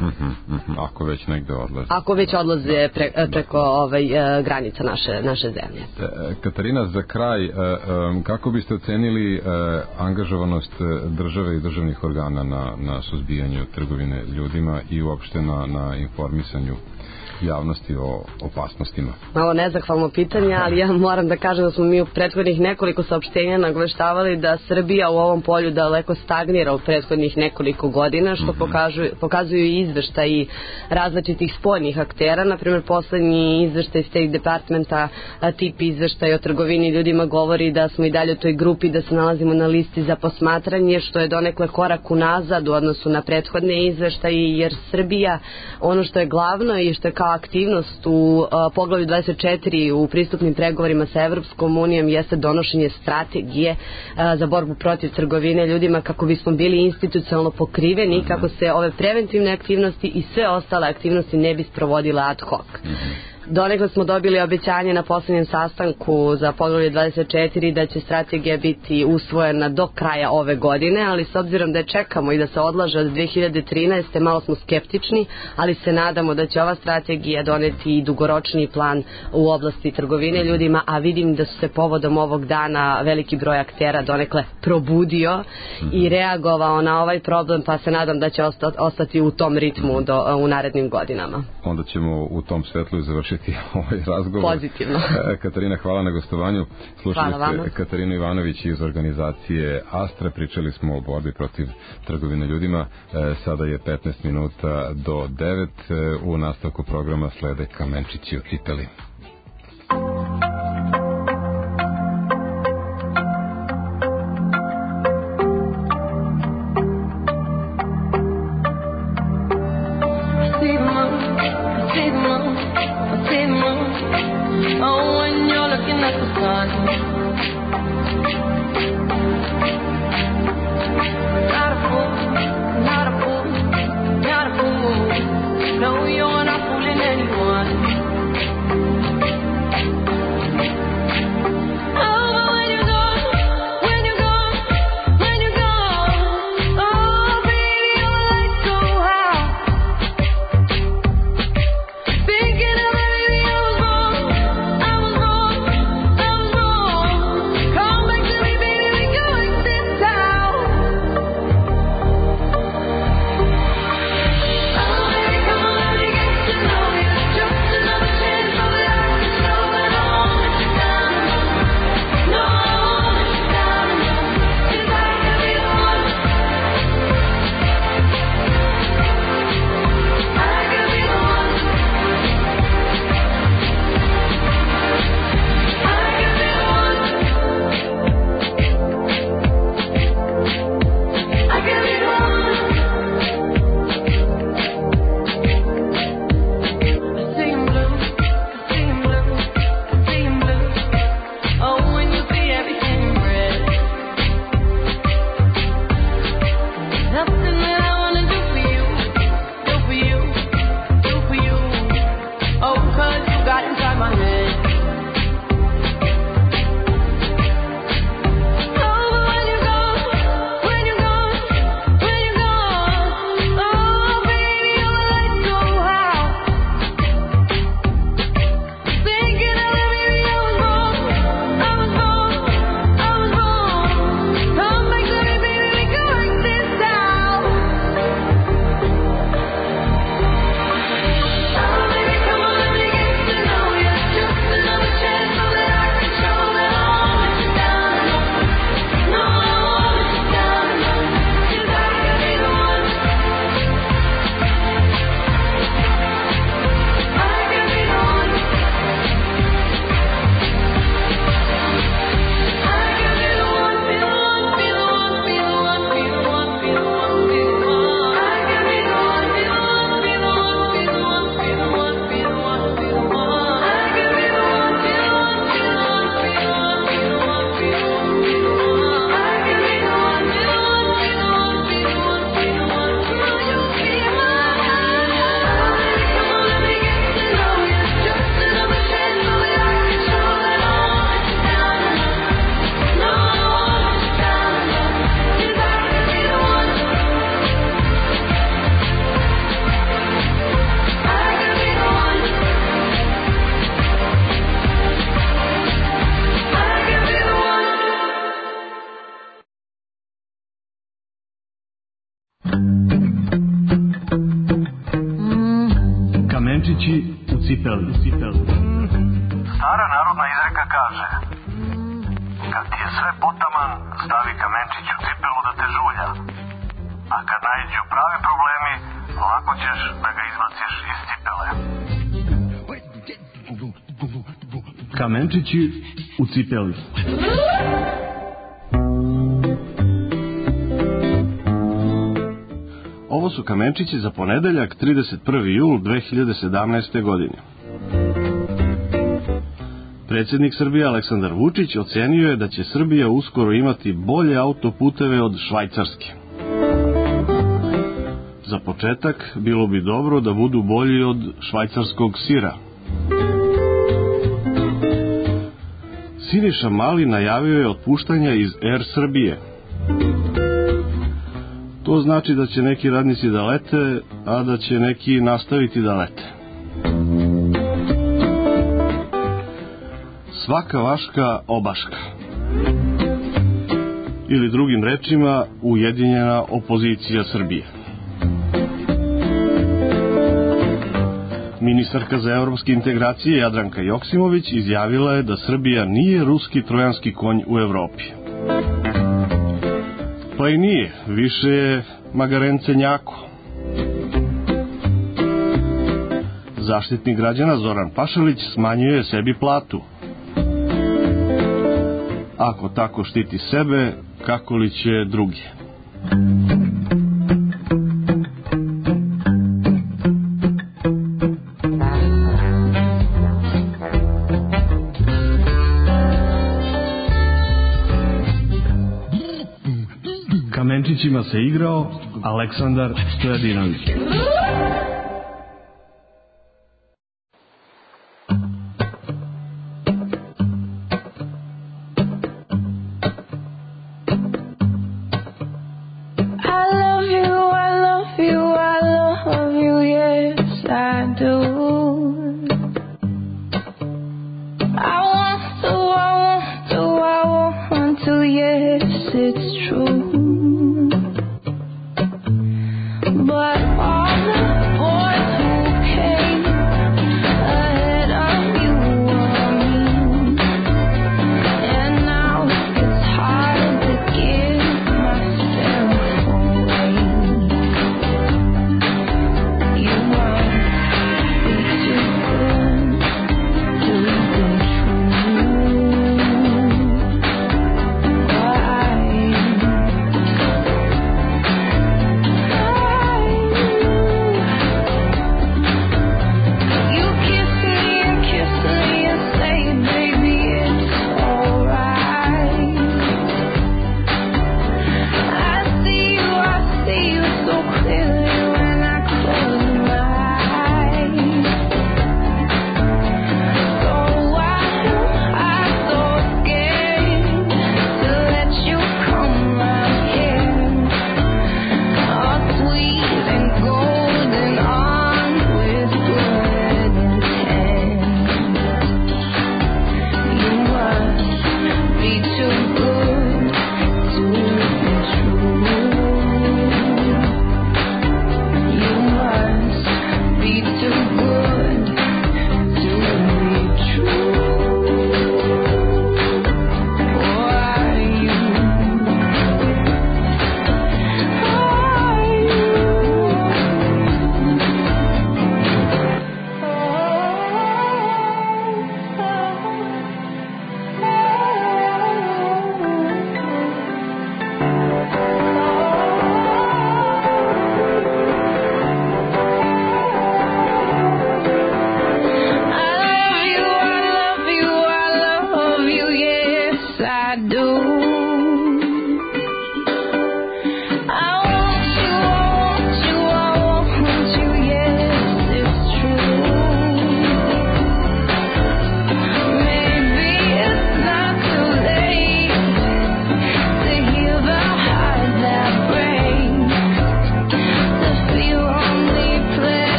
Ako već negde odlaze. Ako već odlaze preko granica naše zemlje. Katarina, za kraj, kako biste ocenili angažovanost države i državnih organa na suzbijanju trgovine ljudima i uopšte na informisanju javnosti o opasnostima? Malo nezahvalno pitanje, ali ja moram da kažem da smo mi u prethodnih nekoliko saopštenja nagoveštavali da Srbija u ovom polju daleko stagnira u prethodnih nekoliko godina, što pokazuju i izveštaji različitih spoljnih aktera. Naprimjer, poslednji izveštaj State Departmenta, tip izveštaj o trgovini ljudima govori da smo i dalje u toj grupi, da se nalazimo na listi za posmatranje, što je donekle korak unazad u odnosu na prethodne izveštaje, jer Srbija, ono što je glavno i što je kao aktivnost u poglavlju 24 u pristupnim pregovorima sa Evropskom unijom jeste donošenje strategije za borbu protiv trgovine ljudima kako bismo bili institucionalno pokriveni, kako se ove preventivne aktivnosti i sve ostale aktivnosti ne bi sprovodile ad hoc. Donekle smo dobili obećanje na poslednjem sastanku za poglavlje 24 da će strategija biti usvojena do kraja ove godine, ali s obzirom da je čekamo i da se odlaže od 2013. malo smo skeptični, ali se nadamo da će ova strategija doneti i dugoročni plan u oblasti trgovine ljudima, a vidim da su se povodom ovog dana veliki broj aktera donekle probudio i reagovao na ovaj problem, pa se nadam da će ostati u tom ritmu u narednim godinama. Onda ćemo u tom svetlu završiti ovaj razgovor. Pozitivno. Katarina, hvala na gostovanju. Slušali ste Katarinu Ivanović iz organizacije Astra. Pričali smo o borbi protiv trgovine ljudima. Sada je 15 minuta do 9. U nastavku programa slede Kamenčići u cipeli. Oh, when you're looking at the sun. Not a fool, not a fool, not a fool. No, you're not fooling anyone. Kamenčići u cipeli. Stara narodna izreka kaže: kad ti je sve potaman, stavi kamenčić u cipelu da te žulja. A kad naiđu pravi problemi, lako ćeš da ga izbaciš iz cipele. Kamenčići u cipeli. Ovo su kamenčići za ponedeljak 31. jul 2017. godine. Predsjednik Srbije Aleksandar Vučić ocenio je da će Srbija uskoro imati bolje autoputeve od Švajcarske. Za početak bilo bi dobro da budu bolji od švajcarskog sira. Siniša Mali najavio je otpuštanja iz Air Srbije. To znači da će neki radnici da lete, a da će neki nastaviti da lete. Svaka vaška obaška. Ili drugim rečima, ujedinjena opozicija Srbije. Ministarka za evropske integracije Jadranka Joksimović izjavila je da Srbija nije ruski trojanski konj u Evropi. Pa i nije, više je magarencenjako. Zaštitnik građana Zoran Pašalić smanjuje sebi platu. Ako tako štiti sebe, kako li će drugi? Kamenčićima se igrao Aleksandar Stojadinović.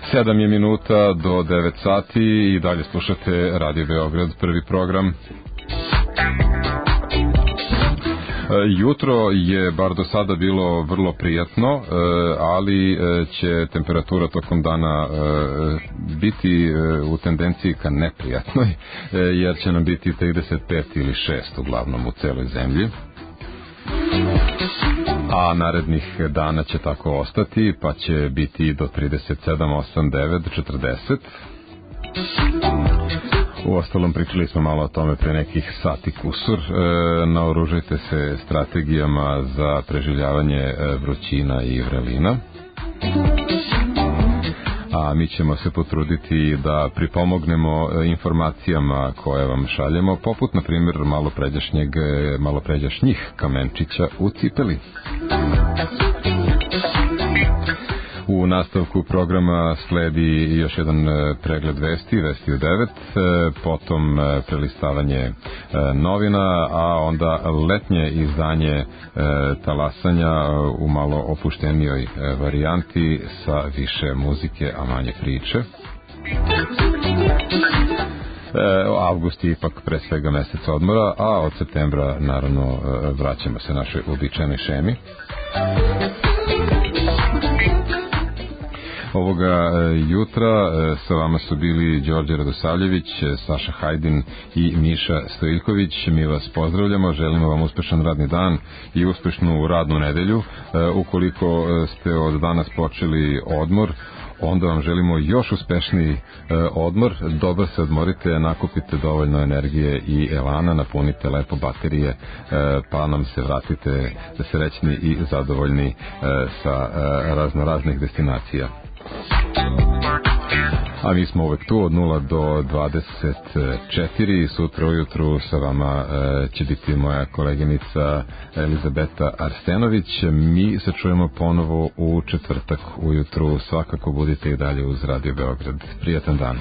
7 je minuta do 9 sati i dalje slušate Radio Beograd, prvi program. Jutro je bar do sada bilo vrlo prijatno, ali će temperatura tokom dana biti u tendenciji ka neprijatnoj, jer će nam biti 35 ili 6 uglavnom u celoj zemlji. A narednih dana će tako ostati, pa će biti do 37, 8, 9, 40. Uostalom, pričali smo malo o tome pre nekih sati kusur. Naoružajte se strategijama za preživljavanje vrućina i vrelina. A mi ćemo se potruditi da pripomognemo informacijama koje vam šaljemo, poput, na primjer, malopređašnjih kamenčića u cipeli. U nastavku programa sledi još jedan pregled vesti u 9, potom prelistavanje novina, a onda letnje izdanje talasanja u malo opuštenijoj varijanti sa više muzike, a manje priče. Avgust je ipak pre svega mesec odmora, a od septembra naravno vraćamo se našoj uobičajenoj šemi. Ovoga jutra sa vama su bili Đorđe Radosavljević, Saša Hajdin i Miša Stojiljković. Mi vas pozdravljamo, želimo vam uspešan radni dan i uspešnu radnu nedelju. Ukoliko ste od danas počeli odmor, onda vam želimo još uspešniji odmor. Dobro se odmorite, nakupite dovoljno energije i elana, napunite lepo baterije, pa nam se vratite srećni i zadovoljni sa raznoraznih destinacija. A mi smo uvek tu od 0 do 24. Sutra ujutru sa vama će biti moja koleginica Elizabeta Arsenović. Mi se čujemo ponovo u četvrtak ujutru. Svakako budite i dalje uz Radio Beograd. Prijatan dan.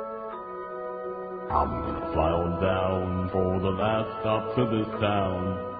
I'm gonna fly on down for the last stop to this town.